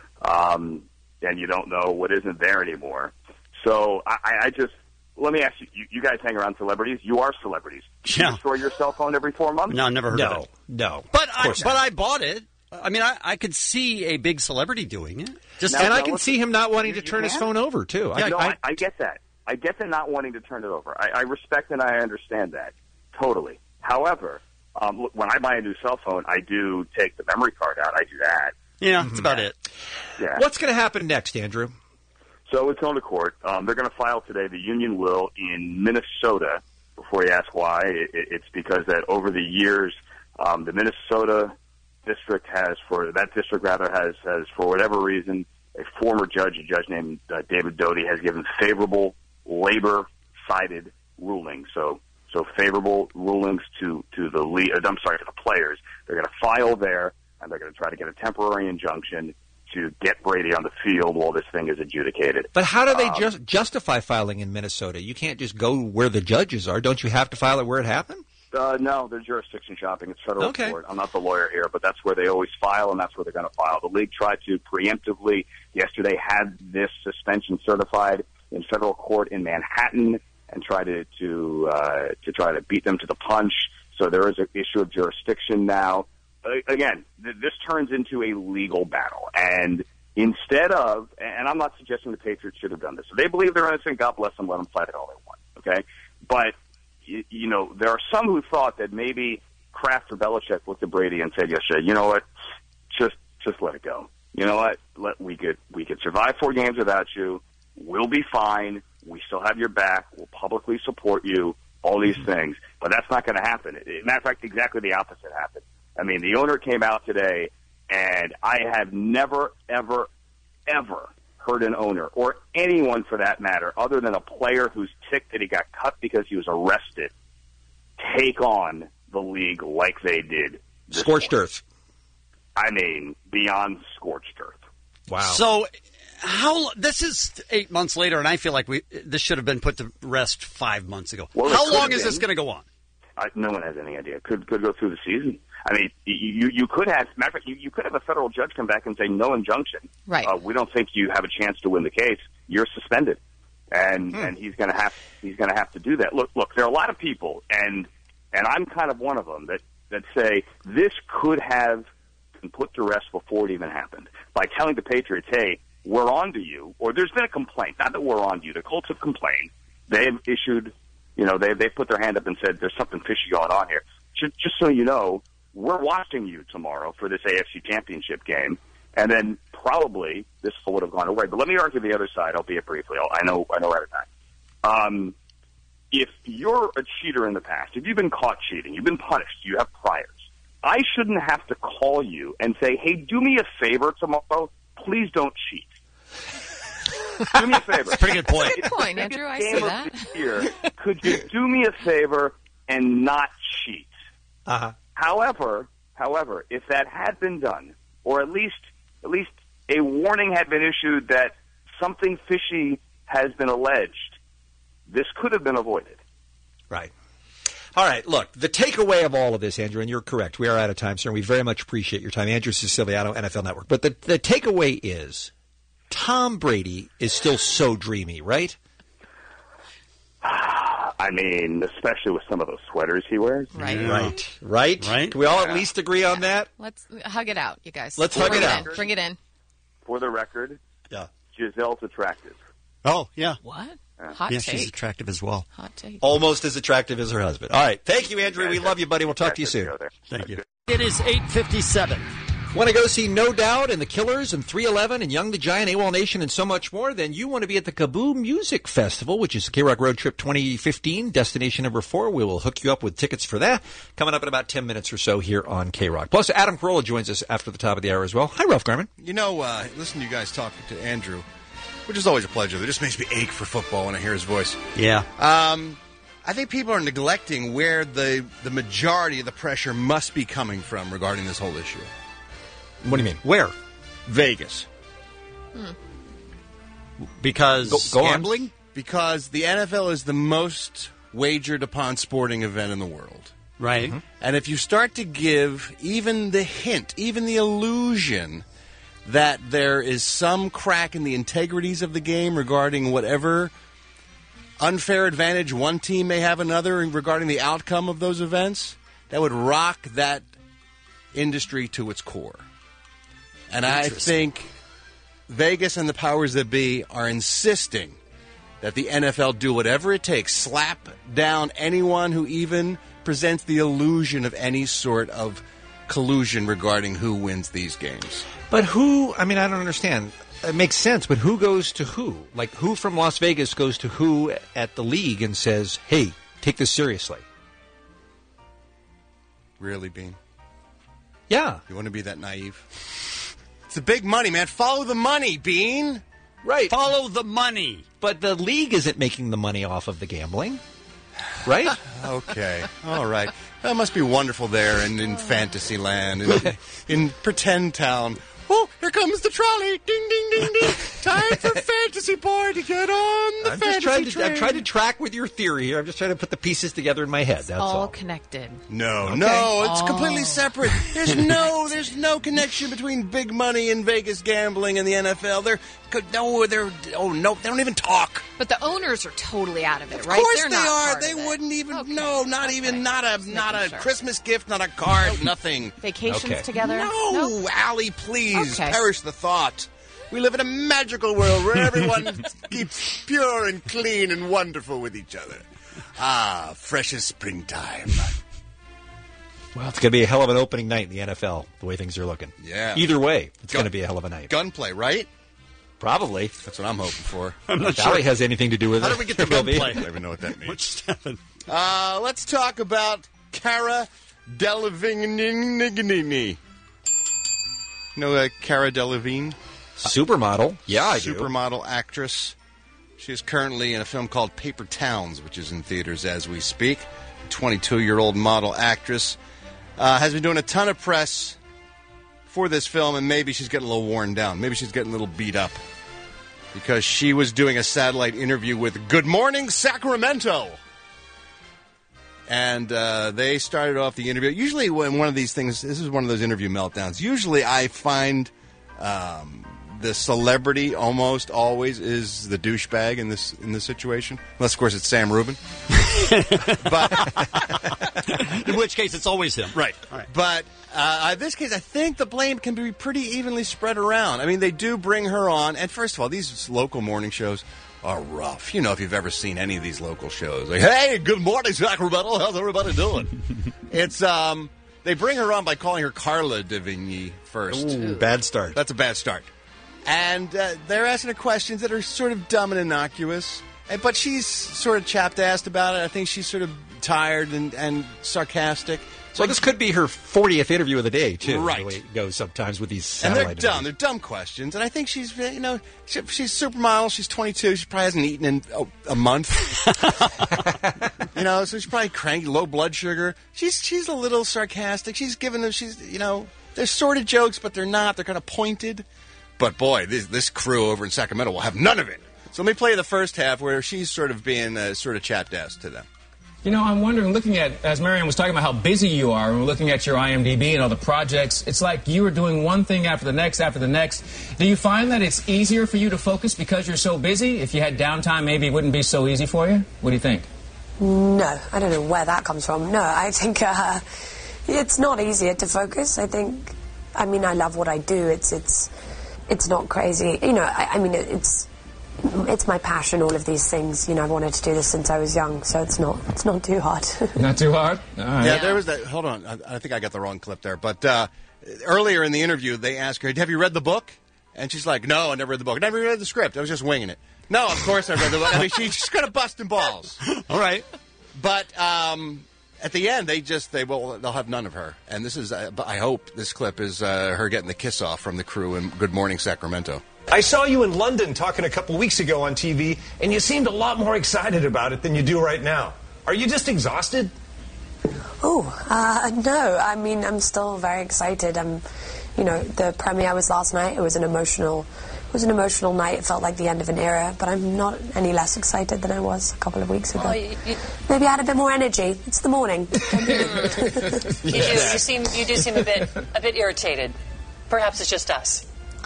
um, and you don't know what isn't there anymore. So I, I just, let me ask you, you, you guys hang around celebrities. You are celebrities. Do you Yeah. destroy your cell phone every four months? No, never heard no, of it. No, But I, course but not. I bought it. I mean, I, I could see a big celebrity doing it. Just and now, I can listen, see him not wanting you- to you turn his can? phone over, too. Yeah, I, no, I, I, I get that. I get the not wanting to turn it over. I, I respect and I understand that totally. However, um, look, when I buy a new cell phone, I do take the memory card out. I do that. Yeah, that's about it. Yeah. What's going to happen next, Andrew? So it's going to court. Um, they're going to file today. The union will in Minnesota. Before you ask why, it, it's because that over the years, um, the Minnesota district has, for that district rather has, has for whatever reason, a former judge, a judge named uh, David Doty, has given favorable labor-sided rulings. So, so favorable rulings to to the league. I'm sorry, to the players. They're going to file there, and they're going to try to get a temporary injunction to get Brady on the field while this thing is adjudicated. But how do they Um, just justify filing in Minnesota? You can't just go where the judges are. Don't you have to file it where it happened? Uh, no, they're jurisdiction shopping. It's federal Okay. court. I'm not the lawyer here, but that's where they always file, and that's where they're going to file. The league tried to preemptively yesterday had this suspension certified in federal court in Manhattan and tried to to, uh, to try to beat them to the punch. So there is an issue of jurisdiction now. Uh, again, th- this turns into a legal battle, and instead of, and I'm not suggesting the Patriots should have done this. If they believe they're innocent, God bless them, let them fight it all they want. Okay, but you know, there are some who thought that maybe Kraft or Belichick looked at Brady and said yesterday, you know what, just just let it go. You know what, let we could we could survive four games without you. We'll be fine. We still have your back. We'll publicly support you. All these things, but that's not going to happen. Matter of fact, exactly the opposite happened. I mean, the owner came out today, and I have never, ever, ever heard an owner, or anyone for that matter, other than a player who's ticked that he got cut because he was arrested, take on the league like they did. Scorched earth. I mean, beyond scorched earth. Wow. So, how this is eight months later, and I feel like we this should have been put to rest five months ago. Well, it how could long have is this been. going to go on? I, no one has any idea. Could could go through the season. I mean, you you could have, matter of fact, you, you could have a federal judge come back and say no injunction. Right. Uh, we don't think you have a chance to win the case. You're suspended, and Hmm. and he's going to have he's going to have to do that. Look, look, there are a lot of people, and and I'm kind of one of them that that say this could have been put to rest before it even happened by telling the Patriots, hey, we're on to you, or there's been a complaint. Not that we're on to you. The Colts have complained. They've issued, you know, they they put their hand up and said there's something fishy going on here. Just, just so you know, we're watching you tomorrow for this A F C Championship game, and then probably this would have gone away. But let me argue the other side, albeit briefly. I know I know we're out of time. Um, if you're a cheater in the past, if you've been caught cheating, you've been punished, you have priors, I shouldn't have to call you and say, hey, do me a favor tomorrow. Please don't cheat. Do me a favor. That's a pretty good point. Good point, Andrew. I see that. Year, could you do me a favor and not cheat? Uh-huh. However, however, if that had been done, or at least at least a warning had been issued that something fishy has been alleged, this could have been avoided. Right. All right, look, the takeaway of all of this, Andrew, and you're correct, we are out of time, sir, and we very much appreciate your time. Andrew Siciliano, N F L Network. But the, the takeaway is Tom Brady is still so dreamy, right? I mean, especially with some of those sweaters he wears. Right. Yeah. Right. Right? Right. Can we all Yeah. at least agree on that? Let's hug it out, you guys. Let's Bring hug it in. out. Bring it in. For the record, Yeah. Giselle's attractive. Oh, yeah. What? Yeah. Hot yeah, take. she's attractive as well. Hot take. Almost as attractive as her husband. All right. Thank you, Andrew. We love you, buddy. We'll talk to you soon. Thank you. It is eight fifty-seven. Want to go see No Doubt and The Killers and three eleven and Young the Giant, AWOL Nation, and so much more? Then you want to be at the Kaboom Music Festival, which is K-Rock Road Trip twenty fifteen, destination number four. We will hook you up with tickets for that coming up in about ten minutes or so here on K-Rock. Plus, Adam Carolla joins us after the top of the hour as well. Hi, Ralph Garman. You know, uh, listen to you guys talking to Andrew, which is always a pleasure. It just makes me ache for football when I hear his voice. Yeah. Um, I think people are neglecting where the, the majority of the pressure must be coming from regarding this whole issue. What do you mean? Where? Vegas. Hmm. Because Go- go on. gambling? Because the N F L is the most wagered upon sporting event in the world. Right. Mm-hmm. And if you start to give even the hint, even the illusion that there is some crack in the integrities of the game regarding whatever unfair advantage one team may have another regarding the outcome of those events, that would rock that industry to its core. And I think Vegas and the powers that be are insisting that the N F L do whatever it takes, slap down anyone who even presents the illusion of any sort of collusion regarding who wins these games. But who, I mean, I don't understand. It makes sense, but who goes to who? Like, who from Las Vegas goes to who at the league and says, hey, take this seriously? Really, Bean? Yeah. You want to be that naive? It's the big money, man. Follow the money, Bean. Right. Follow the money. But the league isn't making the money off of the gambling, right? Okay. All right. That must be wonderful there in, in fantasy land, in, in pretend town. Oh, here comes the trolley. Ding, ding, ding, ding. Time for Fantasy Boy to get on the I'm fantasy just trying to, train. I'm trying to track with your theory here. I'm just trying to put the pieces together in my head. That's all all. connected. No, Okay. no, it's Oh. completely separate. There's no, there's no connection between big money and Vegas gambling and the N F L. They're no, they're oh no, they don't even talk. But the owners are totally out of it, Of right? course They're they not are. part They of it. wouldn't even. Okay. No, not Okay. even. Not a. Just Not making a sure. Christmas gift. Not a card. Nothing. Vacations Okay. together? No, Nope. Allie, please Okay. perish the thought. We live in a magical world where everyone keeps pure and clean and wonderful with each other. Ah, fresh as springtime. Well, it's going to be a hell of an opening night in the N F L, the way things are looking. Yeah. Either way, it's Gun- going to be a hell of a night. Gunplay, right? Probably. That's what I'm hoping for. I'm not If Allie sure. has anything to do with How it. did we get the it will be. gunplay? I don't even know what that means. What just happened? Uh, let's talk about Cara Delevingne. You know uh, Cara Delevingne? Supermodel. Yeah, I do. Supermodel actress. She is currently in a film called Paper Towns, which is in theaters as we speak. twenty-two-year-old model actress. Uh, has been doing a ton of press for this film, and maybe she's getting a little worn down. Maybe she's getting a little beat up. Because she was doing a satellite interview with Good Morning Sacramento. And uh, they started off the interview. Usually when one of these things, this is one of those interview meltdowns. Usually I find um, the celebrity almost always is the douchebag in this in this situation. Unless, of course, it's Sam Rubin. But In which case, it's always him. Right. All right. But uh, in this case, I think the blame can be pretty evenly spread around. I mean, they do bring her on. And first of all, these local morning shows are rough. You know, if you've ever seen any of these local shows. Like, hey, good morning, Sacramento. How's everybody doing? It's, um, they bring her on by calling her Carla Delevingne first. Ooh, bad start. That's a bad start. And uh, they're asking her questions that are sort of dumb and innocuous. And- But she's sort of chapped-assed about it. I think she's sort of tired and, and sarcastic. So this could be her fortieth interview of the day, too. Right. The way it goes sometimes with these And satellite they're dumb. They're dumb questions. And I think she's, you know, she, she's supermodel. She's twenty-two. She probably hasn't eaten in oh, a month. You know, so she's probably cranky, low blood sugar. She's she's a little sarcastic. She's giving them, she's, you know, they're sort of jokes, but they're not. They're kind of pointed. But boy, this, this crew over in Sacramento will have none of it. So let me play the first half where she's sort of being uh, sort of chapped-ass to them. You know, I'm wondering, looking at, as Marianne was talking about how busy you are, and we're looking at your I M D B and all the projects, it's like you are doing one thing after the next after the next. Do you find that it's easier for you to focus because you're so busy? If you had downtime, maybe it wouldn't be so easy for you? What do you think? No, I don't know where that comes from. No, I think uh, it's not easier to focus. I think, I mean, I love what I do. It's it's it's not crazy. You know, I, I mean, it's it's my passion. All of these things. You know, I've wanted to do this since I was young, so it's not it's not too hard. Not too hard. All right. Yeah, there was that. Hold on, I, I think I got the wrong clip there. But uh, earlier in the interview, they asked her, "Have you read the book?" And she's like, "No, I never read the book. I never read the script. I was just winging it." No, of course I read the book. I mean, she's just kind of busting balls. All right. But um, at the end, they just they will they'll have none of her. And this is uh, I hope this clip is uh, her getting the kiss off from the crew in Good Morning Sacramento. I saw you in London talking a couple weeks ago on T V, and you seemed a lot more excited about it than you do right now. Are you just exhausted? Oh, uh, no. I mean, I'm still very excited. I'm, you know, the premiere was last night. It was an emotional, it was an emotional night. It felt like the end of an era, but I'm not any less excited than I was a couple of weeks ago. Oh, you, you, Maybe I had a bit more energy. It's the morning. you do. You seem. You do seem a bit. A bit irritated. Perhaps it's just us.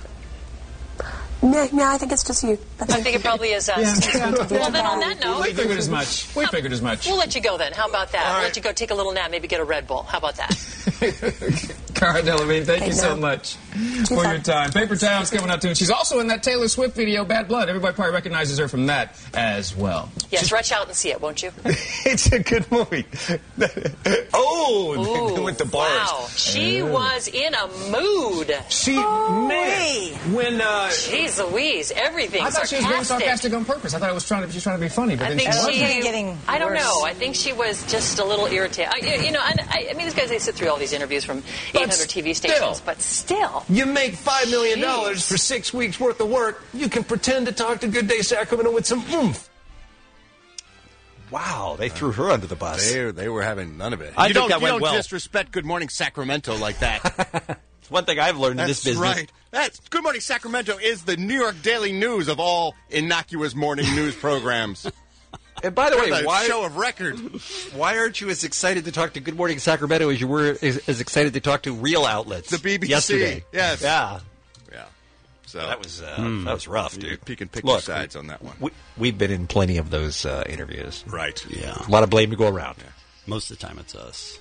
No, no, I think it's just you. I think it probably is us. Yeah. Well, then on that note, We figured as much. We figured as much. we'll let you go then. How about that? All We'll right. let you go take a little nap, maybe get a Red Bull. How about that? Cara Delevingne, thank I you so know. much for your time. Paper Town's coming up too. And she's also in that Taylor Swift video, Bad Blood. Everybody probably recognizes her from that as well. Yes, rush out and see it, won't you? It's a good movie. Oh, Ooh, with the bars. wow. She was in a mood. She, man, when uh, Jeez Louise, everything I thought sarcastic. she was being sarcastic on purpose. I thought it was trying to, she was trying to be funny, but I then think she she, wasn't. getting I don't know. I think she was just a little irritated. I, you know, and I, I mean, these guys, they sit through all these interviews from eight hundred T V stations, but still. you make five million dollars Jeez. for six weeks worth of work, you can pretend to talk to Good Day Sacramento with some oomph. Wow, they threw her under the bus. They, they were having none of it. I you think don't, that you went don't well. disrespect Good Morning Sacramento like that. It's one thing I've learned in That's this business. right. That's Good Morning Sacramento is the New York Daily News of all innocuous morning news programs. And by the way, We're the why show of record? Why aren't you as excited to talk to Good Morning Sacramento as you were as, as excited to talk to real outlets? The B B C. yesterday. Yes. Yeah. Yeah. So that was uh, Hmm. that was rough, dude. Peek and pick Look, your sides on that one. We, we've been in plenty of those uh, interviews. Right. Yeah. A lot of blame to go around. Most of the time, it's us.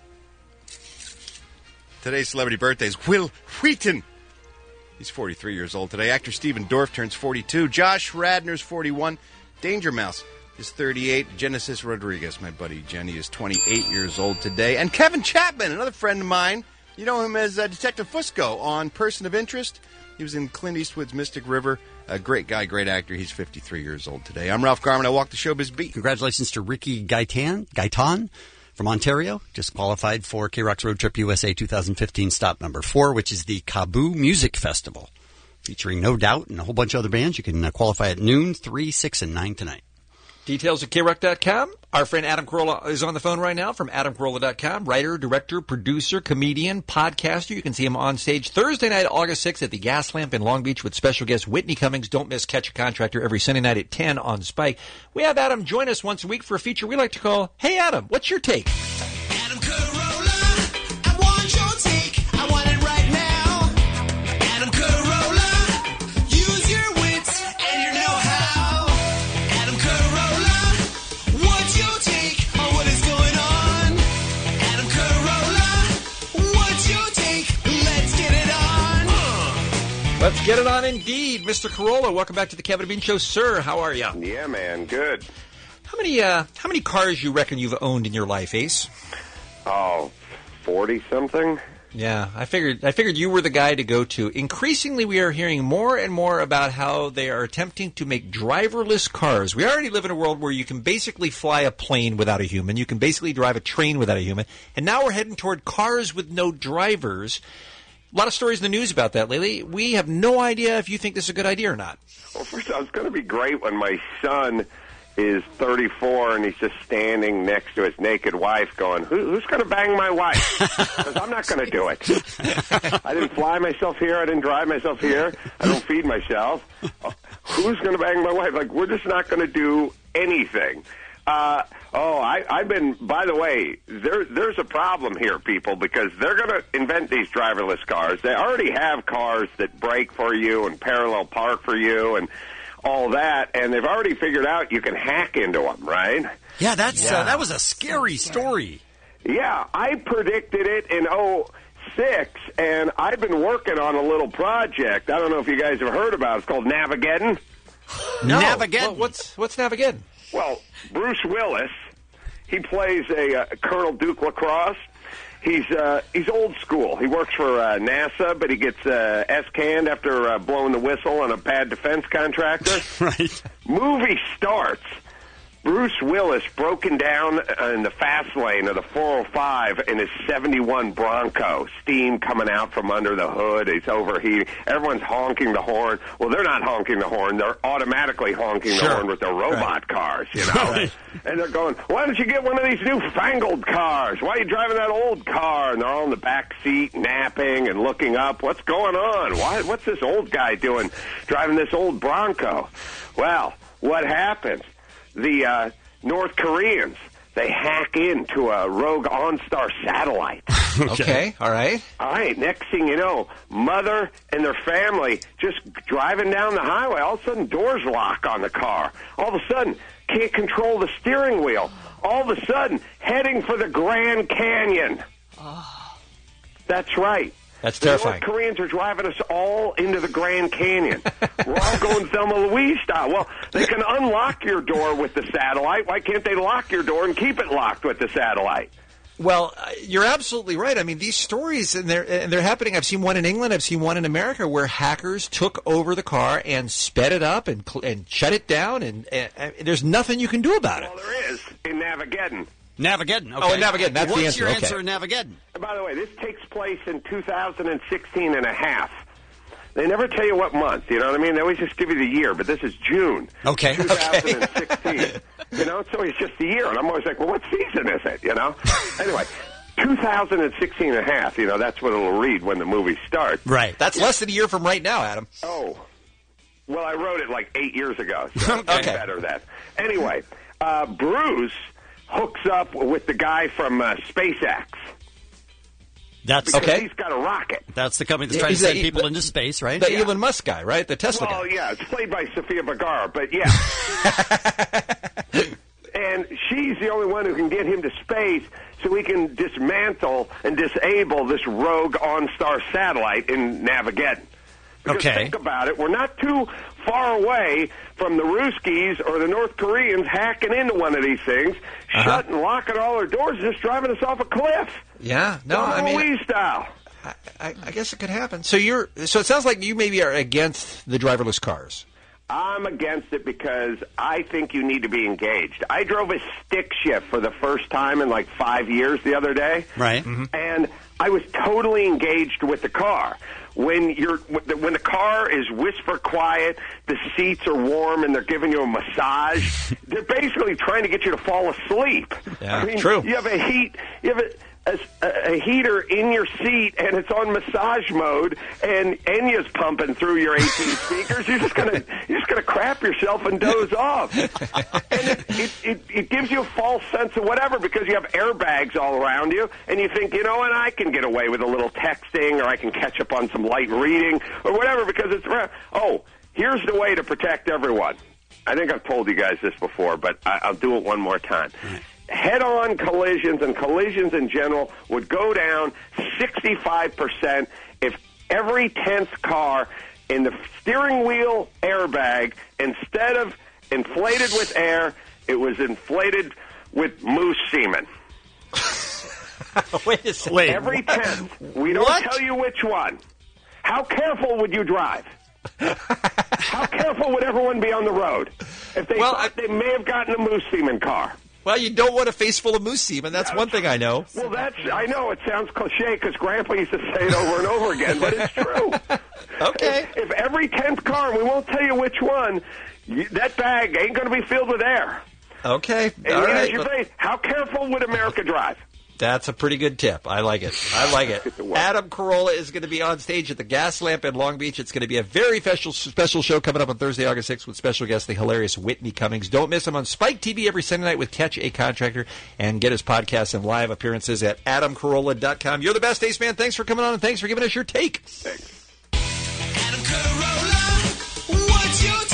Today's celebrity birthday is Will Wheaton. He's forty-three years old today. Actor Stephen Dorff turns forty-two. Josh Radnor's forty-one. Danger Mouse is thirty-eight. Genesis Rodriguez, my buddy Jenny, is twenty-eight years old today. And Kevin Chapman, another friend of mine. You know him as uh, Detective Fusco on Person of Interest. He was in Clint Eastwood's Mystic River. A great guy, great actor. He's fifty-three years old today. I'm Ralph Garman. I walk the showbiz beat. Congratulations to Ricky Gaitan, Gaitan from Ontario. Just qualified for K-Rock's Road Trip U S A twenty fifteen stop number four, which is the Kaboo Music Festival, featuring No Doubt and a whole bunch of other bands. You can uh, qualify at noon, three, six, and nine tonight. Details at K rock dot com. Our friend Adam Carolla is on the phone right now from adam carolla dot com. Writer, director, producer, comedian, podcaster. You can see him on stage Thursday night, August sixth at the Gas Lamp in Long Beach with special guest Whitney Cummings. Don't miss Catch a Contractor every Sunday night at ten on Spike. We have Adam join us once a week for a feature we like to call Hey Adam, what's your take? Adam Carolla, I want your take. I want it right now. Adam Carolla, use your wits and your know-how. Adam Carolla, what's your take on what is going on? Adam Carolla, what's your take? Let's get it on. Let's get it on indeed. Mister Carolla, welcome back to the Kevin and Bean Show. Sir, how are you? Yeah, man, good. How many uh, how many cars you reckon you've owned in your life, Ace? Oh, forty-something? Yeah, I figured. I figured you were the guy to go to. Increasingly, we are hearing more and more about how they are attempting to make driverless cars. We already live in a world where you can basically fly a plane without a human. You can basically drive a train without a human. And now we're heading toward cars with no drivers. A lot of stories in the news about that lately. We have no idea if you think this is a good idea or not. Well, first of all, it's going to be great when my son is thirty-four and he's just standing next to his naked wife going, Who, who's going to bang my wife? Because I'm not going to do it. I didn't fly myself here. I didn't drive myself here. I don't feed myself. Who's going to bang my wife? Like, we're just not going to do anything. Uh, oh, I, I've been, by the way, there, there's a problem here, people, because they're going to invent these driverless cars. They already have cars that brake for you and parallel park for you and all that, and they've already figured out you can hack into them, right? Yeah, that's Yeah. Uh, that was a scary story. Yeah, I predicted it in oh six, and I've been working on a little project. I don't know if you guys have heard about it. It's called Navageddon. No. Navageddon. What, what's what's Navageddon? Well, Bruce Willis, he plays a uh, Colonel Duke LaCrosse. He's uh, he's old school. He works for uh, NASA, but he gets uh, S-canned after uh, blowing the whistle on a bad defense contractor. Right. Movie starts. Bruce Willis broken down in the fast lane of the four oh five in his seventy-one Bronco. Steam coming out from under the hood. He's overheating. Everyone's honking the horn. Well, they're not honking the horn. They're automatically honking Sure. the horn with their robot Right. cars, you know? Right. And they're going, why don't you get one of these newfangled cars? Why are you driving that old car? And they're all in the back seat napping and looking up. What's going on? Why? What's this old guy doing driving this old Bronco? Well, what happens? The uh, North Koreans, they hack into a rogue OnStar satellite. Okay, all right. All right, next thing you know, mother and their family just driving down the highway. All of a sudden, doors lock on the car. All of a sudden, can't control the steering wheel. All of a sudden, heading for the Grand Canyon. That's right. That's The terrifying. North Koreans are driving us all into the Grand Canyon. We're all going Thelma Louise style. Well, they can unlock your door with the satellite. Why can't they lock your door and keep it locked with the satellite? Well, uh, you're absolutely right. I mean, these stories, and they're, and they're happening. I've seen one in England. I've seen one in America where hackers took over the car and sped it up and cl- and shut it down, and, and, and there's nothing you can do about it. Well, there is in Navageddon. Navageddon. Okay. Oh, Navageddon. That's What's the answer. your Okay. answer in Navageddon? And by the way, this takes place in two thousand sixteen and a half. They never tell you what month, you know what I mean? They always just give you the year, but this is June Okay. two thousand sixteen. You know, so it's just the year, and I'm always like, well, what season is it, you know? Anyway, two thousand sixteen and a half, you know, that's what it'll read when the movie starts. Right. That's less than a year from right now, Adam. Oh. Well, I wrote it like eight years ago, so it's Okay. better then. Anyway, uh, Bruce hooks up with the guy from uh, SpaceX. That's Because Okay. he's got a rocket. That's the company that's Yeah, trying to he's send the- people the- into space, right? The Yeah. Elon Musk guy, right? The Tesla Well, guy. yeah, it's played by Sofia Vergara, but yeah. And she's the only one who can get him to space so he can dismantle and disable this rogue OnStar satellite in Navageddon. Because Okay. think about it, we're not too far away from the Ruskies or the North Koreans hacking into one of these things, Uh-huh. shutting, locking all their doors, just driving us off a cliff. Yeah. No, Thelma I mean, Louise style. I, I, I guess it could happen. So you're. So it sounds like you maybe are against the driverless cars. I'm against it because I think you need to be engaged. I drove a stick shift for the first time in like five years the other day. Right. And I was totally engaged with the car. When you're when the car is whisper quiet, the seats are warm, and they're giving you a massage. They're basically trying to get you to fall asleep. Yeah, I mean, true. You have a heat. You have a. A, a heater in your seat, and it's on massage mode, and Enya's pumping through your eighteen speakers. You're just gonna, you're just gonna crap yourself and doze off. And it, it, it, it gives you a false sense of whatever because you have airbags all around you, and you think, you know what, I can get away with a little texting, or I can catch up on some light reading, or whatever, because it's around. Oh, here's the way to protect everyone. I think I've told you guys this before, but I, I'll do it one more time. Head-on collisions and collisions in general would go down sixty-five percent if every tenth car in the steering wheel airbag, instead of inflated with air, it was inflated with moose semen. Wait a second. Wait, Every tenth. We don't What? tell you which one. How careful would you drive? How careful would everyone be on the road if they Well, thought they may have gotten a moose semen car? Well, you don't want a face full of moose semen. That's one thing I know. Well, that's, I know it sounds cliche because Grandpa used to say it over and over again, but it's true. Okay. If, if every tenth car, and we won't tell you which one, you, that bag ain't going to be filled with air. Okay. And All here's right. your face. How careful would America drive? That's a pretty good tip. I like it. I like it. Adam Carolla is going to be on stage at the Gas Lamp in Long Beach. It's going to be a very special special show coming up on Thursday, August sixth with special guest, the hilarious Whitney Cummings. Don't miss him on Spike T V every Sunday night with Catch a Contractor, and get his podcasts and live appearances at adam carolla dot com. You're the best, Ace Man. Thanks for coming on, and thanks for giving us your take. Thanks. Adam Carolla, what's your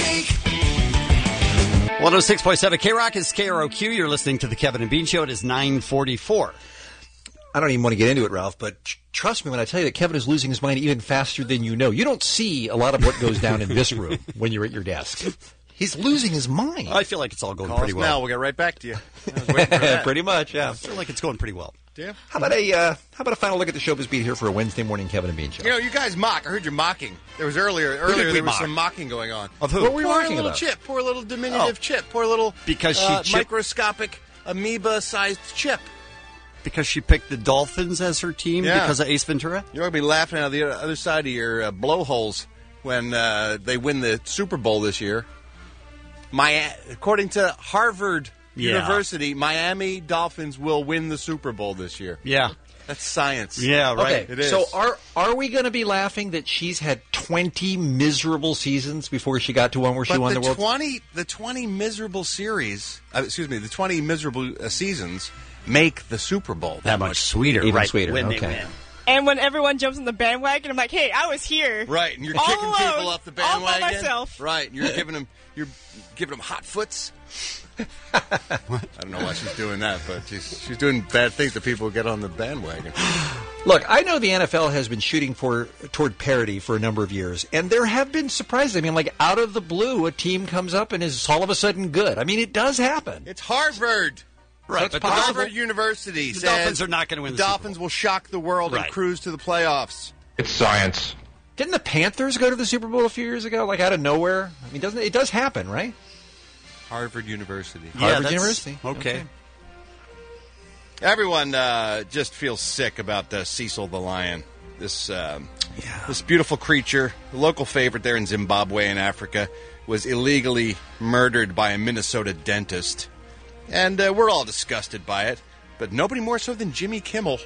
take? one oh six point seven K-Rock is K R O Q. You're listening to the Kevin and Bean Show. It is nine forty-four. I don't even want to get into it, Ralph, but tr- trust me when I tell you that Kevin is losing his mind even faster than you know. You don't see a lot of what goes down in this room when you're at your desk. He's losing his mind. I feel like it's all going Call pretty us well. now. We'll get right back to you. I was waiting for that. Pretty much, yeah. I feel like it's going pretty well. Yeah. How about a uh, how about a final look at the showbiz beat here for a Wednesday morning Kevin and Bean Show? You know, you guys mock. I heard you mocking. There was earlier. Earlier we there was mock? some mocking going on. Of who? What were we Poor mocking little about? chip. Poor little diminutive Oh. chip. Poor little Because she uh, chip- microscopic amoeba-sized chip. Because she picked the Dolphins as her team Yeah. because of Ace Ventura? You're going to be laughing out of the other side of your uh, blowholes when uh, they win the Super Bowl this year. My, according to Harvard Yeah. University, Miami Dolphins will win the Super Bowl this year. Yeah. That's science. Yeah, right. Okay, It is. so are are we going to be laughing that she's had twenty miserable seasons before she got to one where she But won the the world? twenty, the twenty miserable series, uh, excuse me, the twenty miserable uh, seasons make the Super Bowl That much sweeter, Even right? sweeter, When okay. they win. And when everyone jumps on the bandwagon, I'm like, hey, I was here. Right, and you're All kicking alone, people off the all by bandwagon. myself. Right, and you're giving them, you're giving them hot foots. I don't know why she's doing that, but she's she's doing bad things to people who get on the bandwagon. Look, I know the N F L has been shooting for toward parity for a number of years, and there have been surprises. I mean, like out of the blue, a team comes up and is all of a sudden good. I mean, it does happen. It's Harvard. Right, But but the the Harvard University the says Dolphins are not going to win the Super Dolphins will shock the world Right. and cruise to the playoffs. It's science. Didn't the Panthers go to the Super Bowl a few years ago, like out of nowhere? I mean, doesn't it, it does happen, right? Harvard University. Yeah, Harvard that's- University. Okay. Okay. Everyone uh, just feels sick about uh, Cecil the lion. This um, this beautiful creature, a local favorite there in Zimbabwe in Africa, was illegally murdered by a Minnesota dentist. And uh, we're all disgusted by it, but nobody more so than Jimmy Kimmel.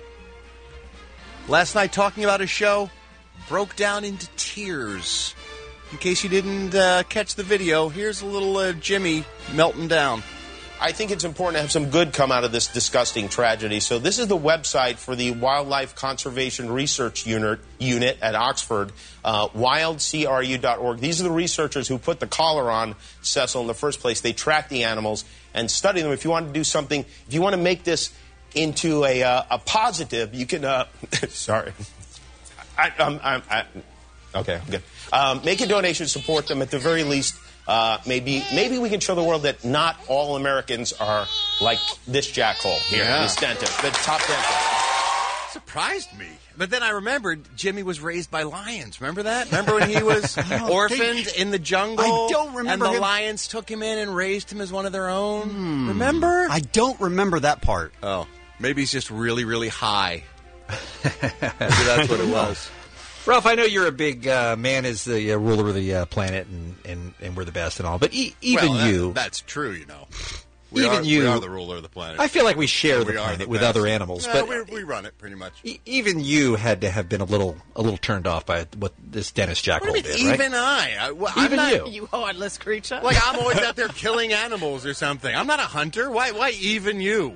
Last night, talking about his show, broke down into tears. In case you didn't uh, catch the video, here's a little uh, Jimmy melting down. I think it's important to have some good come out of this disgusting tragedy. So this is the website for the Wildlife Conservation Research Unit, unit at Oxford, uh, wild c r u dot org. These are the researchers who put the collar on Cecil in the first place. They track the animals and study them. If you want to do something, if you want to make this into a, uh, a positive, you can, uh, sorry. I, um, I'm, I, okay, I'm good. Um, make a donation, support them at the very least. Uh, maybe maybe we can show the world that not all Americans are like this jackhole here, Yeah. this dentist, the top dentist. Surprised me. But then I remembered Jimmy was raised by lions. Remember that? Remember when he was orphaned in the jungle? I don't remember And the him- lions took him in and raised him as one of their own. Remember? I don't remember that part. Oh, maybe he's just really, really high. Maybe that's what it was. Ralph, I know you're a big uh, man is the uh, ruler of the uh, planet, and, and, and we're the best and all. But e- even Well, that- you, that's true, you know. We even are, you, we are the ruler of the planet. I feel like we share We the are planet the with best. other animals, Yeah, but we, we run it pretty much. e- even you had to have been a little a little turned off by what this Dennis What do Jackhole you mean, did, right? even I? I well, I'm Even not, you. You heartless creature. Like, I'm always out there killing animals or something. I'm not a hunter. Why, why even you?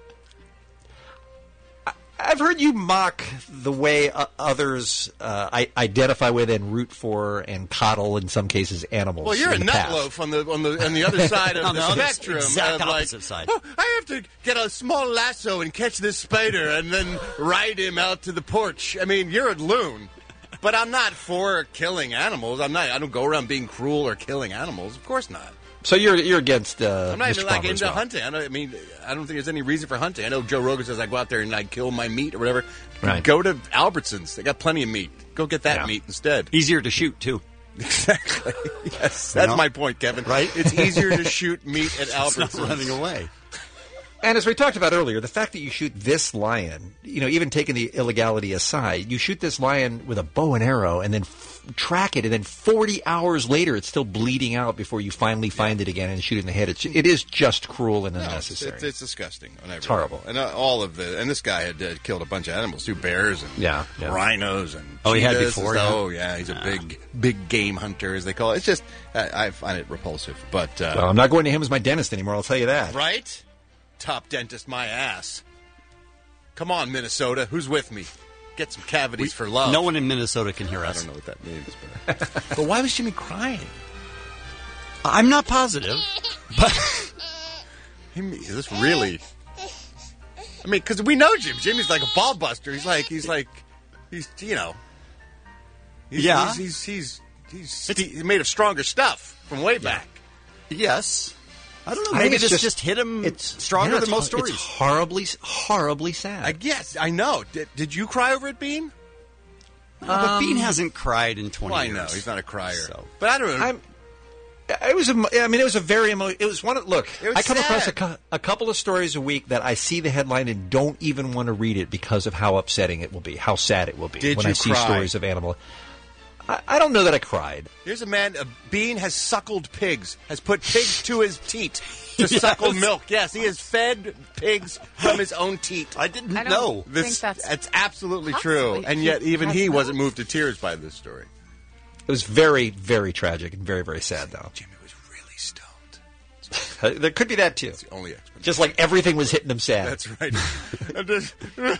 I've heard you mock the way uh, others uh, I- identify with and root for and coddle, in some cases, animals. Well, you're a in the past. nutloaf on the on the on the other side of On the the other spectrum. exact of like, opposite side. "Oh, I have to get a small lasso and catch this spider and then ride him out to the porch. I mean, you're a loon. But I'm not for killing animals. I'm not. I don't go around being cruel or killing animals. Of course not. So you're you're against uh, I'm not Mister even like Palmer as into well. hunting. I, don't, I mean, I don't think there's any reason for hunting. I know Joe Rogan says I go out there and I kill my meat or whatever. Right. Go to Albertsons. They got plenty of meat. Go get that Yeah. meat instead. Easier to shoot, too. Exactly. Yes, You that's know? my point, Kevin. Right? It's easier to shoot meat at It's Albertsons. not running away. And as we talked about earlier, the fact that you shoot this lion, you know, even taking the illegality aside, you shoot this lion with a bow and arrow and then f- track it, and then forty hours later it's still bleeding out before you finally find it again and shoot it in the head. It's, it is just cruel and No, it's, unnecessary. it's, it's disgusting. on every It's horrible. level. And uh, all of the and this guy had uh, killed a bunch of animals too, bears and Yeah, yeah. rhinos and Oh, he had cheetahs before, and stuff. yeah? Oh yeah, he's a big big game hunter as they call it. It's just I, I find it repulsive. But uh, Well, I'm not going to him as my dentist anymore, I'll tell you that. right, top dentist, my ass. Come on, Minnesota, who's with me? Get some cavities for love. No one in Minnesota can hear I us. don't know what that means, but, but why was Jimmy crying? I'm not positive, but He, is this really? I mean, because we know Jim. Jimmy's like a ball buster. He's like, he's like, he's you know, he's, Yeah. he's he's he's, he's, he's made of stronger stuff from way back. yes. I don't know. I think Maybe it's this just- just, hit him It's stronger yeah, than it's most hor- stories. It's horribly, horribly sad. I guess I know. Did, did you cry over it, Bean? No, but Bean hasn't cried in twenty Well, I years. know he's not a crier, but I don't know. I'm. It was. emo- I mean, it was a very. Emo- it was one. Of, look, It was I come across a, sad. cou- a couple of stories a week that I see the headline and don't even want to read it because of how upsetting it will be, how sad it will be Did when you I see cry? stories of animal. I, I don't know that I cried. Here's a man. A Bean has suckled pigs. Has put pigs to his teat to Yes. suckle milk. Yes, he has fed pigs from his own teat. I didn't I don't know. think This, that's that's absolutely possibly- true, and yet even has he not. wasn't moved to tears by this story. It was very, very tragic and very, very sad, though. Jimmy was really stoned. Uh, there could be that too. That's the only explanation. Just like everything was hitting him sad. That's right. And just-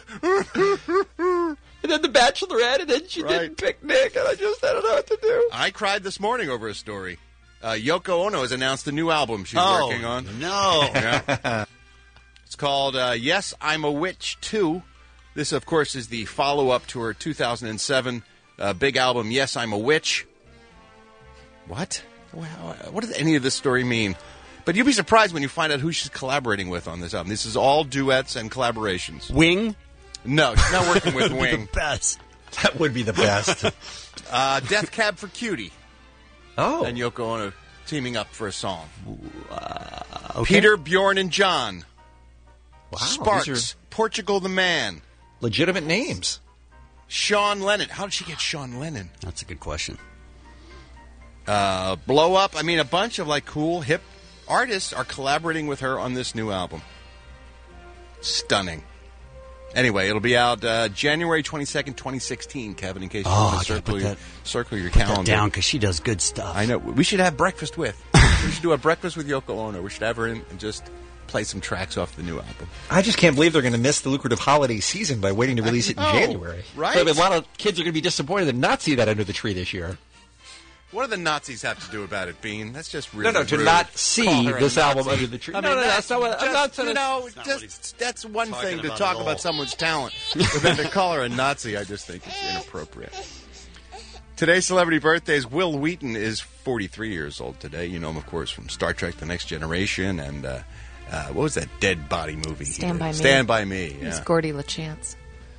And then the Bachelorette, and then she Right. didn't pick Nick, and I just I don't know what to do. I cried this morning over a story. Uh, Yoko Ono has announced a new album she's Oh, working on. no. Yeah. It's called uh, Yes, I'm a Witch two. This, of course, is the follow-up to her two thousand seven uh, big album, Yes, I'm a Witch. What? What does any of this story mean? But you'll be surprised when you find out who she's collaborating with on this album. This is all duets and collaborations. Wing? No, she's not working with Would be Wing. the best. That would be the best. Uh, Death Cab for Cutie. Oh. And Yoko Ono teaming up for a song. Uh, okay. Peter, Bjorn, and John. Wow, Sparks. these are Portugal the Man. legitimate names. Sean Lennon. How did she get Sean Lennon? That's a good question. Uh, Blow Up. I mean, a bunch of like cool, hip artists are collaborating with her on this new album. Stunning. Anyway, it'll be out uh, January twenty-second, twenty sixteen, Kevin, in case you Oh, want I to gotta circle put your, that- circle your Put calendar. that down because she does good stuff. I know. We should have breakfast with. We should do a breakfast with Yoko Ono. We should have her in and just play some tracks off the new album. I just can't believe they're going to miss the lucrative holiday season by waiting to release it in know, January. right? I mean, a lot of kids are going to be disappointed and not see that under the tree this year. What do the Nazis have to do about it, Bean? That's just really No, no, to rude. not see Call her a this album Nazi. under the tree. I No, mean, no, no, that's not what- I'm just, not saying you know, it's- just, that's one talking thing to about talk at all. about someone's talent. But then to call her a Nazi, I just think is inappropriate. Today's celebrity birthdays. Will Wheaton is forty-three years old today. You know him, of course, from Star Trek The Next Generation and uh, uh, what was that dead body movie? he Stand did? by Me. Stand by Me. He's Yeah. Gordy LaChance.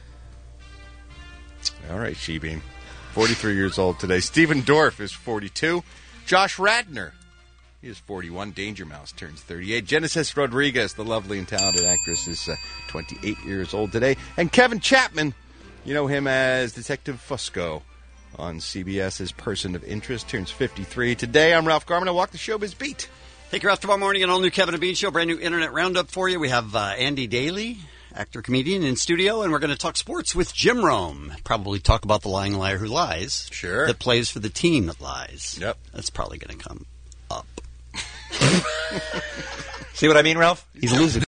All right, She-Bean. forty-three years old today. Stephen Dorff is forty-two. Josh Radnor, he is forty-one. Danger Mouse turns thirty-eight. Genesis Rodriguez, the lovely and talented actress, is uh, twenty-eight years old today. And Kevin Chapman, you know him as Detective Fusco on CBS's Person of Interest, turns fifty-three. Today, I'm Ralph Garman. I walk the showbiz beat. Take care off tomorrow morning, an all-new Kevin and Bean Show, brand new Internet Roundup for you. We have uh, Andy Daly, actor-comedian, in studio, and we're going to talk sports with Jim Rome. Probably talk about the lying liar who lies. Sure. That plays for the team that lies. Yep. That's probably going to come up. See what I mean, Ralph? He's losing.